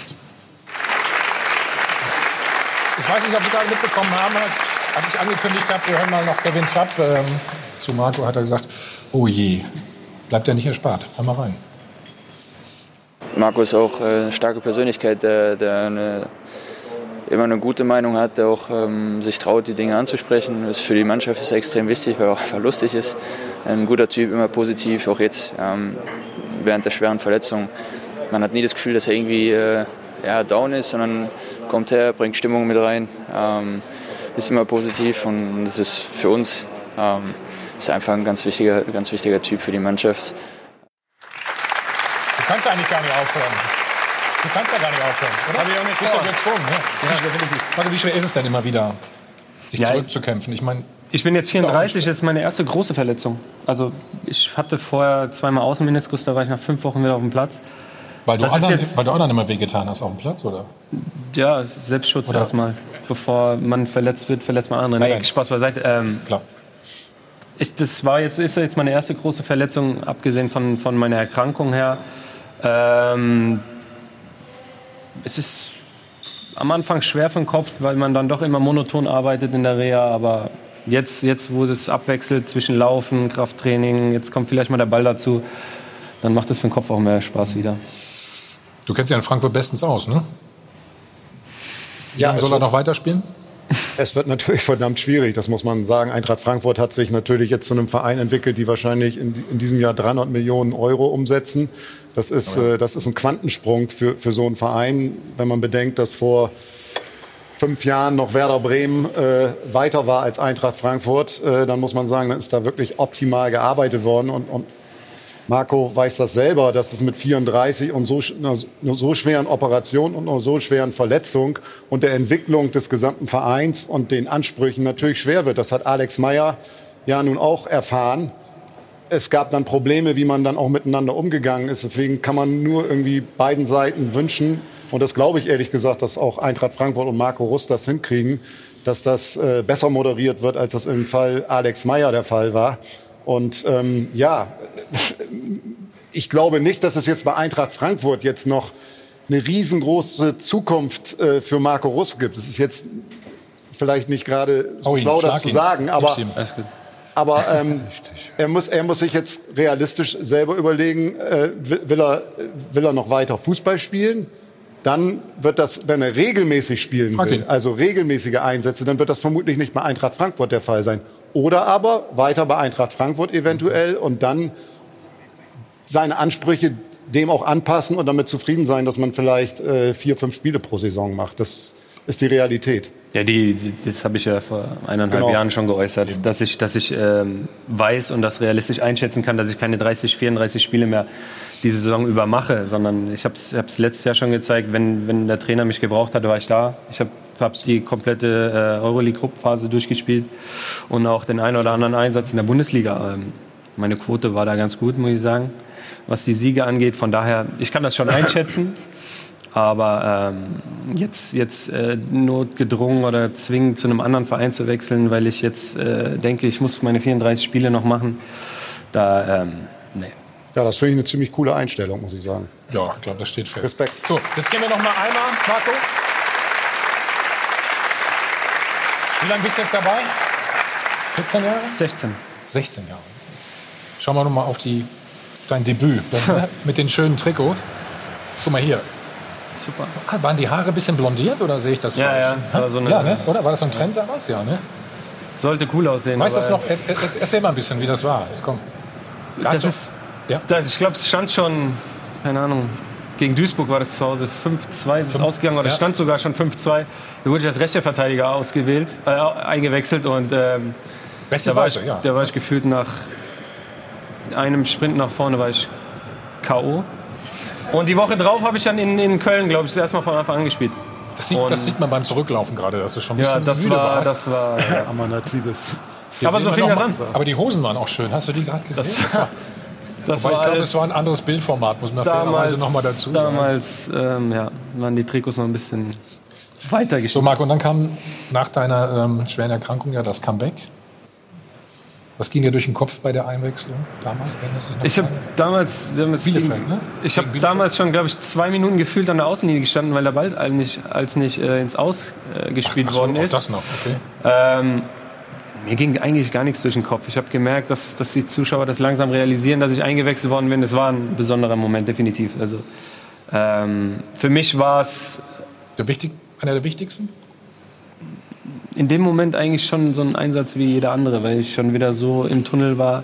Ich weiß nicht, ob Sie gerade mitbekommen haben, als ich angekündigt habe, wir hören mal noch Kevin Trapp. Zu Marco hat er gesagt, oh je, bleibt ja nicht erspart. Hör mal rein. Marco ist auch eine starke Persönlichkeit, der immer eine gute Meinung hat, der auch sich traut, die Dinge anzusprechen. Das ist für die Mannschaft ist extrem wichtig, weil er auch einfach lustig ist. Ein guter Typ, immer positiv, auch jetzt während der schweren Verletzung. Man hat nie das Gefühl, dass er irgendwie down ist, sondern kommt her, bringt Stimmung mit rein, ist immer positiv und das ist für uns ist einfach ein ganz wichtiger Typ für die Mannschaft. Du kannst eigentlich gar nicht aufhören. Du kannst ja gar nicht aufhören, oder? Hab ich auch nicht bist vor. doch gezwungen. Ja. Wie schwer ist es denn immer wieder, sich zurückzukämpfen? Ich bin jetzt 34, das ist meine erste große Verletzung. Also ich hatte vorher zweimal Außenmeniskus, da war ich nach 5 Wochen wieder auf dem Platz. Weil du anderen immer wehgetan hast auf dem Platz, oder? Ja, Selbstschutz erstmal. Bevor man verletzt wird, verletzt man andere. Nein, Spaß beiseite. Klar. Ist jetzt meine erste große Verletzung, abgesehen von meiner Erkrankung her. Es ist am Anfang schwer für den Kopf, weil man dann doch immer monoton arbeitet in der Reha. Aber jetzt wo es abwechselt zwischen Laufen, Krafttraining, jetzt kommt vielleicht mal der Ball dazu, dann macht es für den Kopf auch mehr Spaß wieder. Du kennst ja in Frankfurt bestens aus, ne? Ja, soll er noch weiterspielen? Es wird natürlich verdammt schwierig, das muss man sagen. Eintracht Frankfurt hat sich natürlich jetzt zu einem Verein entwickelt, die wahrscheinlich in diesem Jahr 300 Millionen Euro umsetzen. Das ist ein Quantensprung für so einen Verein, wenn man bedenkt, dass vor 5 Jahren noch Werder Bremen weiter war als Eintracht Frankfurt. Dann muss man sagen, dann ist da wirklich optimal gearbeitet worden. Und Marco weiß das selber, dass es mit 34 und so schweren Operationen und einer so schweren Verletzung und der Entwicklung des gesamten Vereins und den Ansprüchen natürlich schwer wird. Das hat Alex Meyer ja nun auch erfahren. Es gab dann Probleme, wie man dann auch miteinander umgegangen ist. Deswegen kann man nur irgendwie beiden Seiten wünschen, und das glaube ich ehrlich gesagt, dass auch Eintracht Frankfurt und Marco Rust das hinkriegen, dass das besser moderiert wird, als das im Fall Alex Meyer der Fall war. Und ich glaube nicht, dass es jetzt bei Eintracht Frankfurt jetzt noch eine riesengroße Zukunft für Marco Rust gibt. Es ist jetzt vielleicht nicht gerade so schlau, das zu sagen, aber er muss sich jetzt realistisch selber überlegen, will er noch weiter Fußball spielen? Dann wird das, wenn er regelmäßig spielen will, also regelmäßige Einsätze, dann wird das vermutlich nicht bei Eintracht Frankfurt der Fall sein. Oder aber weiter bei Eintracht Frankfurt eventuell und dann seine Ansprüche dem auch anpassen und damit zufrieden sein, dass man vielleicht 4, 5 Spiele pro Saison macht. Das ist die Realität. Ja, das habe ich ja vor 1,5 Jahren schon geäußert, dass ich weiß und das realistisch einschätzen kann, dass ich keine 30, 34 Spiele mehr diese Saison über mache, sondern ich habe es letztes Jahr schon gezeigt, wenn der Trainer mich gebraucht hat, war ich da. Ich habe die komplette Euroleague-Gruppenphase durchgespielt und auch den einen oder anderen Einsatz in der Bundesliga. Meine Quote war da ganz gut, muss ich sagen, was die Siege angeht. Von daher, ich kann das schon einschätzen. Aber jetzt notgedrungen oder zwingend zu einem anderen Verein zu wechseln, weil ich jetzt denke, ich muss meine 34 Spiele noch machen, nee. Ja, das finde ich eine ziemlich coole Einstellung, muss ich sagen. Ja, ich glaube, das steht fest. Respekt. So, jetzt gehen wir noch mal einmal, Marco. Wie lange bist du jetzt dabei? 14 Jahre? 16. 16 Jahre. Schauen wir noch mal auf dein Debüt mit den schönen Trikots. Guck mal hier. Super. Waren die Haare ein bisschen blondiert oder sehe ich das falsch? Ja, das war so eine, ja, ne? Oder war das so ein Trend damals? Ja, ne? Sollte cool aussehen. Weißt du das noch? Erzähl mal ein bisschen, wie das war. Komm. Ich glaube, es stand schon, keine Ahnung, gegen Duisburg war das zu Hause 5-2 ist es ausgegangen, oder stand sogar schon 5-2. Da wurde ich als rechter Verteidiger eingewechselt und da war ich gefühlt nach einem Sprint nach vorne war ich K.O. Und die Woche drauf habe ich dann in Köln, glaube ich, das erste Mal von Anfang an gespielt. Das sieht man beim Zurücklaufen gerade, dass du schon ein bisschen müde warst. Das war aber so fing das an. Aber die Hosen waren auch schön. Hast du die gerade gesehen? Ich glaube, es war ein anderes Bildformat, muss man fairerweise noch mal dazu sagen. Damals waren die Trikots noch ein bisschen weiter geschnitten. So, Marco, und dann kam nach deiner schweren Erkrankung ja das Comeback. Was ging dir durch den Kopf bei der Einwechslung damals? Ich habe damals schon, glaube ich, 2 Minuten gefühlt an der Außenlinie gestanden, weil der Ball als nicht ins Aus gespielt worden ist. Das noch, okay. Mir ging eigentlich gar nichts durch den Kopf. Ich habe gemerkt, dass die Zuschauer das langsam realisieren, dass ich eingewechselt worden bin. Das war ein besonderer Moment, definitiv. Also, für mich war es einer der wichtigsten? In dem Moment eigentlich schon so ein Einsatz wie jeder andere, weil ich schon wieder so im Tunnel war,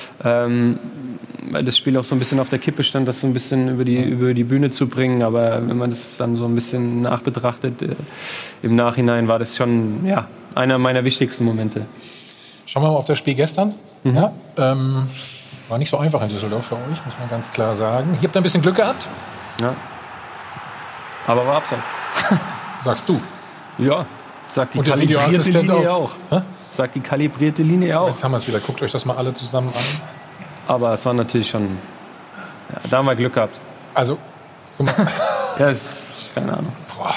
weil das Spiel auch so ein bisschen auf der Kippe stand, das so ein bisschen über die Bühne zu bringen. Aber wenn man das dann so ein bisschen nachbetrachtet, im Nachhinein war das schon einer meiner wichtigsten Momente. Schauen wir mal auf das Spiel gestern. Ja, war nicht so einfach in Düsseldorf für euch, muss man ganz klar sagen. Ihr habt ein bisschen Glück gehabt. Ja. Aber war abseits. Sagst du? Ja. Sagt die kalibrierte Linie auch. Sagt die kalibrierte Linie auch. Jetzt haben wir es wieder. Guckt euch das mal alle zusammen an. Aber es war natürlich schon... Ja, da haben wir Glück gehabt. Also, guck mal. Ja, ist... Keine Ahnung.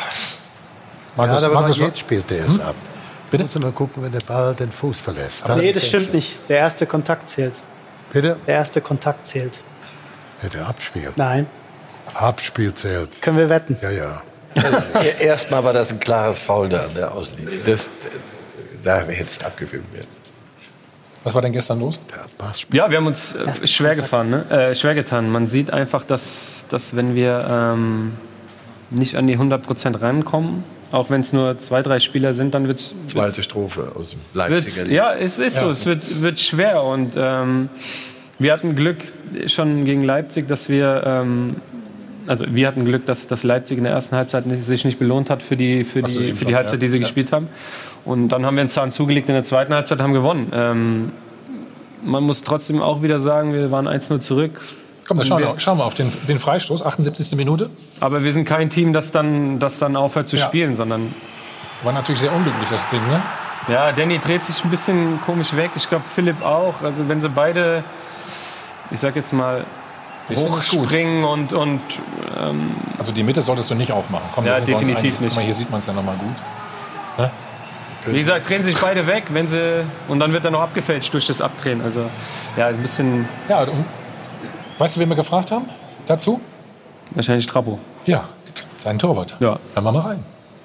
Markus, jetzt spielt der es ab. Bitte? Muss mal gucken, wenn der Ball den Fuß verlässt. Nee, das stimmt nicht. Der erste Kontakt zählt. Bitte? Der erste Kontakt zählt. Ja, der Abspiel. Nein. Abspiel zählt. Können wir wetten? Ja. Erstmal war das ein klares Foul da an der Außenlinie. Da hätte es abgefilmt werden. Was war denn gestern los? Ja, wir haben uns schwer getan. Man sieht einfach, dass wenn wir nicht an die 100% rankommen, auch wenn es nur 2, 3 Spieler sind, dann wird es... Zweite Strophe aus dem Leipziger. Ja, es ist so. Es wird schwer. Und wir hatten Glück schon gegen Leipzig, dass wir... wir hatten Glück, dass Leipzig in der ersten Halbzeit sich nicht belohnt hat für die Halbzeit, die sie gespielt haben. Und dann haben wir einen Zahn zugelegt in der zweiten Halbzeit, haben gewonnen. Man muss trotzdem auch wieder sagen, wir waren 1-0 zurück. Komm, dann schauen wir auf den Freistoß, 78. Minute. Aber wir sind kein Team, das dann aufhört zu spielen, sondern... War natürlich sehr unglücklich, das Ding, ne? Ja, Danny dreht sich ein bisschen komisch weg. Ich glaube, Philipp auch. Also wenn sie beide, ich sag jetzt mal... hochspringen und also die Mitte solltest du nicht aufmachen. Komm, ja, definitiv nicht. Guck mal, hier sieht man es ja noch mal gut. Ne? Wie gesagt, drehen sich beide weg, und dann wird er noch abgefälscht durch das Abdrehen. Also ja, ein bisschen. Ja, und weißt du, wen wir gefragt haben dazu? Wahrscheinlich Trappo. Ja, dein Torwart. Ja, dann machen wir rein.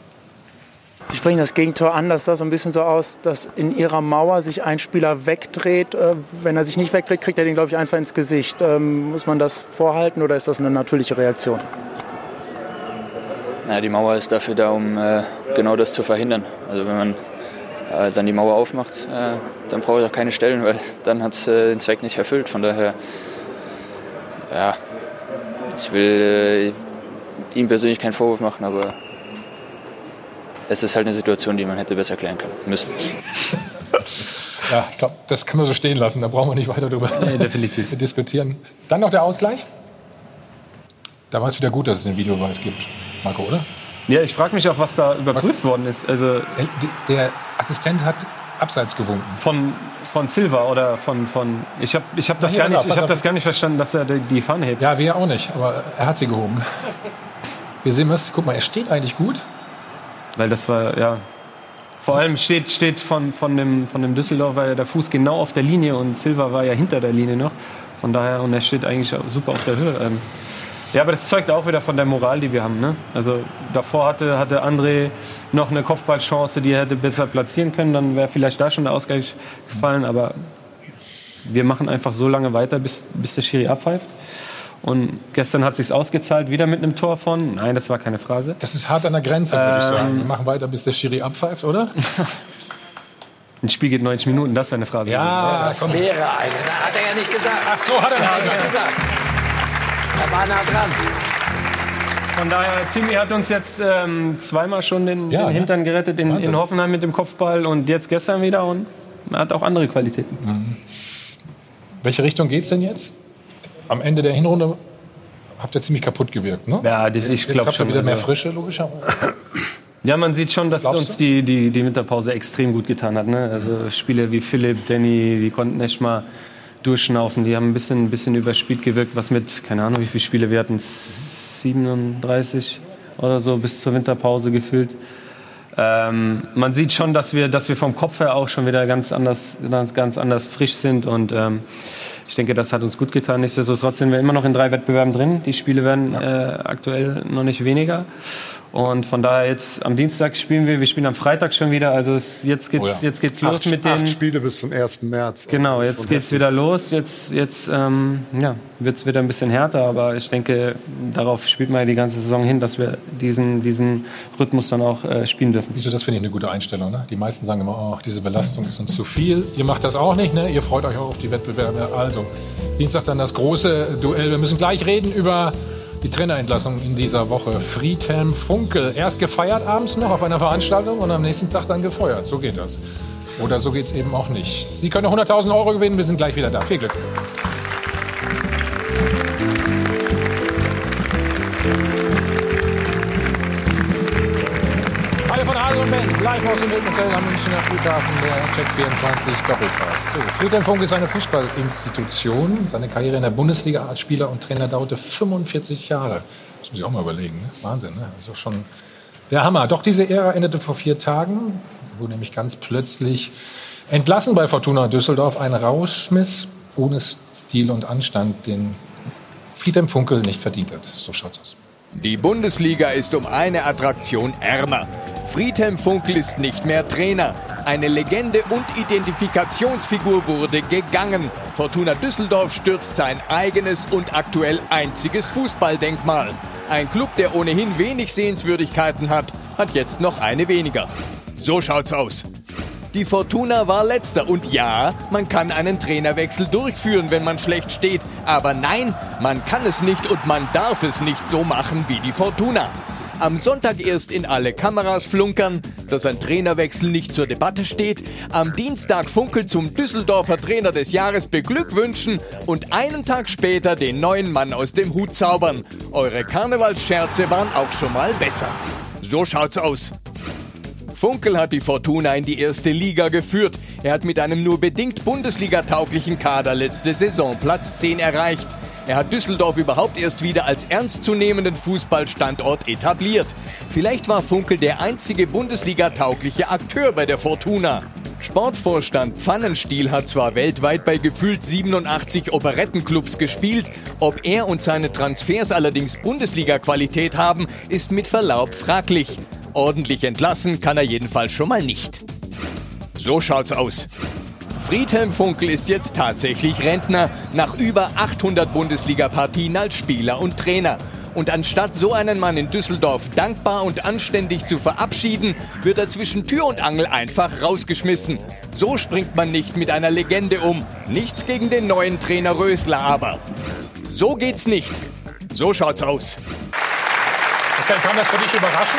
Sie sprechen das Gegentor an, das sah so ein bisschen so aus, dass in ihrer Mauer sich ein Spieler wegdreht. Wenn er sich nicht wegdreht, kriegt er den, glaube ich, einfach ins Gesicht. Muss man das vorhalten oder ist das eine natürliche Reaktion? Ja, die Mauer ist dafür da, um genau das zu verhindern. Also wenn man dann die Mauer aufmacht, dann brauche ich auch keine Stellen, weil dann hat es den Zweck nicht erfüllt. Von daher, ja, ich will ihm persönlich keinen Vorwurf machen, aber es ist halt eine Situation, die man hätte besser klären können müssen. Ja, ich glaube, das können wir so stehen lassen. Da brauchen wir nicht weiter drüber diskutieren. Dann noch der Ausgleich. Da war es wieder gut, dass es den Videobeweis gibt, Marco, oder? Ja, ich frage mich auch, was da überprüft worden ist. Also der Assistent hat abseits gewunken. Von Silva oder von ich hab das gar nicht verstanden, dass er die Fahne hebt. Ja, wir auch nicht, aber er hat sie gehoben. Wir sehen was. Guck mal, er steht eigentlich gut. Weil das war, ja. Vor allem steht von dem Düsseldorfer der Fuß genau auf der Linie und Silva war ja hinter der Linie noch. Von daher, und er steht eigentlich super auf der Höhe. Ja, aber das zeugt auch wieder von der Moral, die wir haben. Ne? Also davor hatte André noch eine Kopfballchance, die er hätte besser platzieren können. Dann wäre vielleicht da schon der Ausgleich gefallen. Aber wir machen einfach so lange weiter, bis der Schiri abpfeift. Und gestern hat es sich ausgezahlt, wieder mit einem Tor von... Nein, das war keine Phrase. Das ist hart an der Grenze, würde ich sagen. Wir machen weiter, bis der Schiri abpfeift, oder? Ein Spiel geht 90 Minuten, das wäre eine Phrase. Ja, das wäre eine. Hat er ja nicht gesagt. Ach so, hat er nicht gesagt. Er war nah dran. von daher, Timmy hat uns jetzt zweimal schon den Hintern gerettet, in Hoffenheim mit dem Kopfball und jetzt gestern wieder und er hat auch andere Qualitäten. Mhm. Welche Richtung geht's denn jetzt? Am Ende der Hinrunde habt ihr ziemlich kaputt gewirkt, ne? Ja, ich glaube schon. Wieder mehr Frische, logischerweise. Ja, man sieht schon, dass uns die Winterpause extrem gut getan hat. Ne? Also Spieler wie Philipp, Danny, die konnten echt mal durchschnaufen. Die haben ein bisschen überspielt gewirkt, was mit, keine Ahnung, wie viele Spiele wir hatten, 37 oder so bis zur Winterpause gefühlt. Man sieht schon, dass wir vom Kopf her auch schon wieder ganz anders frisch sind und ich denke, das hat uns gut getan. Nichtsdestotrotz sind wir immer noch in 3 Wettbewerben drin. Die Spiele werden aktuell noch nicht weniger. Und von daher jetzt am Dienstag spielen wir spielen am Freitag schon wieder. Also jetzt geht's los mit den 8 Spiele bis zum 1. März. Genau, jetzt geht's wieder los. Jetzt wird's wieder ein bisschen härter, aber ich denke, darauf spielt man ja die ganze Saison hin, dass wir diesen Rhythmus dann auch spielen dürfen. Siehst du, das finde ich eine gute Einstellung. Ne? Die meisten sagen immer, oh, diese Belastung ist uns zu viel. Ihr macht das auch nicht, ne? Ihr freut euch auch auf die Wettbewerbe. Also Dienstag dann das große Duell. Wir müssen gleich reden über die Trainerentlassung in dieser Woche. Friedhelm Funkel. Erst gefeiert abends noch auf einer Veranstaltung und am nächsten Tag dann gefeuert. So geht das. Oder so geht es eben auch nicht. Sie können 100.000 Euro gewinnen. Wir sind gleich wieder da. Viel Glück. Alle von Adel und Ben, live aus dem Hotel am Münchner Flughafen, der Check 24 Doppelpass. So, Friedhelm Funkel ist eine Fußballinstitution. Seine Karriere in der Bundesliga als Spieler und Trainer dauerte 45 Jahre. Das muss ich auch mal überlegen. Ne? Wahnsinn, ne? Das ist schon der Hammer. Doch diese Ära endete vor 4 Tagen. Er wurde nämlich ganz plötzlich entlassen bei Fortuna Düsseldorf. Ein Rauschmiss ohne Stil und Anstand, den Friedhelm Funkel nicht verdient hat. So schaut's aus. Die Bundesliga ist um eine Attraktion ärmer. Friedhelm Funkel ist nicht mehr Trainer. Eine Legende und Identifikationsfigur wurde gegangen. Fortuna Düsseldorf stürzt sein eigenes und aktuell einziges Fußballdenkmal. Ein Club, der ohnehin wenig Sehenswürdigkeiten hat jetzt noch eine weniger. So schaut's aus. Die Fortuna war letzter und ja, man kann einen Trainerwechsel durchführen, wenn man schlecht steht. Aber nein, man kann es nicht und man darf es nicht so machen wie die Fortuna. Am Sonntag erst in alle Kameras flunkern, dass ein Trainerwechsel nicht zur Debatte steht. Am Dienstag Funkel zum Düsseldorfer Trainer des Jahres beglückwünschen und einen Tag später den neuen Mann aus dem Hut zaubern. Eure Karnevalsscherze waren auch schon mal besser. So schaut's aus. Funkel hat die Fortuna in die 1. Liga geführt. Er hat mit einem nur bedingt Bundesliga-tauglichen Kader letzte Saison Platz 10 erreicht. Er hat Düsseldorf überhaupt erst wieder als ernstzunehmenden Fußballstandort etabliert. Vielleicht war Funkel der einzige Bundesliga-taugliche Akteur bei der Fortuna. Sportvorstand Pfannenstiel hat zwar weltweit bei gefühlt 87 Operettenclubs gespielt, ob er und seine Transfers allerdings Bundesliga-Qualität haben, ist mit Verlaub fraglich. Ordentlich entlassen kann er jedenfalls schon mal nicht. So schaut's aus. Friedhelm Funkel ist jetzt tatsächlich Rentner, nach über 800 Bundesliga-Partien als Spieler und Trainer. Und anstatt so einen Mann in Düsseldorf dankbar und anständig zu verabschieden, wird er zwischen Tür und Angel einfach rausgeschmissen. So springt man nicht mit einer Legende um. Nichts gegen den neuen Trainer Rösler, aber so geht's nicht. So schaut's aus. Kann das für dich überraschen?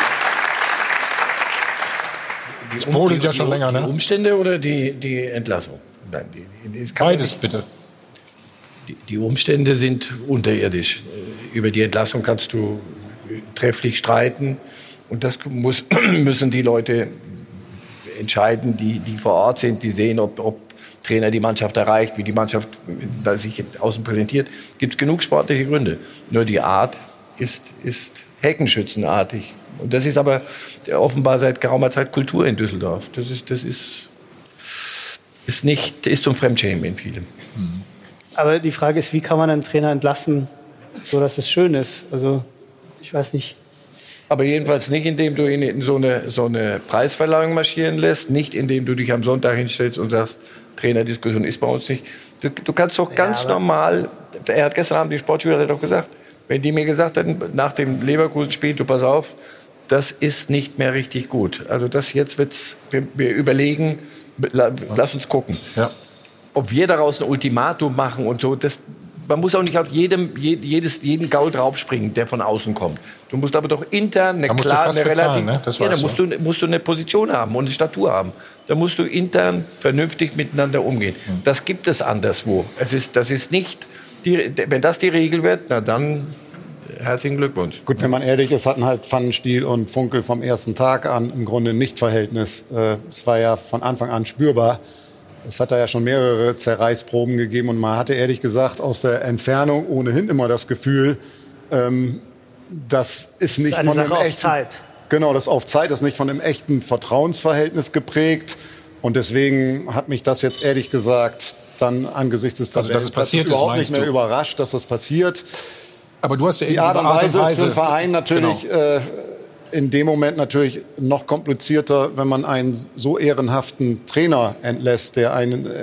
Es brodelt ja schon länger, ne? Die Umstände oder die Entlassung? Nein, beides bitte. Die Umstände sind unterirdisch. Über die Entlassung kannst du trefflich streiten. Und das müssen die Leute entscheiden, die vor Ort sind, die sehen, ob Trainer die Mannschaft erreicht, wie die Mannschaft sich außen präsentiert. Gibt es genug sportliche Gründe. Nur die Art ist heckenschützenartig. Und das ist aber offenbar seit geraumer Zeit Kultur in Düsseldorf. Das ist zum Fremdschämen in vielen. Aber die Frage ist, wie kann man einen Trainer entlassen, so dass es schön ist? Also, ich weiß nicht. Aber jedenfalls nicht, indem du ihn in so eine Preisverleihung marschieren lässt, nicht indem du dich am Sonntag hinstellst und sagst, Trainerdiskussion ist bei uns nicht. Du kannst doch ganz normal, er hat gestern Abend, die Sportschüler hat doch gesagt, wenn die mir gesagt hätten, nach dem Leverkusen-Spiel, du pass auf, das ist nicht mehr richtig gut. Also das jetzt wird's, wir überlegen, lass uns gucken. Ja. Ob wir daraus ein Ultimatum machen und so, man muss auch nicht auf jeden Gaul draufspringen, der von außen kommt. Du musst aber doch intern eine klare, da musst du eine Position haben und eine Statur haben. Da musst du intern vernünftig miteinander umgehen. Das gibt es anderswo. Das ist nicht, wenn das die Regel wird, na dann herzlichen Glückwunsch. Gut, wenn man ehrlich ist, hatten halt Pfannenstiel und Funkel vom ersten Tag an im Grunde ein Nicht-Verhältnis. Es war ja von Anfang an spürbar. Es hat da ja schon mehrere Zerreißproben gegeben und man hatte ehrlich gesagt aus der Entfernung ohnehin immer das Gefühl, das ist nicht von einem echten Zeit. Genau, das auf Zeit ist nicht von einem echten Vertrauensverhältnis geprägt und deswegen hat mich das jetzt ehrlich gesagt dann angesichts des Tabellenplatzes überhaupt nicht mehr überrascht, dass das passiert. Aber du hast ja die Art und Weise ist für den Verein natürlich in dem Moment natürlich noch komplizierter, wenn man einen so ehrenhaften Trainer entlässt, der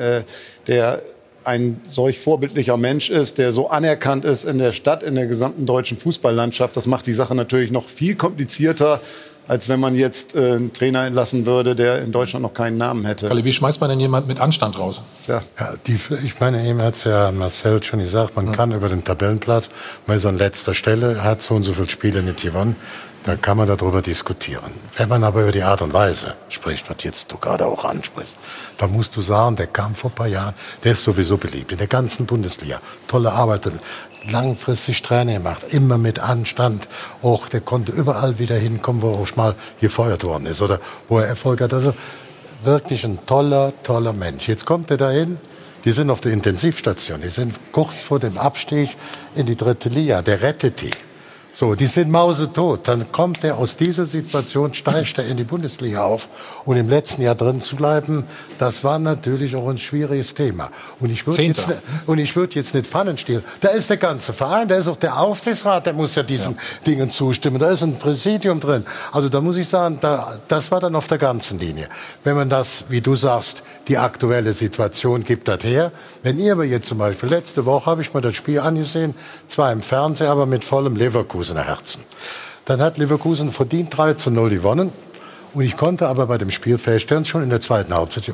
ein solch vorbildlicher Mensch ist, der so anerkannt ist in der Stadt, in der gesamten deutschen Fußballlandschaft. Das macht die Sache natürlich noch viel komplizierter, als wenn man jetzt einen Trainer entlassen würde, der in Deutschland noch keinen Namen hätte. Wie schmeißt man denn jemand mit Anstand raus? Ja, ich meine, eben hat es ja Marcel schon gesagt, man kann über den Tabellenplatz, man ist an letzter Stelle, hat so und so viele Spiele nicht gewonnen, da kann man darüber diskutieren. Wenn man aber über die Art und Weise spricht, was jetzt du gerade auch ansprichst, dann musst du sagen, der kam vor ein paar Jahren, der ist sowieso beliebt in der ganzen Bundesliga. Tolle Arbeit, langfristig Trainer gemacht, immer mit Anstand. Auch der konnte überall wieder hinkommen, wo er auch mal gefeuert worden ist oder wo er Erfolg hat. Also wirklich ein toller Mensch. Jetzt kommt er dahin. Die sind auf der Intensivstation. Die sind kurz vor dem Abstieg in die 3. Liga. Der rettet die. So, die sind mausetot. Dann kommt er aus dieser Situation, steigt er in die Bundesliga auf. Und im letzten Jahr drin zu bleiben, das war natürlich auch ein schwieriges Thema. Und ich würde jetzt nicht Pfannenstiel. Da ist der ganze Verein, da ist auch der Aufsichtsrat, der muss ja diesen Dingen zustimmen. Da ist ein Präsidium drin. Also da muss ich sagen, das war dann auf der ganzen Linie. Wenn man das, wie du sagst, die aktuelle Situation gibt das her. Wenn ihr aber jetzt zum Beispiel, letzte Woche habe ich mir das Spiel angesehen, zwar im Fernsehen, aber mit vollem Leverkusener Herzen. Dann hat Leverkusen verdient 3:0 gewonnen. Und ich konnte aber bei dem Spiel feststellen, schon in der zweiten Halbzeit,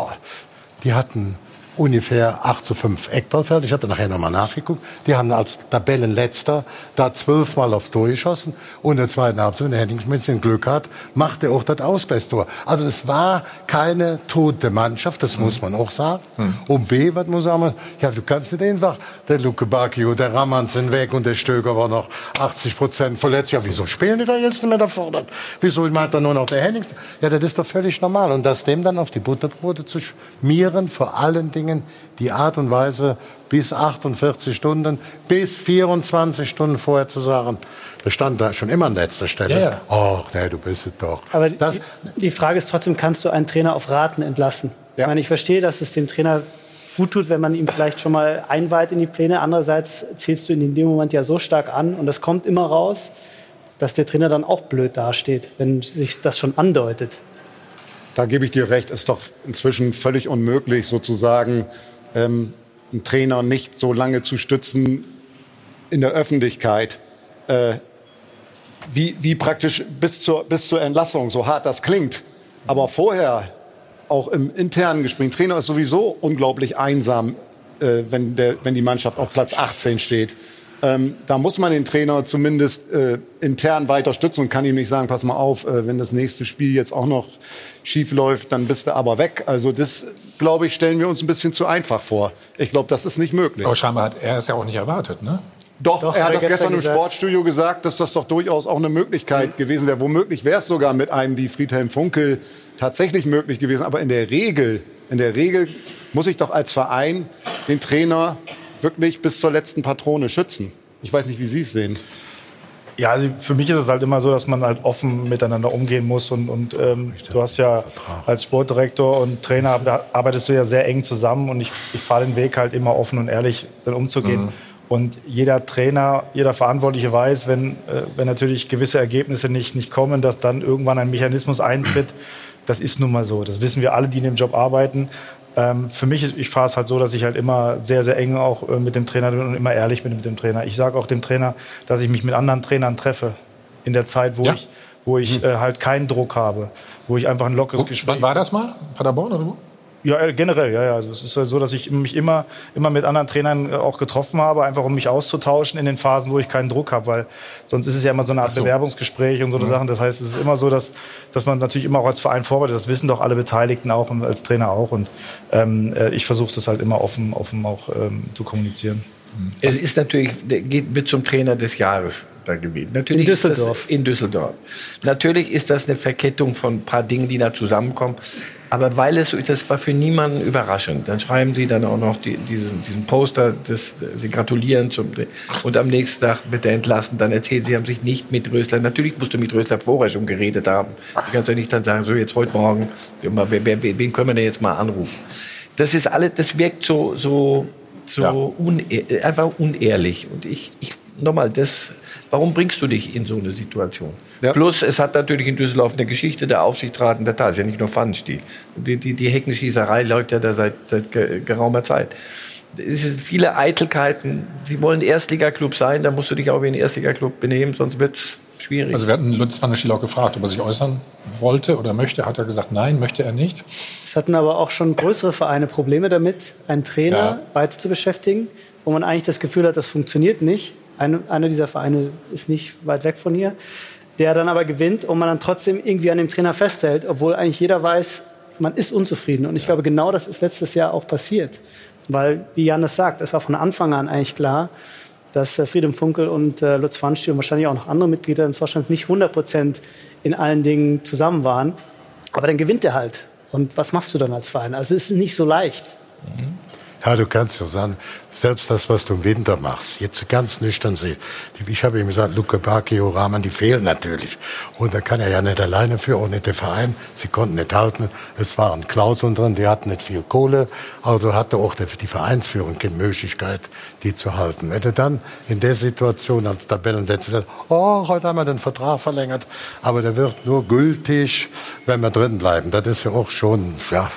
die hatten ungefähr 8:5 Eckballfeld. Ich habe da nachher nochmal nachgeguckt. Die haben als Tabellenletzter da 12-mal aufs Tor geschossen. Und in der zweiten Halbzeit, wenn der Henning Schmitz den Glück hat, macht er auch das Ausgleichstor. Also es war keine tote Mannschaft, das muss man auch sagen. Und B, was muss man sagen? Ja, du kannst nicht einfach, der Luke Bacchio, der Raman sind weg und der Stöger war noch 80% verletzt. Ja, wieso spielen die da jetzt nicht mehr da vorne? Wieso meint da nur noch der Henning? Ja, das ist doch völlig normal. Und das dem dann auf die Butterbrote zu schmieren, vor allen Dingen die Art und Weise, bis 48 Stunden, bis 24 Stunden vorher zu sagen, das stand da schon immer an letzter Stelle. Ach, nee, du bist es doch. Aber die Frage ist trotzdem, kannst du einen Trainer auf Raten entlassen? Ich meine, ich verstehe, dass es dem Trainer gut tut, wenn man ihn vielleicht schon mal einweiht in die Pläne. Andererseits zählst du ihn in dem Moment ja so stark an und das kommt immer raus, dass der Trainer dann auch blöd dasteht, wenn sich das schon andeutet. Da gebe ich dir recht, ist doch inzwischen völlig unmöglich, sozusagen einen Trainer nicht so lange zu stützen in der Öffentlichkeit, wie praktisch bis zur Entlassung, so hart das klingt. Aber vorher, auch im internen Gespräch, ein Trainer ist sowieso unglaublich einsam, wenn die Mannschaft auf Platz 18 steht. Da muss man den Trainer zumindest intern weiter stützen und kann ihm nicht sagen, pass mal auf, wenn das nächste Spiel jetzt auch noch schief läuft, dann bist du aber weg. Also das, glaube ich, stellen wir uns ein bisschen zu einfach vor. Ich glaube, das ist nicht möglich. Aber scheinbar hat er es ja auch nicht erwartet, ne? Doch, er hat das gestern im Sportstudio gesagt, dass das doch durchaus auch eine Möglichkeit gewesen wäre. Womöglich wäre es sogar mit einem wie Friedhelm Funkel tatsächlich möglich gewesen. Aber in der Regel muss ich doch als Verein den Trainer wirklich bis zur letzten Patrone schützen. Ich weiß nicht, wie Sie es sehen. Ja, also für mich ist es halt immer so, dass man halt offen miteinander umgehen muss. Und du hast ja als Sportdirektor und Trainer, da arbeitest du ja sehr eng zusammen. Und ich fahre den Weg halt immer offen und ehrlich dann umzugehen. Und jeder Trainer, jeder Verantwortliche weiß, wenn natürlich gewisse Ergebnisse nicht kommen, dass dann irgendwann ein Mechanismus eintritt. Das ist nun mal so. Das wissen wir alle, die in dem Job arbeiten. Für mich, ich fahre es halt so, dass ich halt immer sehr, sehr eng auch mit dem Trainer bin und immer ehrlich bin mit dem Trainer. Ich sage auch dem Trainer, dass ich mich mit anderen Trainern treffe in der Zeit, wo ich halt keinen Druck habe, wo ich einfach ein lockeres Gespräch... Wann war das mal? Paderborn oder wo? Ja, generell, ja. Also es ist so, dass ich mich immer mit anderen Trainern auch getroffen habe, einfach um mich auszutauschen in den Phasen, wo ich keinen Druck habe, weil sonst ist es ja immer so eine Art Bewerbungsgespräch und so eine Sachen. Das heißt, es ist immer so, dass man natürlich immer auch als Verein vorbereitet. Das wissen doch alle Beteiligten auch und als Trainer auch. Und ich versuche das halt immer offen auch zu kommunizieren. Es ist natürlich, wird zum Trainer des Jahres da gewählt. Natürlich in Düsseldorf. In Düsseldorf. Natürlich ist das eine Verkettung von ein paar Dingen, die da zusammenkommen. Aber weil das war für niemanden überraschend. Dann schreiben sie dann auch noch diesen Poster, sie gratulieren und am nächsten Tag wird er entlassen. Dann erzählen sie haben sich nicht mit Rösler. Natürlich musst du mit Rösler vorher schon geredet haben. Du kannst ja nicht dann sagen, so jetzt heute Morgen, wen können wir denn jetzt mal anrufen? Das ist alles, das wirkt so einfach unehrlich. Und nochmal, warum bringst du dich in so eine Situation? Ja. Plus, es hat natürlich in Düsseldorf eine Geschichte, der Aufsichtsrat, und da ist ja nicht nur Pfannenstiel. Die Heckenschießerei läuft ja da seit geraumer Zeit. Es sind viele Eitelkeiten. Sie wollen Erstligaklub sein, da musst du dich auch wie ein Erstligaklub benehmen, sonst wird's schwierig. Also wir hatten Lutz van der Schiel auch gefragt, ob er sich äußern wollte oder möchte. Hat er gesagt, nein, möchte er nicht. Es hatten aber auch schon größere Vereine Probleme damit, einen Trainer weiter zu beschäftigen, wo man eigentlich das Gefühl hat, das funktioniert nicht. Einer dieser Vereine ist nicht weit weg von hier, der dann aber gewinnt und man dann trotzdem irgendwie an dem Trainer festhält, obwohl eigentlich jeder weiß, man ist unzufrieden. Und ich glaube, genau das ist letztes Jahr auch passiert. Weil, wie Jan das sagt, es war von Anfang an eigentlich klar, dass Friedhelm Funkel und Lutz Pfannenstiel und wahrscheinlich auch noch andere Mitglieder im Vorstand nicht 100% in allen Dingen zusammen waren. Aber dann gewinnt er halt. Und was machst du dann als Verein? Also es ist nicht so leicht. Ja, du kannst ja sagen, selbst das, was du im Winter machst, jetzt ganz nüchtern sehen. Ich habe ihm gesagt, Luke Bacchio, Rahman, die fehlen natürlich. Und da kann er ja nicht alleine für, auch nicht der Verein. Sie konnten nicht halten. Es waren Klauseln drin, die hatten nicht viel Kohle. Also hatte auch die Vereinsführung keine Möglichkeit, die zu halten. Wenn du dann in der Situation als Tabellenletzter sagst, heute haben wir den Vertrag verlängert, aber der wird nur gültig, wenn wir drin bleiben. Das ist ja auch schon,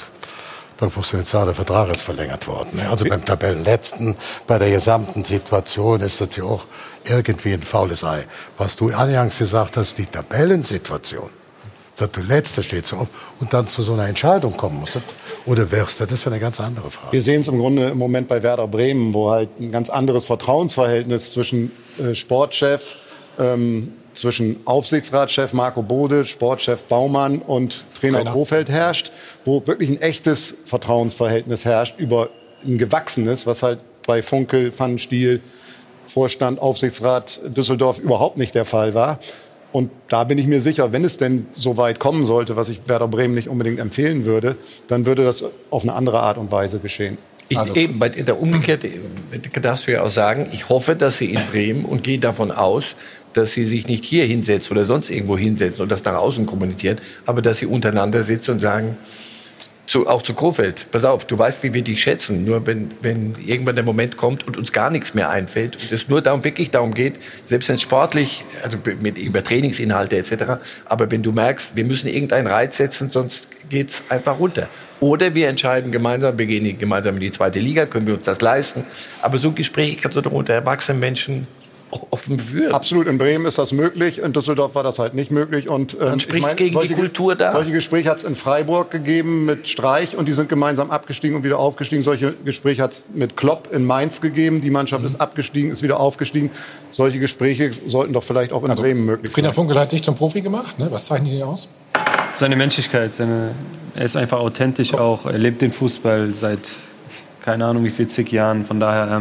da musst du jetzt sagen, der Vertrag ist verlängert worden. Also beim Tabellenletzten, bei der gesamten Situation ist das ja auch irgendwie ein faules Ei. Was du anfangs gesagt hast, die Tabellensituation, dass du Letzter stehst und dann zu so einer Entscheidung kommen musst oder wirst, das ist ja eine ganz andere Frage. Wir sehen es im Grunde im Moment bei Werder Bremen, wo halt ein ganz anderes Vertrauensverhältnis zwischen Sportchef, zwischen Aufsichtsratschef Marco Bode, Sportchef Baumann und Trainer Kofeld herrscht, wo wirklich ein echtes Vertrauensverhältnis herrscht über ein gewachsenes, was halt bei Funkel, Pfannenstiel, Vorstand, Aufsichtsrat Düsseldorf überhaupt nicht der Fall war. Und da bin ich mir sicher, wenn es denn so weit kommen sollte, was ich Werder Bremen nicht unbedingt empfehlen würde, dann würde das auf eine andere Art und Weise geschehen. Eben, bei der Umgekehrte darfst du ja auch sagen, ich hoffe, dass sie in Bremen und gehe davon aus, dass sie sich nicht hier hinsetzt oder sonst irgendwo hinsetzt und das nach außen kommuniziert, aber dass sie untereinander sitzen und sagen, auch zu Kofeld, pass auf, du weißt, wie wir dich schätzen, nur wenn irgendwann der Moment kommt und uns gar nichts mehr einfällt und es nur wirklich darum geht, selbst wenn es sportlich, also über Trainingsinhalte etc., aber wenn du merkst, wir müssen irgendeinen Reiz setzen, sonst geht's einfach runter. Oder wir entscheiden gemeinsam, wir gehen gemeinsam in die 2. Liga, können wir uns das leisten. Aber so Gespräche kannst du doch unter erwachsenen Menschen offen führen. Absolut, in Bremen ist das möglich, in Düsseldorf war das halt nicht möglich. Und, dann spricht es gegen die Kultur da. Solche Gespräche hat es in Freiburg gegeben mit Streich und die sind gemeinsam abgestiegen und wieder aufgestiegen. Solche Gespräche hat es mit Klopp in Mainz gegeben, die Mannschaft ist abgestiegen, ist wieder aufgestiegen. Solche Gespräche sollten doch vielleicht auch in Bremen möglich sein. Friedhelm Funkel hat dich zum Profi gemacht, ne? Was zeichnet ihn aus? Seine Menschlichkeit, er ist einfach authentisch auch, er lebt den Fußball seit keine Ahnung wie viel zig Jahren, von daher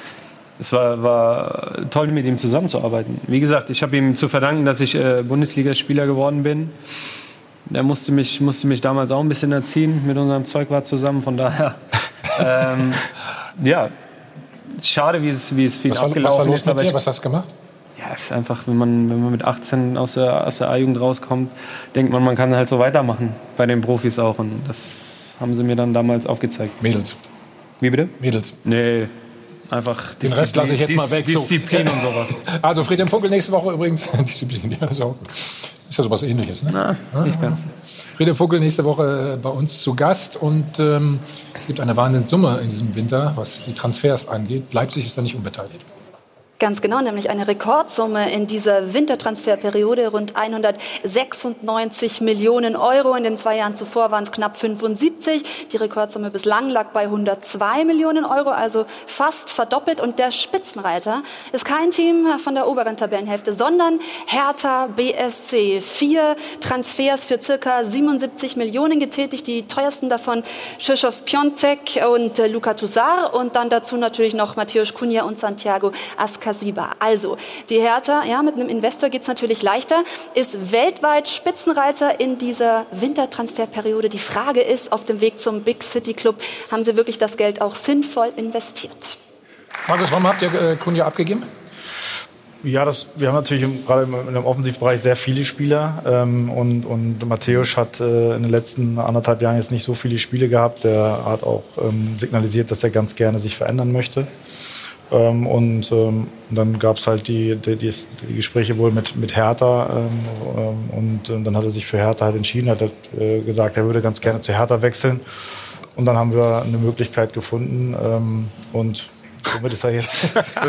es war toll, mit ihm zusammenzuarbeiten. Wie gesagt, ich habe ihm zu verdanken, dass ich Bundesligaspieler geworden bin. Er musste mich damals auch ein bisschen erziehen, mit unserem Zeugwart zusammen, von daher schade, wie es für ihn abgelaufen ist. Was war los mit dir? Was hast du gemacht? Ja, es ist einfach, wenn man mit 18 aus der A-Jugend rauskommt, denkt man kann halt so weitermachen, bei den Profis auch. Und das haben sie mir dann damals aufgezeigt. Mädels. Wie bitte? Mädels. Nee, einfach den Rest lasse ich jetzt mal weg. Disziplin und sowas. Also Friedhelm Funkel nächste Woche übrigens. Disziplin, ja, ist ja sowas Ähnliches. Ne? Na, nicht ganz. Friedhelm Funkel nächste Woche bei uns zu Gast. Und es gibt eine Wahnsinnssumme in diesem Winter, was die Transfers angeht. Leipzig ist da nicht unbeteiligt. Ganz genau, nämlich eine Rekordsumme in dieser Wintertransferperiode, rund 196 Millionen Euro. In den 2 Jahren zuvor waren es knapp 75. Die Rekordsumme bislang lag bei 102 Millionen Euro, also fast verdoppelt. Und der Spitzenreiter ist kein Team von der oberen Tabellenhälfte, sondern Hertha BSC. 4 Transfers für circa 77 Millionen getätigt, die teuersten davon Krzysztof Piątek und Luka Toussaint und dann dazu natürlich noch Mateusz Cunha und Santiago Ascasiba. Also, die Hertha, ja, mit einem Investor geht es natürlich leichter, ist weltweit Spitzenreiter in dieser Wintertransferperiode. Die Frage ist, auf dem Weg zum Big City Club, haben sie wirklich das Geld auch sinnvoll investiert? Markus, warum habt ihr Cunha abgegeben? Ja, wir haben natürlich gerade im Offensivbereich sehr viele Spieler und Mateusz hat in den letzten 1,5 Jahren jetzt nicht so viele Spiele gehabt. Der hat auch signalisiert, dass er ganz gerne sich verändern möchte. Und dann gab es halt die Gespräche wohl mit Hertha und dann hat er sich für Hertha halt entschieden, hat gesagt, er würde ganz gerne zu Hertha wechseln. Und dann haben wir eine Möglichkeit gefunden und somit ist er jetzt,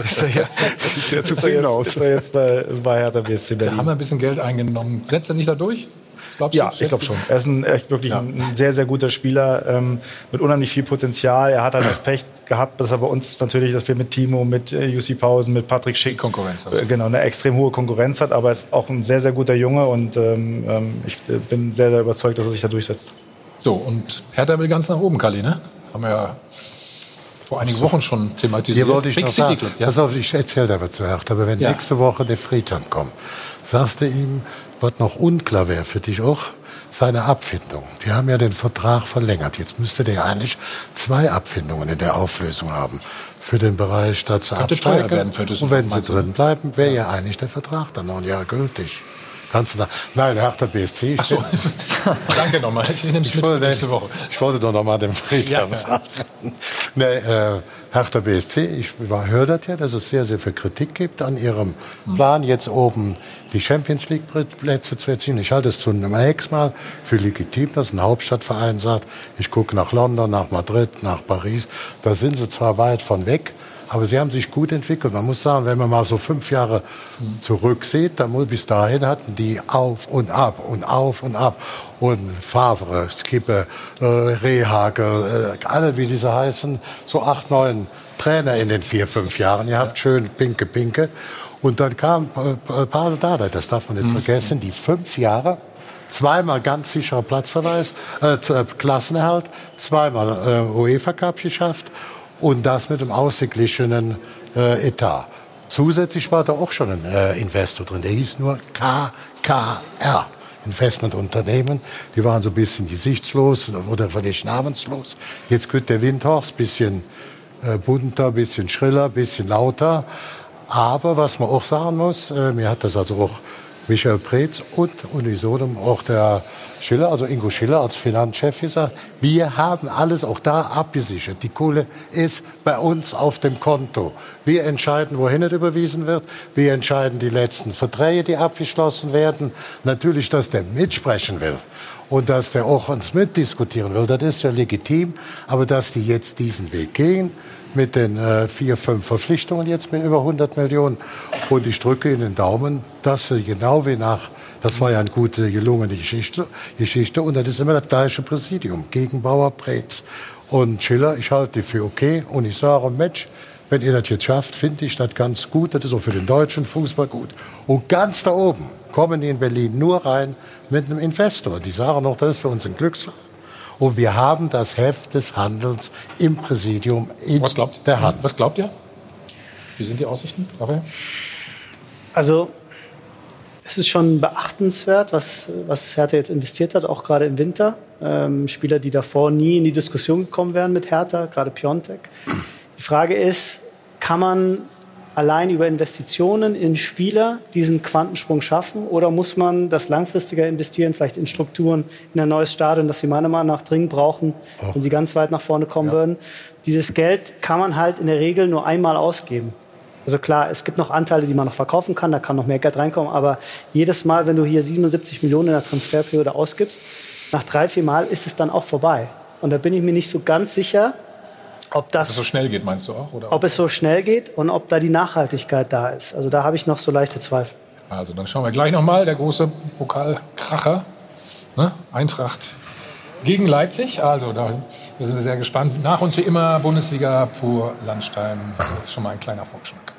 Sieht sehr zufrieden aus. Ist er jetzt bei Hertha BSC Berlin. Da haben wir ein bisschen Geld eingenommen. Setzt er sich da durch? Ja, ich glaube schon. Er ist wirklich ein sehr, sehr guter Spieler mit unheimlich viel Potenzial. Er hat halt das Pech gehabt, dass er bei uns natürlich, dass wir mit Timo, mit Jussi Pausen, mit Patrick Schick Konkurrenz genau, eine extrem hohe Konkurrenz hat. Aber er ist auch ein sehr, sehr guter Junge und ich bin sehr, sehr überzeugt, dass er sich da durchsetzt. So, und Hertha will ganz nach oben, Kalli, ne? Haben wir ja vor einigen Wochen schon thematisiert. Hier wollte ich Big noch City sagen, Club, ja? pass auf, ich erzähle aber zuerst. Aber wenn nächste Woche der Friedhelm kommt, sagst du ihm, was noch unklar wäre für dich auch, seine Abfindung. Die haben ja den Vertrag verlängert. Jetzt müsste der eigentlich 2 Abfindungen in der Auflösung haben. Für den Bereich statt zu absteigen. Teuer werden für und wenn sie drin bleiben, wäre ja eigentlich der Vertrag dann noch ein Jahr gültig. Kannst du da? Nein, Hertha BSC. Ach so. Danke nochmal. Ich nehme es mit für nächste Woche. Ich wollte doch noch mal dem Friedhelm sagen. Nee, Hertha BSC, ich höre das ja, dass es sehr, sehr viel Kritik gibt an ihrem Plan, jetzt oben die Champions-League-Plätze zu erzielen. Ich halte es zunächst mal für legitim, dass ein Hauptstadtverein sagt, ich gucke nach London, nach Madrid, nach Paris. Da sind sie zwar weit von weg, aber sie haben sich gut entwickelt. Man muss sagen, wenn man mal so 5 Jahre zurücksieht, dann bis dahin hatten die auf und ab und auf und ab. Und Favre, Skipper, Rehhagel, alle wie diese heißen, so 8, 9 Trainer in den 4, 5 Jahren. Ihr habt schön Pinke. Und dann kam Pavel Dardai, das darf man nicht vergessen, die 5 Jahre, 2-mal ganz sicherer Platzverweis, Klassenerhalt, 2-mal UEFA Cup geschafft. Und das mit dem ausgeglichenen Etat. Zusätzlich war da auch schon ein Investor drin. Der hieß nur KKR. Investmentunternehmen. Die waren so ein bisschen gesichtslos oder vielleicht namenslos. Jetzt wird der Windhorst bisschen bunter, bisschen schriller, bisschen lauter. Aber was man auch sagen muss, mir hat das also auch Michael Preetz und unisono auch der Schiller, also Ingo Schiller als Finanzchef gesagt, wir haben alles auch da abgesichert. Die Kohle ist bei uns auf dem Konto. Wir entscheiden, wohin es überwiesen wird. Wir entscheiden die letzten Verträge, die abgeschlossen werden. Natürlich, dass der mitsprechen will und dass der auch uns mitdiskutieren will, das ist ja legitim. Aber dass die jetzt diesen Weg gehen, mit den 4, 5 Verpflichtungen jetzt mit über 100 Millionen. Und ich drücke Ihnen den Daumen, dass wir genau wie das war ja eine gute, gelungene Geschichte. Und das ist immer das gleiche Präsidium. Gegenbauer, Preetz und Schiller. Ich halte die für okay. Und ich sage, Mensch, wenn ihr das jetzt schafft, finde ich das ganz gut. Das ist auch für den deutschen Fußball gut. Und ganz da oben kommen die in Berlin nur rein mit einem Investor. Die sagen noch, das ist für uns ein Glücksfall. Und wir haben das Heft des Handelns im Präsidium in der Hand. Was glaubt ihr? Wie sind die Aussichten, Raphael? Also, es ist schon beachtenswert, was Hertha jetzt investiert hat, auch gerade im Winter. Spieler, die davor nie in die Diskussion gekommen wären mit Hertha, gerade Piątek. Die Frage ist, kann man allein über Investitionen in Spieler diesen Quantensprung schaffen? Oder muss man das langfristiger investieren, vielleicht in Strukturen, in ein neues Stadion, das sie meiner Meinung nach dringend brauchen, wenn sie ganz weit nach vorne kommen würden? Dieses Geld kann man halt in der Regel nur einmal ausgeben. Also klar, es gibt noch Anteile, die man noch verkaufen kann, da kann noch mehr Geld reinkommen. Aber jedes Mal, wenn du hier 77 Millionen in der Transferperiode ausgibst, nach 3, 4 Mal ist es dann auch vorbei. Und da bin ich mir nicht so ganz sicher, Ob das so schnell geht, meinst du auch? Oder? Ob es so schnell geht und ob da die Nachhaltigkeit da ist. Also da habe ich noch so leichte Zweifel. Also dann schauen wir gleich nochmal, der große Pokalkracher, ne? Eintracht gegen Leipzig. Also da sind wir sehr gespannt. Nach uns wie immer Bundesliga pur Landstein. Schon mal ein kleiner Vorgeschmack.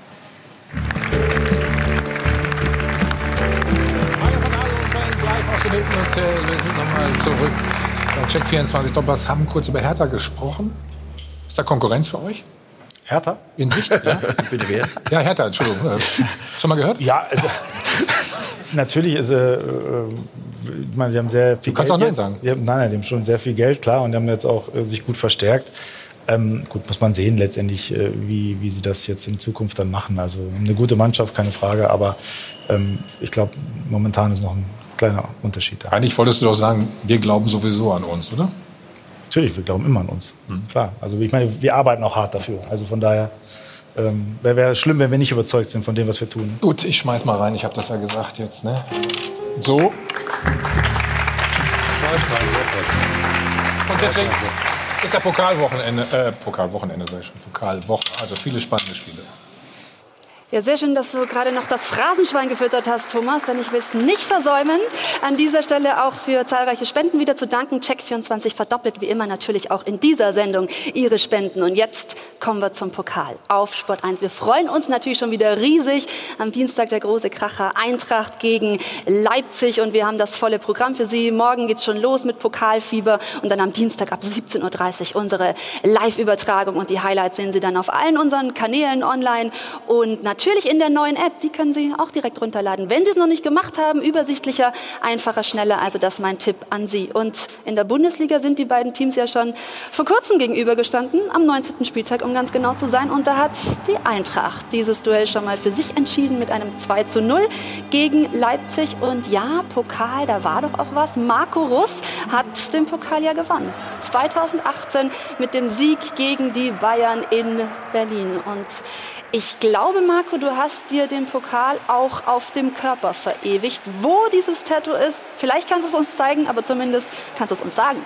Gleich aus dem Hilton Hotel. Wir sind nochmal zurück. Bei Check 24 Doppelpass haben kurz über Hertha gesprochen. Ist da Konkurrenz für euch? Hertha? In Sicht, ja. Bitte wer? Ja, Hertha, Entschuldigung. Schon mal gehört? Ja, also, natürlich ist ich meine, wir haben sehr viel Geld. Du kannst auch Nein sagen. Die haben schon sehr viel Geld, klar, und die haben jetzt auch sich gut verstärkt. Gut, muss man sehen letztendlich, wie sie das jetzt in Zukunft dann machen. Also eine gute Mannschaft, keine Frage, aber ich glaube, momentan ist noch ein kleiner Unterschied da. Eigentlich wolltest du doch sagen, wir glauben sowieso an uns, oder? Natürlich, wir glauben immer an uns. Klar, also ich meine, wir arbeiten auch hart dafür. Also von daher wäre schlimm, wenn wir nicht überzeugt sind von dem, was wir tun. Gut, ich schmeiß mal rein, ich habe das ja gesagt jetzt, ne? So. Und deswegen ist ja Pokalwochenende, sag ich schon, Pokalwoche, also viele spannende Spiele. Ja, sehr schön, dass du gerade noch das Phrasenschwein gefüttert hast, Thomas, denn ich will es nicht versäumen, an dieser Stelle auch für zahlreiche Spenden wieder zu danken. Check24 verdoppelt wie immer natürlich auch in dieser Sendung ihre Spenden. Und jetzt kommen wir zum Pokal auf Sport 1. Wir freuen uns natürlich schon wieder riesig. Am Dienstag der große Kracher Eintracht gegen Leipzig und wir haben das volle Programm für Sie. Morgen geht's schon los mit Pokalfieber und dann am Dienstag ab 17:30 Uhr unsere Live-Übertragung und die Highlights sehen Sie dann auf allen unseren Kanälen online und natürlich in der neuen App, die können Sie auch direkt runterladen. Wenn Sie es noch nicht gemacht haben, übersichtlicher, einfacher, schneller. Also das ist mein Tipp an Sie. Und in der Bundesliga sind die beiden Teams ja schon vor kurzem gegenübergestanden, am 19. Spieltag, um ganz genau zu sein. Und da hat die Eintracht dieses Duell schon mal für sich entschieden mit einem 2:0 gegen Leipzig. Und ja, Pokal, da war doch auch was. Marco Russ hat den Pokal ja gewonnen. 2018 mit dem Sieg gegen die Bayern in Berlin. Und ich glaube, Marco, du hast dir den Pokal auch auf dem Körper verewigt. Wo dieses Tattoo ist, vielleicht kannst du es uns zeigen, aber zumindest kannst du es uns sagen.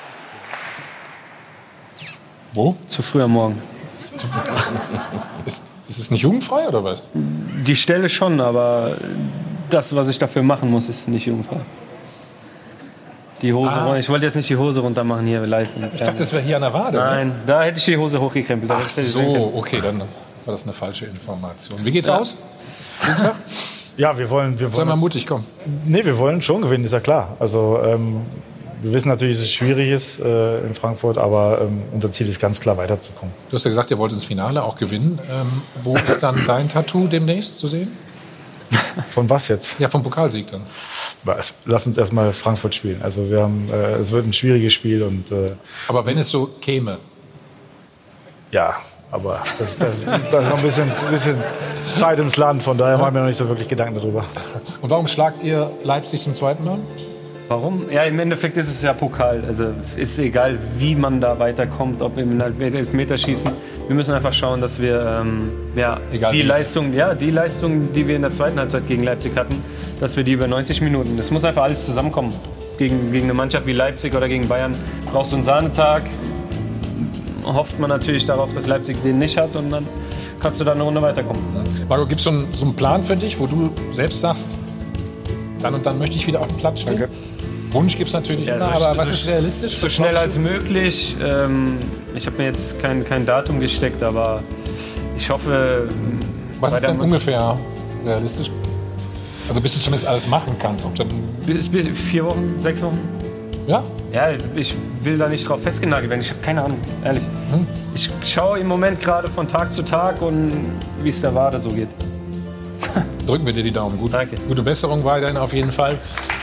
Wo? Zu früh am Morgen. Ist es nicht jugendfrei oder was? Die Stelle schon, aber das, was ich dafür machen muss, ist nicht jugendfrei. Die Hose, ich wollte jetzt nicht die Hose runter machen hier live. Ich dachte, das wäre hier an der Wade. Nein, oder? Da hätte ich die Hose hochgekrempelt. Ach so, okay, dann war das eine falsche Information. Wie geht's aus? Ja, wir wollen Sei mal mutig, komm. Nee, wir wollen schon gewinnen, ist ja klar. Also wir wissen natürlich, dass es schwierig ist in Frankfurt, aber unser Ziel ist ganz klar, weiterzukommen. Du hast ja gesagt, ihr wollt ins Finale auch gewinnen. Wo ist dann dein Tattoo demnächst zu sehen? Von was jetzt? Ja, vom Pokalsieg dann. Lass uns erstmal Frankfurt spielen. Also wir haben, es wird ein schwieriges Spiel. Aber wenn es so käme? Ja, aber das ist noch ein bisschen Zeit ins Land. Von daher machen wir noch nicht so wirklich Gedanken darüber. Und warum schlagt ihr Leipzig zum zweiten Mal? Warum? Ja, im Endeffekt ist es ja Pokal. Also ist egal, wie man da weiterkommt, ob im Elfmeterschießen. Wir müssen einfach schauen, dass wir die Leistung, die wir in der zweiten Halbzeit gegen Leipzig hatten, dass wir die über 90 Minuten. Das muss einfach alles zusammenkommen. Gegen eine Mannschaft wie Leipzig oder gegen Bayern brauchst du einen Sahnetag. Hofft man natürlich darauf, dass Leipzig den nicht hat und dann kannst du da eine Runde weiterkommen. Marco, gibt es schon so einen Plan für dich, wo du selbst sagst, dann und dann möchte ich wieder auf dem Platz stehen? Danke. Wunsch gibt es natürlich immer, aber was ist realistisch? So schnell als möglich. Ich habe mir jetzt kein Datum gesteckt, aber ich hoffe... Was ist denn ungefähr realistisch? Also bis du zumindest alles machen kannst. Bis 4 Wochen, 6 Wochen. Ja? Ja, ich will da nicht drauf festgenagelt werden. Ich habe keine Ahnung, ehrlich. Ich schaue im Moment gerade von Tag zu Tag und wie es der Wade so geht. Drücken wir dir die Daumen. Gut. Danke. Gute Besserung weiterhin auf jeden Fall.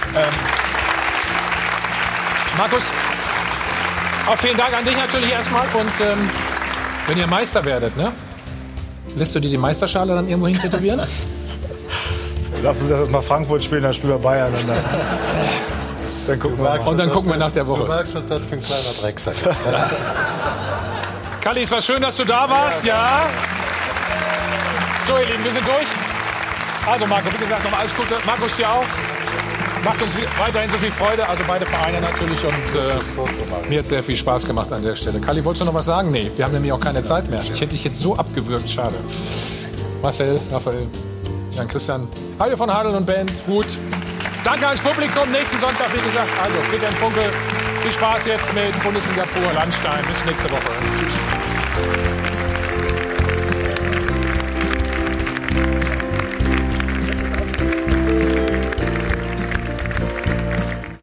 Markus, auch vielen Dank an dich natürlich erstmal. Und wenn ihr Meister werdet, ne? Lässt du dir die Meisterschale dann irgendwo hin tätowieren? Lass uns erst mal Frankfurt spielen, dann spielen wir Bayern. Und dann gucken wir nach der Woche. Du merkst, was das für ein kleiner Drecksack ist. Kalli, es war schön, dass du da warst. Ja. So, ihr Lieben, wir sind durch. Also, Marco, wie gesagt, nochmal alles Gute. Markus, dir auch. Macht uns weiterhin so viel Freude, also beide Vereine natürlich. Und mir hat sehr viel Spaß gemacht an der Stelle. Kalli, wolltest du noch was sagen? Nee, wir haben nämlich auch keine Zeit mehr. Ich hätte dich jetzt so abgewürgt, schade. Marcel, Raphael, Jan-Christian, Hajo von Hadel und Band, gut. Danke ans Publikum. Nächsten Sonntag, wie gesagt, also Friedhelm Funkel. Viel Spaß jetzt mit Bundesliga pur Landstein. Bis nächste Woche. Tschüss.